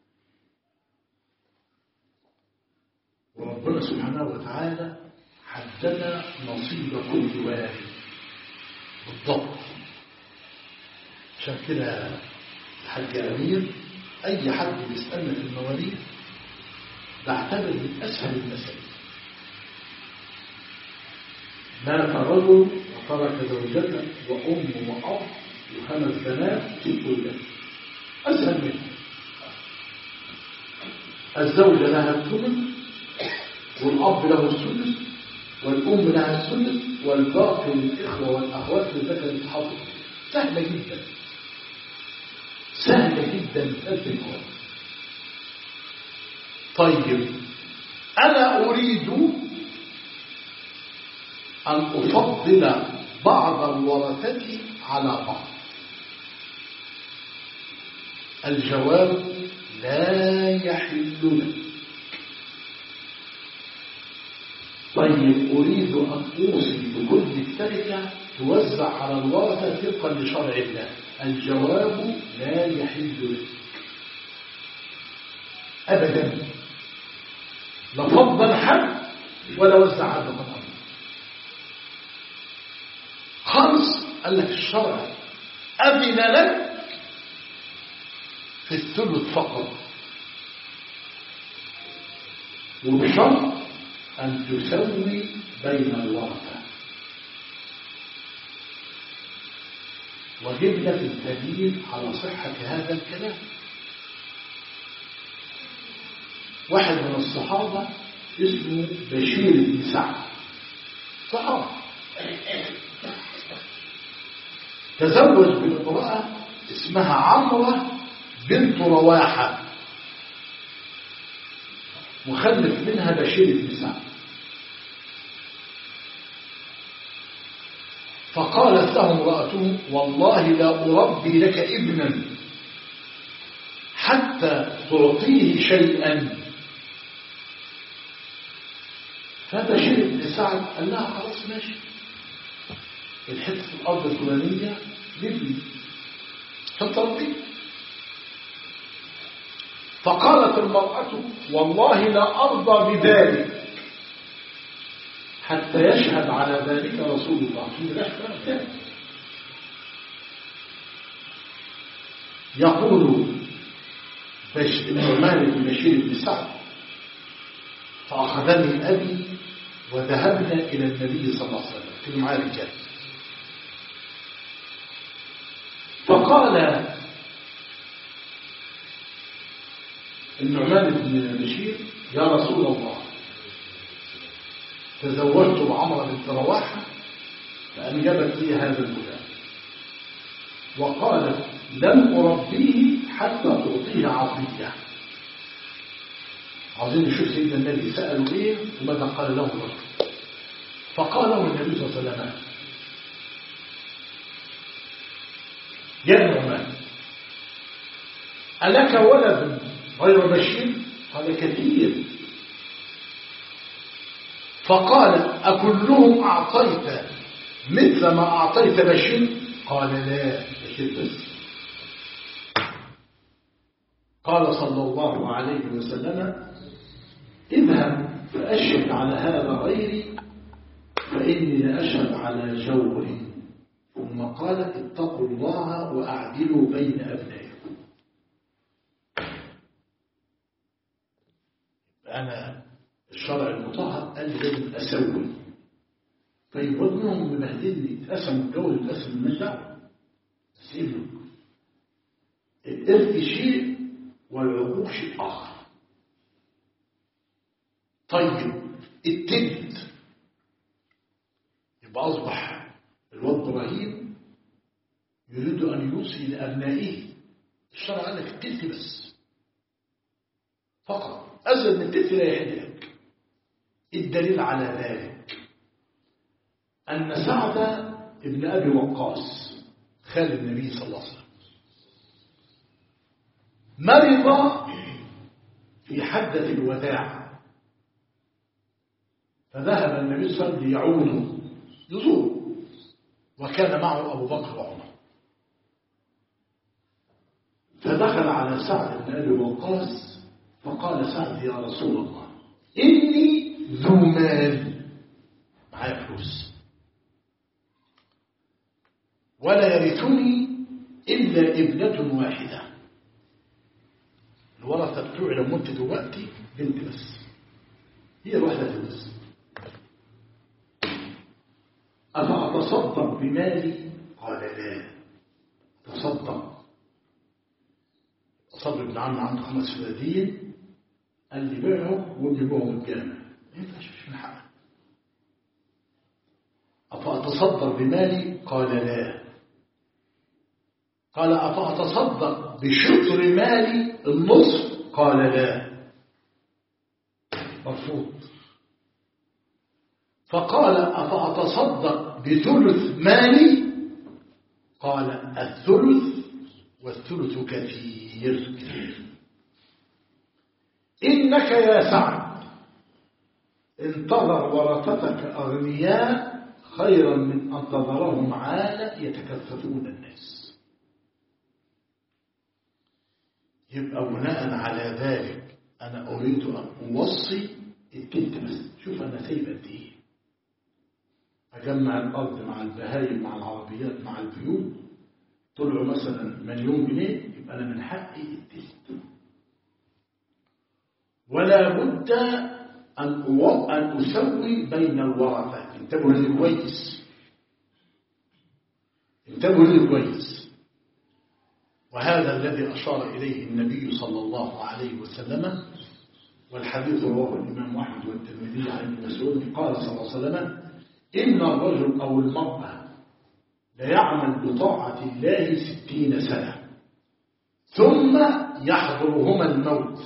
وربنا سبحانه وتعالى حدد نصيب كل وارث بالضبط. عشان كده الحاج أمير أي حد بيسألنا في المواريث بعتبر من أسهل المسائل. مات رجل وترك زوجته وأم وأب وخمس بنات في كل أسهل منه. الزوجة لها الثمن والأب له السدس والأم لها السدس والباقي للإخوة والأخوات للذكر الحظ. سهلة جدا، سهلة جدا الفكرة. طيب أنا أريد أن أفضل بعض الورثة على بعض. الجواب لا يحل لك. طيب أريد أن أوصي بكل التركة توزع على الورثة طبقا لشرع الله. الجواب لا يحل لك أبدا، لا فضل حد ولا وزع على القطر خالص. قال لك الشرع أذن لك في الثلث فقط، وبشرط أن تسوي بين الورثة. وجب لك الدليل على صحة هذا الكلام. واحد من الصحابة اسمه بشير بن سعد، صحابي، تزوج بامرأة اسمها عمرة بنت رواحة وخلف منها بشير بن سعد. فقالت له امرأته والله لا أربي لك ابنا حتى تعطيه شيئا. فبشير بن سعد قال لها خلاص ماشي، الحتة الأرض الفلانية لابني فتربيه. فقالت المرأة والله لا أرضى بذلك حتى يشهد على ذلك رسول الله. يقول النعمان بن بشير بن سعد فأخذني أبي وذهبنا إلى النبي صلى الله عليه وسلم في معاه رجال. فقال النعمان بن بشير يا رسول الله تزوجت بعمرة بنت رواحة فأنجبت لي هذا الغلام، وقالت لم أربيه حتى تعطيه عطية. عايزين نشوف سيدنا النبي سألوا ايه وماذا قال له الرجل. فقال له النبي صلى الله عليه وسلم يا نعمان ألك ولد غير بشير؟ قال كثير. فقال أكلهم أعطيت مثل ما أعطيت بشير؟ قال لا، بشير بس. قال صلى الله عليه وسلم اذهب فأشهد على هذا غيري فإني لأشهد على جور. ثم قال اتقوا الله وأعدلوا بين أبنائكم. أنا الشرع المطهر قال لي لازم أسوي. طيب وابنهم مبهدلني اتقسم الجوز اتقسم المشاعر سيبه. الإرث شيء والعقوق شيء آخر. طيب التلت يبقى أصبح الواد إبراهيم يريد أن يوصي لأبنائه. الشرع قال لك التلت بس. فقط، أزيد من التلت لا يحل لك. الدليل على ذلك أن سعد ابن أبي وقاص خال النبي صلى الله عليه وسلم مرض في حدة الوداع، فذهب النبي صلى الله عليه وسلم ليعوده يزور، وكان معه أبو بكر وعمر. فدخل على سعد بن أبي وقاص فقال سعد: يا رسول الله، إني ذو مال، معايا فلوس، ولا يرثني إلا ابنة واحدة. الورثة بتوعي لو مت دلوقتي بنت بس، هي الواحدة بس. أفأتصدق بمالي؟ قال لا. تصدق. صبر بن عم عنده 5 فدادين، قال لي بيعهم وجيبوهم الجامع، ما ينفعش، مش من حقك. أفأتصدق بمالي؟ قال لا. قال: أفأتصدق بشطر مالي النصف؟ قال لا. مرفوض. فقال: أفأتصدق بثلث مالي؟ قال: الثلث، والثلث كثير. إنك يا سعد انتظر ورثتك أغنياء خيرا من أن تظهرهم عالة يتكففون الناس. يبقى بناء على ذلك أنا أريد أن أوصي التلت بس. شوف أنا سايب قد إيه، أجمع الأرض مع البهايم مع العربيات مع البيوت، طلعوا مثلا 1,000,000 جنيه، يبقى أنا من حقي التلت. ولا بد أن أسوي بين الورثة. انتبهوا لي كويس، انتبهوا لي كويس. وهذا الذي أشار إليه النبي صلى الله عليه وسلم، والحديث رواه الإمام أحمد والترمذي عن ابن مسعود قال صلى الله عليه وسلم: إن الرجل أو المرأة ليعمل بطاعة الله 60 سنة ثم يحضرهما الموت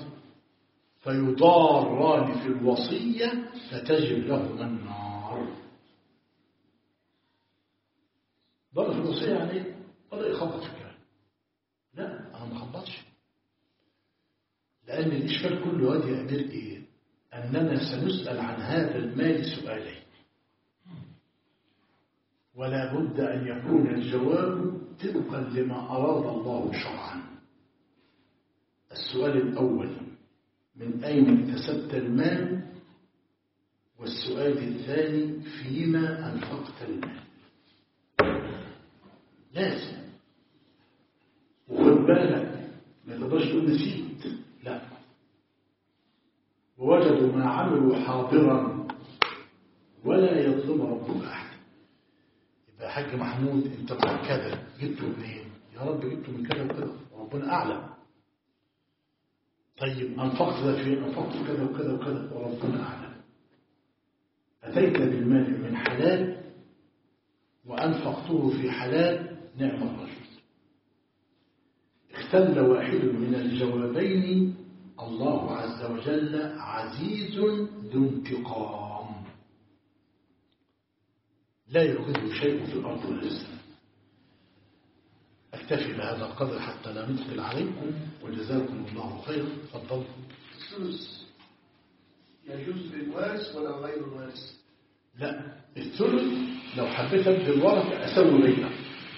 فيضاران في الوصية فتجب لهما النار. ضر في الوصية يعني بدأ يخبط في الكلام. لا، أنا ما خبطش، لأن الإشكال كله هذا يا أمير إيه؟ أننا سنسأل عن هذا المال سؤالين، ولا بد أن يكون الجواب طبقا لما أراد الله شرعا. السؤال الأول: من أين اكتسبت المال؟ والسؤال الثاني: فيما أنفقت المال؟ لازم. وخد بالك ما تقدرش تقول نسيت، لا. ووجدوا ما عملوا حاضرا ولا يظلم ربك أحد. يبقى حاج محمود انت معك كذا، جبته منين؟ يا رب جبته من كذا وكذا وربنا أعلم. طيب أنفقت ذا فين؟ أنفقت كذا وكذا وكذا وربنا أعلم. أتيت بالمال من حلال وأنفقته في حلال، نعم الرجل. اختل واحد من الجوابين، الله عز وجل عزيز ذو انتقام لا يؤخذه شيء في الأرض ولا السماء. أكتفي بهذا القدر حتى لا ندخل عليكم، وجزاكم الله خيرا. تفضلوا. الثلث يجوز للوارث ولا غير الوارث؟ لا، الثلث لو حبيت ابدي الورثه اسوي بينهم.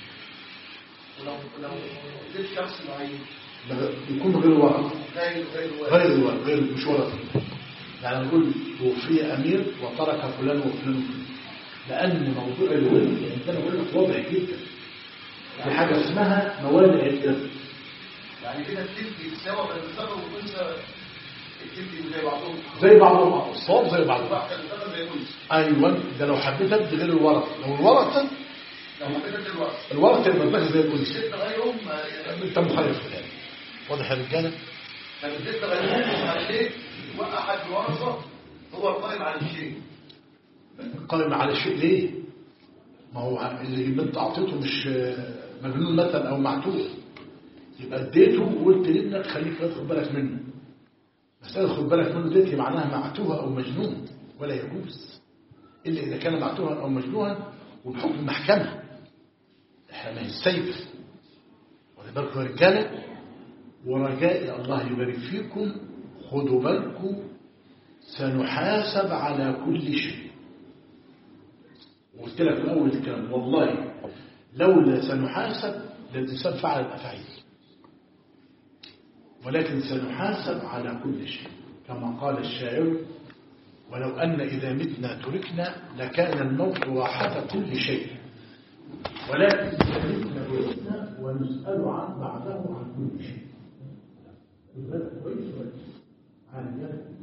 ولو جبت شخص معين يكون غير ورثه، غير مش ورثه. يعني نقول توفي امير وترك فلان وفلان وفلان، لان موضوع الورث يعني انا بقول لك واضح جدا. في حاجه اسمها موانع الارث. يعني كده التلت يتساوى بين الذكر والانثى، التلت زي بعضهم الصواب زي بعضهم. ايوه، ده لو حبيت ابدي غير الورثه. لو الورثه الورثه يبقى الباقي زي الانثى. انت مخالف في ذلك. واضح يا رجاله؟ طب الست غيرهم على شيء واحد الورثه هو القائم على الشيء. قائم على الشيء ليه؟ ما هو اللي انت اعطيته مش مجنون مثلا او معتوه، يبقى اديته وقلت لابنك خليك تاخد بالك منه. مسألة خد بالك منه ديتي معناها معتوه أو مجنون، ولا يجوز إلا إذا كان معتوها أو مجنونا وبحكم المحكمة. إحنا ما هي السيف ولا بالكم يا رجالة، ورجاء الله يبارك فيكم خدوا بالكم سنحاسب على كل شيء. وقلت لك في أول الكلام والله لولا سنحاسب للإنسان فعل الأفعال، ولكن سنحاسب على كل شيء كما قال الشاعر: ولو أن إذا متنا تركنا لكان الموت راحة كل شيء، ولكن إذا متنا تركنا ونسأل عن بعده عن كل شيء.